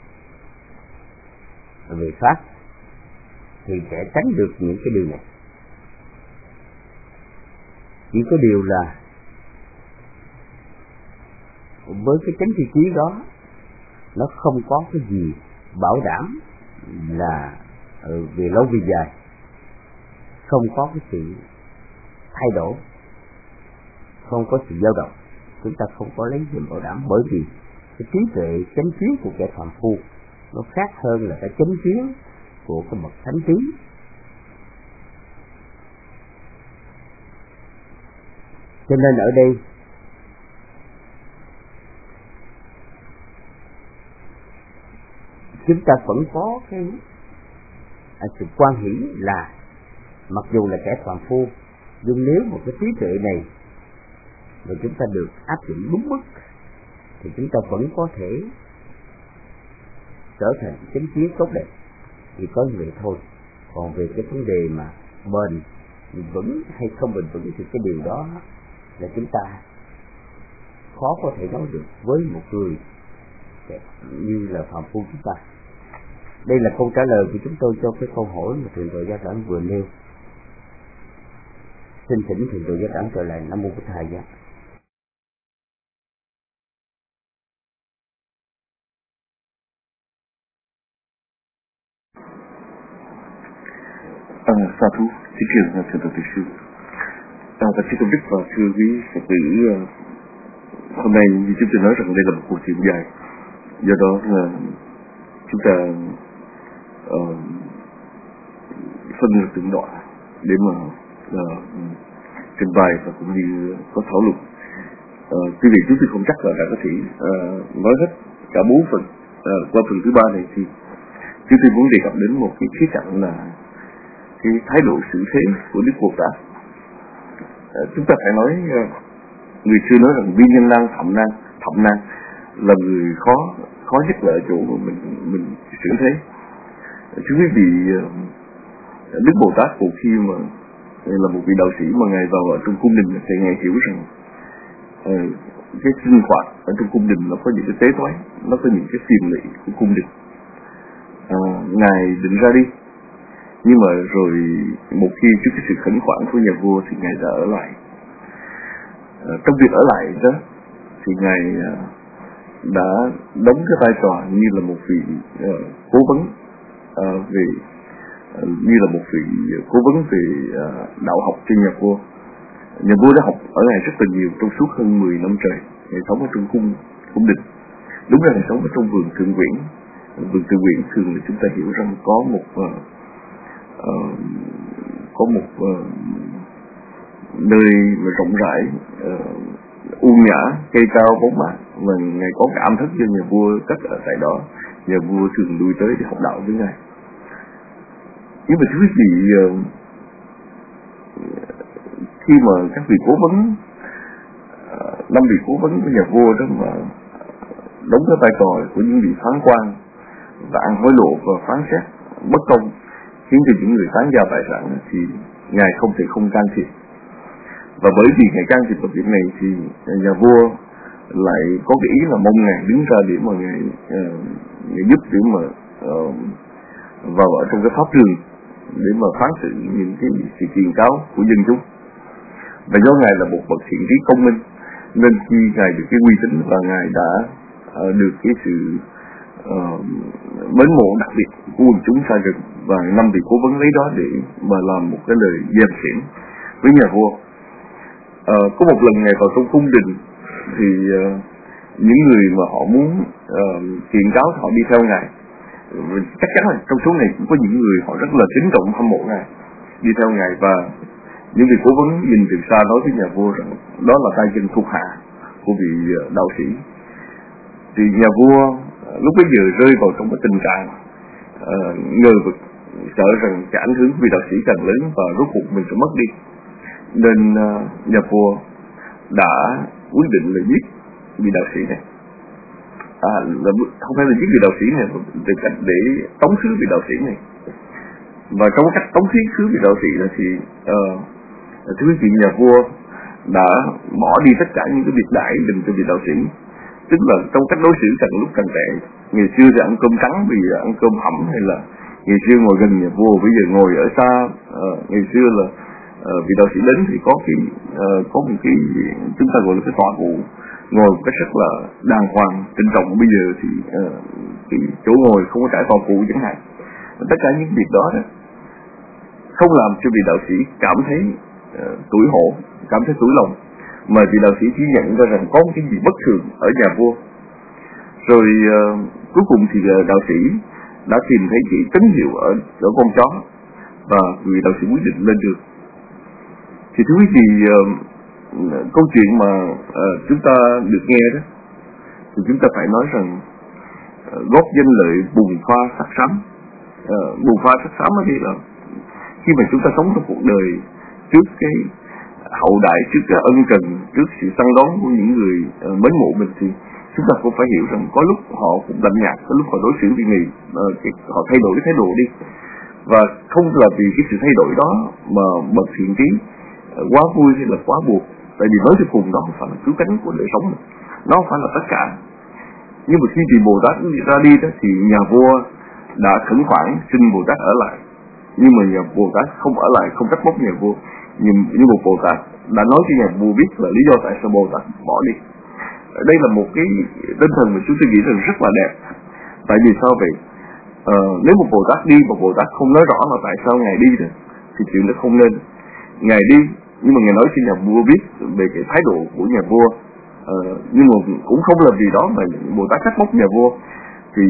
pháp, thì sẽ tránh được những cái điều này. Chỉ có điều là với cái chánh tri trí đó, nó không có cái gì bảo đảm là về lâu về dài, không có cái sự thay đổi, không có sự dao động. Chúng ta không có lấy gì bảo đảm, bởi vì cái trí tuệ chánh kiến của kẻ phàm phu nó khác hơn là cái chánh kiến của cái bậc thánh trí. Cho nên ở đây chúng ta vẫn có cái sự quan hỷ là mặc dù là kẻ phàm phu, nhưng nếu một cái trí tuệ này mà chúng ta được áp dụng đúng mức thì chúng ta vẫn có thể trở thành chánh kiến tốt đẹp, chỉ có như vậy thôi. Còn về cái vấn đề mà bền vững hay không bền vững thì cái điều đó là chúng ta khó có thể nói được với một người như là phàm phu chúng ta. Đây là câu trả lời của chúng tôi cho cái câu hỏi mà Thượng tọa Giác Đẳng vừa nêu. Xin thỉnh Thượng tọa Giác Đẳng trở lại. Nam mô Bổn Thầy Giác. thú. Xin truyền thượng tọa Từ Sư. Thật sự công đức và thưa quý Phật tử, hôm nay như chúng tôi nói rằng đây là một cuộc chuyện dài, do đó là chúng ta phân ra từng đoạn để mà trình bày và cũng như có thảo luận. Quý vị chúng tôi không chắc là đã có thể nói hết cả 4 phần. Qua phần thứ 3 này thì chúng tôi muốn đề cập đến một cái khía cạnh là cái thái độ xử thế của Đức Bồ Tát. Chúng ta phải nói, người xưa nói rằng vi nhân năng thậm năng là người khó nhất là ở chỗ mà mình xử thế. Chứ quý vị, Đức Bồ Tát một khi mà là một vị đạo sĩ mà ngài vào ở trong cung đình thì ngài hiểu rằng cái sinh hoạt ở trong cung đình nó có những cái tế toán, nó có những cái phiền lụy của cung đình. Ngài định ra đi, nhưng mà rồi một khi trước cái sự khẩn khoản của nhà vua thì ngài đã ở lại. Trong việc ở lại đó thì ngài đã đóng cái vai trò như là một vị cố vấn về đạo học cho nhà vua. Nhà vua đã học ở ngài rất là nhiều trong suốt hơn 10 năm trời. Ngài sống ở trong cung đình. Đúng ra ngài sống ở trong vườn thượng uyển. Vườn thượng uyển thường là chúng ta hiểu rằng có một nơi mà rộng rãi, u nhã, cây cao bóng mát, và ngài có cái âm thức cho nhà vua cất ở tại đó. Nhà vua thường lui tới để học đạo với ngài. Nhưng mà thưa quý vị, khi mà các vị cố vấn, 5 vị cố vấn của nhà vua đó mà đóng cái vai trò của những vị phán quan và ăn hối lộ và phán xét bất công, khiến cho những người tán gia bại sản, thì ngài không thể không can thiệp. Và bởi vì ngài can thiệp vào việc này thì nhà vua lại có cái ý là mong ngài đứng ra để mà ngài giúp, để mà vào ở trong cái pháp trường để mà phán xử những cái sự kiện cáo của dân chúng. Và do ngài là một bậc thiện trí công minh, nên khi ngài được cái uy tín và ngài đã được cái sự mến mộ đặc biệt của quần chúng xa rừng, và 5 vị cố vấn lấy đó để mà làm một cái lời gièm xiển với nhà vua. Có một lần ngài vào trong cung đình thì những người mà họ muốn kiện cáo họ đi theo ngài. Chắc chắn là trong số này cũng có những người họ rất là kính trọng hâm mộ ngài đi theo ngài, và những vị cố vấn nhìn từ xa nói với nhà vua rằng đó là tay chân thuộc hạ của vị đạo sĩ. Thì nhà vua lúc bấy giờ rơi vào trong cái tình trạng ngờ vực, sợ rằng cái ảnh hưởng vì đạo sĩ càng lớn và rốt cuộc mình sẽ mất đi, nên nhà vua đã quyết định là giết vị đạo sĩ này. Không phải là giết vị đạo sĩ này, từ cách để tống khứ vị đạo sĩ này. Và trong cách tống khứ vị đạo sĩ này thì thưa quý vị, nhà vua đã bỏ đi tất cả những cái việc đãi dành cho vị đạo sĩ. Tức là trong cách đối xử càng lúc càng tệ. Ngày xưa thì ăn cơm trắng, bây giờ ăn cơm hẩm, hay là ngày xưa ngồi gần nhà vua, bây giờ ngồi ở xa. Ngày xưa là vị đạo sĩ đến thì có một cái chúng ta gọi là cái tọa cụ, ngồi một cách rất là đàng hoàng, trịnh trọng. Bây giờ thì cái chỗ ngồi không có trải tọa cụ chẳng hạn. Tất cả những việc đó không làm cho vị đạo sĩ cảm thấy tủi hổ, cảm thấy tủi lòng, mà vị đạo sĩ chỉ nhận ra rằng có một cái gì bất thường ở nhà vua. Rồi cuối cùng thì đạo sĩ đã tìm thấy chỉ tín hiệu ở con chó, và vị đạo sĩ quyết định lên đường. Thì thưa quý vị, câu chuyện mà chúng ta được nghe đó, thì chúng ta phải nói rằng góp danh lợi bùng pha sắc sám. Bùng pha sắc sám ở đây là khi mà chúng ta sống trong cuộc đời trước cái hậu đại, trước cái ân cần, trước sự săn đón của những người mến mộ mình, thì chúng ta cũng phải hiểu rằng có lúc họ cũng lạnh nhạt, có lúc họ đối xử với người, họ thay đổi cái thái độ đi. Và không là vì cái sự thay đổi đó mà bậc thiện trí quá vui hay là quá buồn, tại vì nói cho cùng đó không phải là cứu cánh của đời sống, nó không phải là tất cả. Nhưng mà khi vị Bồ Tát ra đi đó, thì nhà vua đã khẩn khoản xin Bồ Tát ở lại, nhưng mà nhà Bồ Tát không ở lại, không trách móc nhà vua. Nhưng một Bồ Tát đã nói cho nhà vua biết là lý do tại sao Bồ Tát bỏ đi. Đây là một cái tinh thần mà chúng tôi nghĩ rằng rất là đẹp. Tại vì sao vậy? Nếu một Bồ Tát đi mà Bồ Tát không nói rõ là tại sao ngài đi đó, thì chuyện đó không nên. Ngài đi, nhưng mà Ngài nói cho nhà vua biết về cái thái độ của nhà vua, nhưng mà cũng không là vì đó mà Bồ Tát trách móc nhà vua. Thì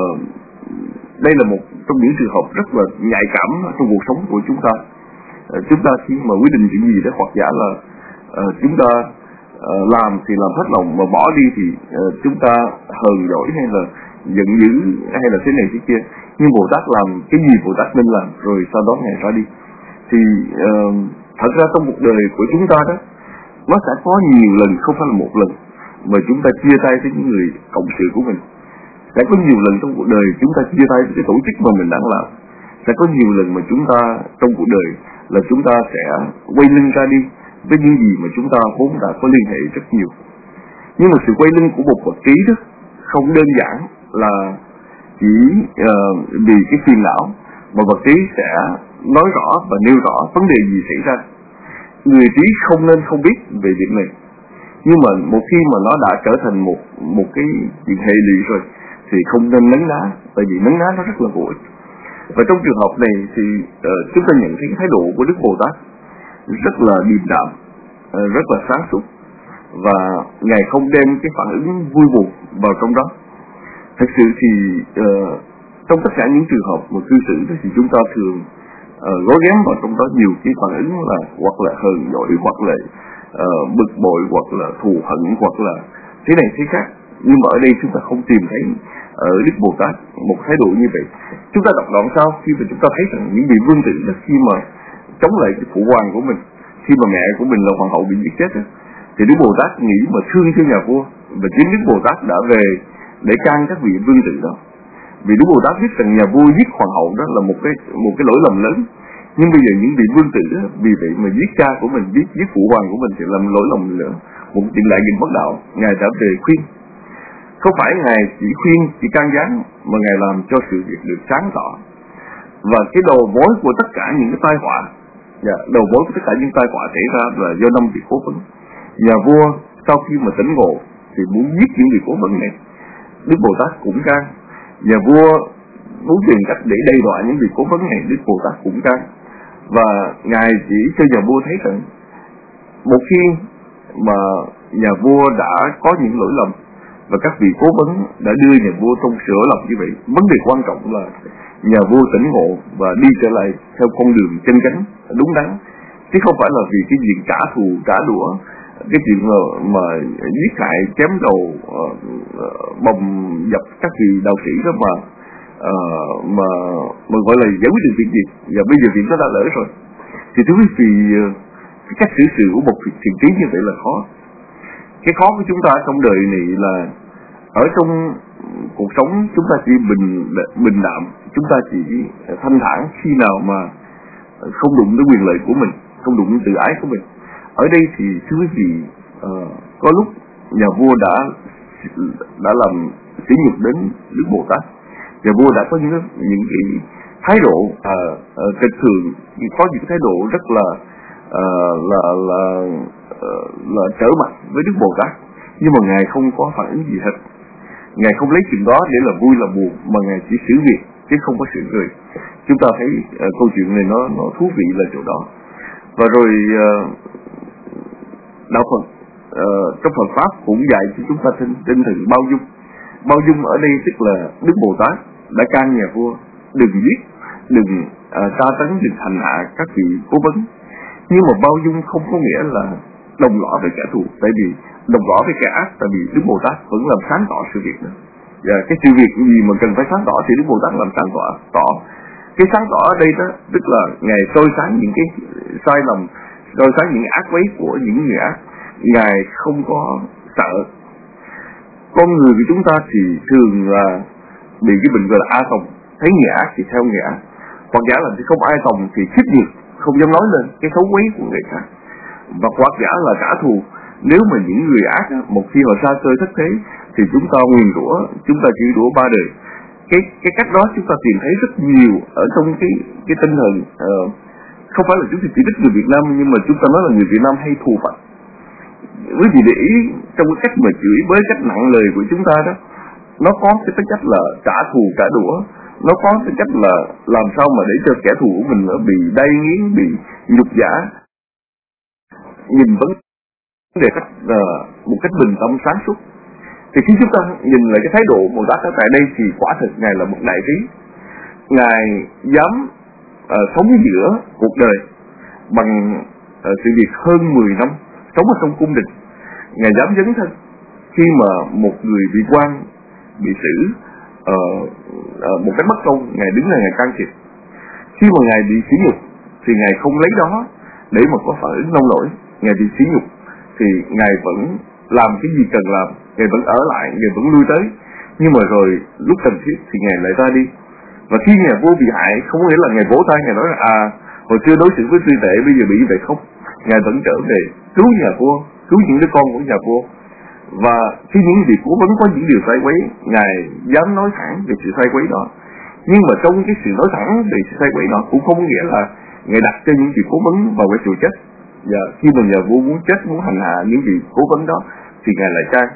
đây là một trong những trường hợp rất là nhạy cảm trong cuộc sống của chúng ta. Chúng ta khi mà quyết định chuyện gì đó, hoặc giả là chúng ta làm thì làm hết lòng, mà bỏ đi thì chúng ta hờn dỗi hay là giận dữ hay là thế này thế kia. Nhưng Bồ Tát làm cái gì Bồ Tát nên làm, rồi sau đó Ngài ra đi. Thì thật ra trong cuộc đời của chúng ta đó, nó sẽ có nhiều lần, không phải là một lần, mà chúng ta chia tay với những người cộng sự của mình. Sẽ có nhiều lần trong cuộc đời chúng ta chia tay với cái tổ chức mà mình đang làm. Sẽ có nhiều lần mà chúng ta trong cuộc đời là chúng ta sẽ quay lưng ra đi với những gì mà chúng ta vốn đã có liên hệ rất nhiều. Nhưng mà sự quay lưng của một vật trí đó không đơn giản là chỉ vì cái phiền não, mà vật trí sẽ nói rõ và nêu rõ vấn đề gì xảy ra. Người trí không nên không biết về việc này, nhưng mà một khi mà nó đã trở thành một cái chuyện hệ lụy rồi thì không nên nấn ná, tại vì nấn ná nó rất là vô ích. Và trong trường hợp này thì chúng ta nhận thấy cái thái độ của Đức Bồ Tát rất là điềm đạm, rất là sáng suốt, và Ngài không đem cái phản ứng vui buồn vào trong đó. Thật sự thì trong tất cả những trường hợp mà cư xử thì chúng ta thường gói ghém vào trong đó nhiều cái phản ứng là hoặc là hờn dỗi, hoặc là bực bội, hoặc là thù hận, hoặc là thế này thế khác. Nhưng mà ở đây chúng ta không tìm thấy ở Đức Bồ Tát một thái độ như vậy. Chúng ta đọc đoạn sau, khi mà chúng ta thấy rằng những vị vương tử đó, khi mà chống lại cái phụ hoàng của mình, khi mà mẹ của mình là hoàng hậu bị giết chết đó, thì Đức Bồ Tát nghĩ mà thương cho nhà vua, và chính Đức Bồ Tát đã về để can các vị vương tử đó. Vì Đức Bồ Tát biết rằng nhà vua giết hoàng hậu đó là một cái lỗi lầm lớn. Nhưng bây giờ những vị vương tử đó vì vậy mà giết cha của mình, giết phụ hoàng của mình thì làm lỗi lầm nữa, một chuyện đại nghịch bất đạo. Ngài đã về khuyên. Không phải Ngài chỉ khuyên, chỉ can gián, mà Ngài làm cho sự việc được sáng tỏ. Và cái đầu mối của tất cả những cái tai họa, đầu mối của tất cả những tai họa xảy ra là do 5 vị cố vấn. Nhà vua sau khi mà tỉnh ngộ thì muốn giết những vị cố vấn này, Đức Bồ Tát cũng can. Nhà vua muốn tìm cách để đe dọa những vị cố vấn này, Đức Bồ Tát cũng can. Và Ngài chỉ cho nhà vua thấy rằng một khi mà nhà vua đã có những lỗi lầm và các vị cố vấn đã đưa nhà vua trong sửa lầm như vậy, vấn đề quan trọng là nhà vua tỉnh ngộ và đi trở lại theo con đường chân chánh đúng đắn, chứ không phải là vì cái chuyện trả thù trả đũa, cái chuyện mà giết hại chém đầu bầm dập các vị đạo sĩ đó mà gọi là giải quyết được việc gì. Và bây giờ việc nó đã lỡ rồi thì thưa quý vị, cái cách xử sự của một thiện trí như vậy là khó. Cái khó của chúng ta trong đời này là ở trong cuộc sống chúng ta chỉ bình đạm, chúng ta chỉ thanh thản khi nào mà không đụng tới quyền lợi của mình, không đụng đến tự ái của mình. Ở đây thì thưa quý vị, có lúc nhà vua đã làm sỉ nhục đến Đức Bồ Tát. Nhà vua đã có những cái thái độ kịch thường, có những thái độ rất là trở mặt với Đức Bồ Tát, nhưng mà Ngài không có phản ứng gì hết. Ngài không lấy chuyện đó để là vui là buồn, mà Ngài chỉ xử việc chứ không có sự cười. Chúng ta thấy câu chuyện này nó thú vị là chỗ đó. Và rồi đạo Phật trong Phật pháp cũng dạy cho chúng ta tinh thần bao dung. Bao dung ở đây tức là Đức Bồ Tát đã can nhà vua đừng giết, đừng tra tấn, đừng hành hạ các vị cố vấn. Nhưng mà bao dung không có nghĩa là đồng lõa với kẻ thù, tại vì đồng lõa với kẻ ác, tại vì Đức Bồ Tát vẫn làm sáng tỏ sự việc đó. Và cái sự việc gì mà cần phải sáng tỏ thì Đức Bồ Tát làm sáng tỏ. Cái sáng tỏ ở đây đó tức là Ngài soi sáng những cái sai lầm, soi sáng những ác quấy của những người ác. Ngài không có sợ. Con người của chúng ta thì thường là bị cái bệnh gọi là a tòng, thấy người ác thì theo người ác, hoặc giả là không ai tòng thì khích nhiệt, không dám nói lên cái xấu quấy của người khác, và hoặc giả là trả thù. Nếu mà những người ác á, một khi họ xa xôi thất thế thì chúng ta nguyền rủa, chúng ta chửi rủa ba đời. Cái cách đó chúng ta tìm thấy rất nhiều ở trong cái tinh thần, không phải là chúng ta chỉ trích người Việt Nam, nhưng mà chúng ta nói là người Việt Nam hay thù Phật. Quý vị để ý trong cái cách mà chửi với cách nặng lời của chúng ta đó, nó có cái tính cách là trả thù trả đũa, nó có cái cách là làm sao mà để cho kẻ thù của mình bị đay nghiến, bị nhục nhã, nhìn vấn đề một cách bình tâm sáng suốt. Thì khi chúng ta nhìn lại cái thái độ Bồ Tát ở tại đây thì quả thực Ngài là một đại trí. Ngài dám sống giữa cuộc đời bằng sự việc hơn 10 năm sống ở trong cung đình. Ngài dám dấn thân khi mà một người bị quan, bị xử một cách bất công, Ngài đứng là Ngài can thiệp. Khi mà Ngài bị sỉ nhục thì Ngài không lấy đó để mà có phản ứng nông nổi. Ngài bị sỉ nhục thì Ngài vẫn làm cái gì cần làm, Ngài vẫn ở lại, Ngài vẫn lui tới. Nhưng mà rồi lúc cần thiết thì Ngài lại ra đi. Và khi nhà vua bị hại, không có nghĩa là Ngài vỗ tay, Ngài nói là hồi xưa đối xử với sư tệ, bây giờ bị vậy không. Ngài vẫn trở về cứu nhà vua, cứu những đứa con của nhà vua. Và khi những vị cố vấn có những điều sai quấy, Ngài dám nói thẳng về sự sai quấy đó. Nhưng mà trong cái sự nói thẳng về sự sai quấy đó cũng không có nghĩa là Ngài đặt cho những vị cố vấn vào cái chùa chết. Và khi mà nhà vua muốn chết, muốn hành hạ những vị cố vấn đó thì Ngài lại trai.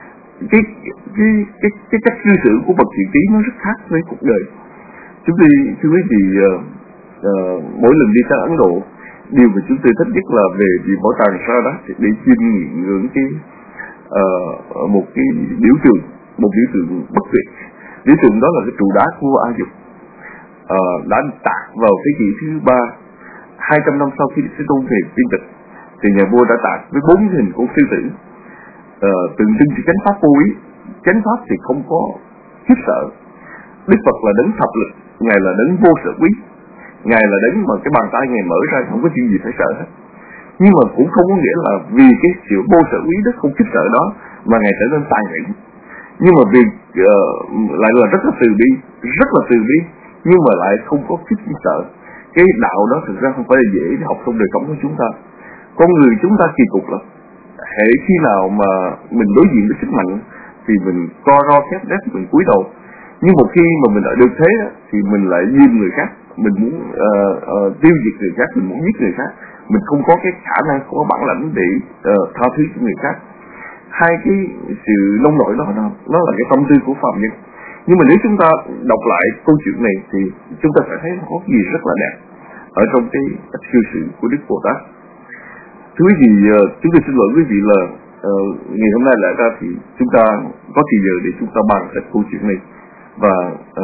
Cái cách cư xử của bậc thiện trí nó rất khác với cuộc đời. Chúng tôi thưa quý vị, mỗi lần đi sang Ấn Độ, điều mà chúng tôi thích nhất là về bảo tàng Sarat để chiêm ngưỡng một cái biểu tượng bất tuyệt. Biểu tượng đó là cái trụ đá của A Dục, đã tạc vào thế kỷ thứ 3, 200 năm sau khi Thế Tôn về viên tịch, thì nhà vua đã tạc với 4 hình của sư tử, tượng trưng cho chánh pháp vô ý. Chánh pháp thì không có khiếp sợ. Đức Phật là đấng thập lực, Ngài là đấng vô sở quý, Ngài là đấng mà cái bàn tay Ngài mở ra không có chuyện gì phải sợ hết. Nhưng mà cũng không có nghĩa là vì cái sự vô sở quý đức không khiếp sợ đó mà Ngài trở nên tàn nhẫn. Nhưng mà vì lại là rất là từ bi, nhưng mà lại không có khiếp sợ. Cái đạo đó thực ra không phải là dễ để học trong đời sống của chúng ta. Con người chúng ta kỳ cục lắm. Hễ khi nào mà mình đối diện với sức mạnh thì mình co ro khép nép, mình cúi đầu. Nhưng một khi mà mình đã được thế thì mình lại ghim người khác, mình muốn tiêu diệt người khác, mình muốn giết người khác, mình không có cái khả năng, không có bản lãnh để tha thứ cho người khác. Hai cái sự nông nổi đó nó là cái tâm tư của phàm nhân. Nhưng mà nếu chúng ta đọc lại câu chuyện này thì chúng ta sẽ thấy nó có gì rất là đẹp ở trong cái cách cư xử của Đức Bồ Tát. Thưa quý vị, chúng tôi xin lỗi quý vị là ngày hôm nay lại ra thì chúng ta có thời giờ để chúng ta bàn về câu chuyện này. Và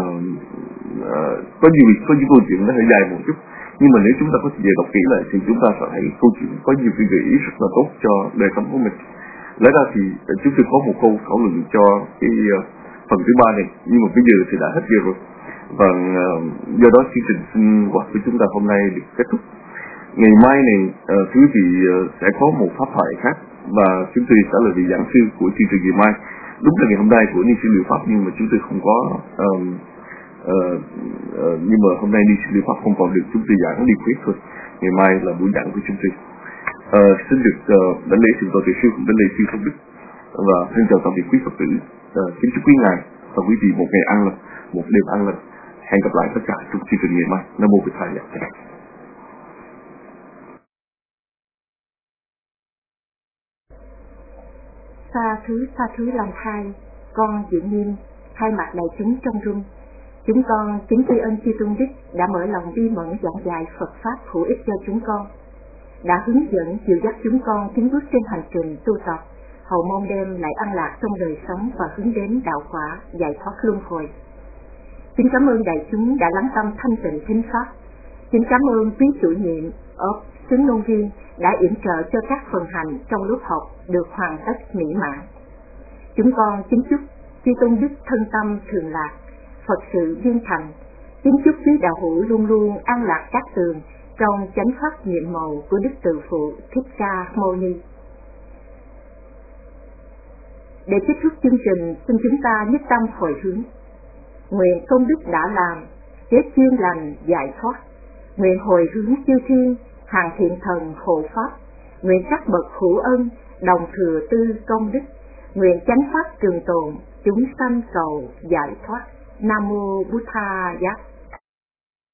có những câu chuyện nó hơi dài một chút, nhưng mà nếu chúng ta có thời giờ đọc kỹ lại thì chúng ta sẽ thấy câu chuyện có nhiều cái gợi ý rất là tốt cho đời sống của mình. Lẽ ra thì chúng tôi có một câu thảo luận cho cái phần thứ 3 này, nhưng mà bây giờ thì đã hết giờ rồi. Và do đó chương trình sinh hoạt của chúng ta hôm nay được kết thúc. Ngày mai này quý vị sẽ có một pháp thoại khác và chúng tôi sẽ là vị giảng sư của chương trình ngày mai. Đúng là ngày hôm nay của ni sư Liệu Pháp, nhưng mà chúng tôi không có nhưng mà hôm nay ni sư Liệu Pháp không còn được chúng tôi giảng đi quyết thôi. Ngày mai là buổi giảng của chúng tôi. Xin được đảnh lễ thượng tọa Tuệ Sư, đảnh lễ sư Thông Đức và thân chào tạm biệt quý Phật tử. Kính chúc quý ngài và quý vị một ngày an lành, một đêm an lành. Hẹn gặp lại tất cả trong chương trình ngày mai. Nam mô Bổn Thầy. Xa thứ lòng thai, con Diệu Nghiêm thay mặt đại chúng trong rung. Chúng con kính tri ân chư Tôn Đức đã mở lòng bi mẫn giảng dạy Phật pháp hữu ích cho chúng con, đã hướng dẫn dìu dắt chúng con tiến bước trên hành trình tu tập, hầu mong đem lại an lạc trong đời sống và hướng đến đạo quả giải thoát luân hồi. Kính cảm ơn đại chúng đã lắng tâm thanh tịnh thính pháp. Kính cảm ơn quý chủ nhiệm ốp xứng ngôn viên đã yểm trợ cho các phần hành trong lớp học được hoàn tất mỹ mãn. Chúng con kính chúc chư Tôn Đức thân tâm thường lạc, Phật sự viên thành. Kính chúc quý đạo hữu luôn luôn an lạc các tường trong chánh pháp nhiệm màu của Đức Từ Phụ Thích Ca Mâu Ni. Để kết thúc chương trình, xin chúng ta nhất tâm hồi hướng. Nguyện công đức đã làm, kết duyên lành giải thoát. Nguyện hồi hướng chư thiên, hàng thiện thần hộ pháp. Nguyện các bậc hữu ân, đồng thừa tư công đức. Nguyện chánh pháp trường tồn, chúng sanh cầu giải thoát. Nam mô Bụt Tha Giác.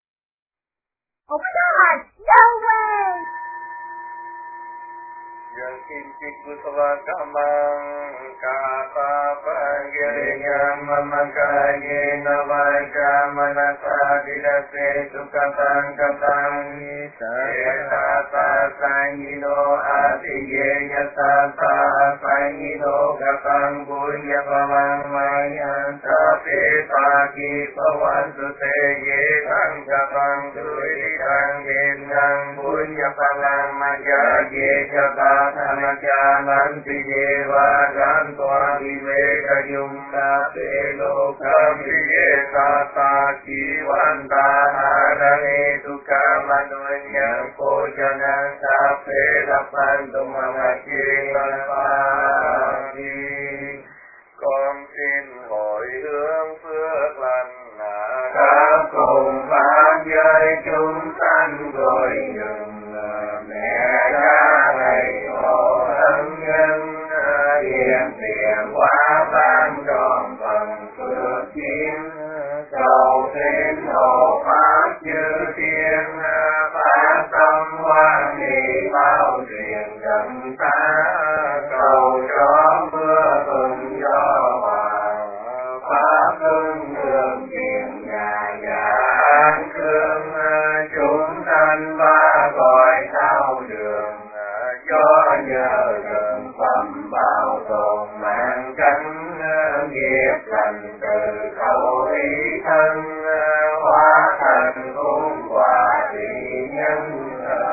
Oh my God, no way! kim chích kusala kamang kata pagirinyam mamakayena vajamanasa dilase sukatang katang tata sangino adiyenya tata sangino katang bunya pamang mayan tape pagi pawantu teye kang katang tui kang gendang bunya pamang majage jabatan jalan piyewa gantoa viveka yumna telo kambiye tata kiwanta harane tuka manunya kojanang tape lapan tumangaki lapani con xin hồi hướng phước lành khắp cùng pháp giới chúng sanh rồi dừng mẹ cha thầy hộ ân nhân hiện tiền quá ban tròn phần phước chiến cầu thêm hộ pháp chư thiên phát tâm hoan hỷ bao truyền trần ta cầu cho mưa thuận gió hòa pháp hưng thường tiền nhà an cương chúng sanh ba cõi sao đường cho nhờ gần phẩm bảo tồn mạng cánh nghiệp lành từ khẩu ý thân hóa thành cung quả thị nhân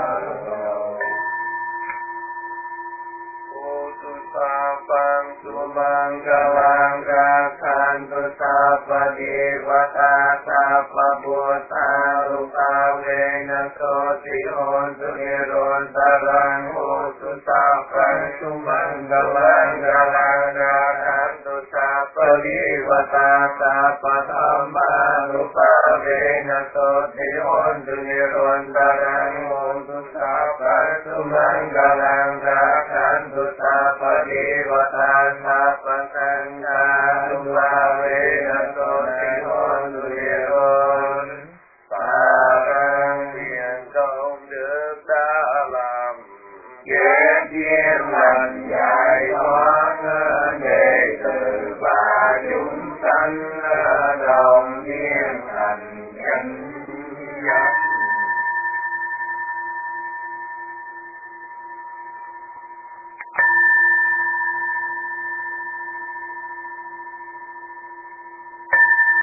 Utupang sumanggalang kakhan tutapa devata tapa bhota rupa vena soti onsuneron tarang utupang sumanggalang kakhan tutapa devata tapa tamba rupa vena soti onsuneron tarang utupang sumanggalang kakhan tutapa devata tapa sangha rupa vena soti onsuneron Parang thiện công đức đã làm kết duyên lành giải thoát đệ tử và chúng sanh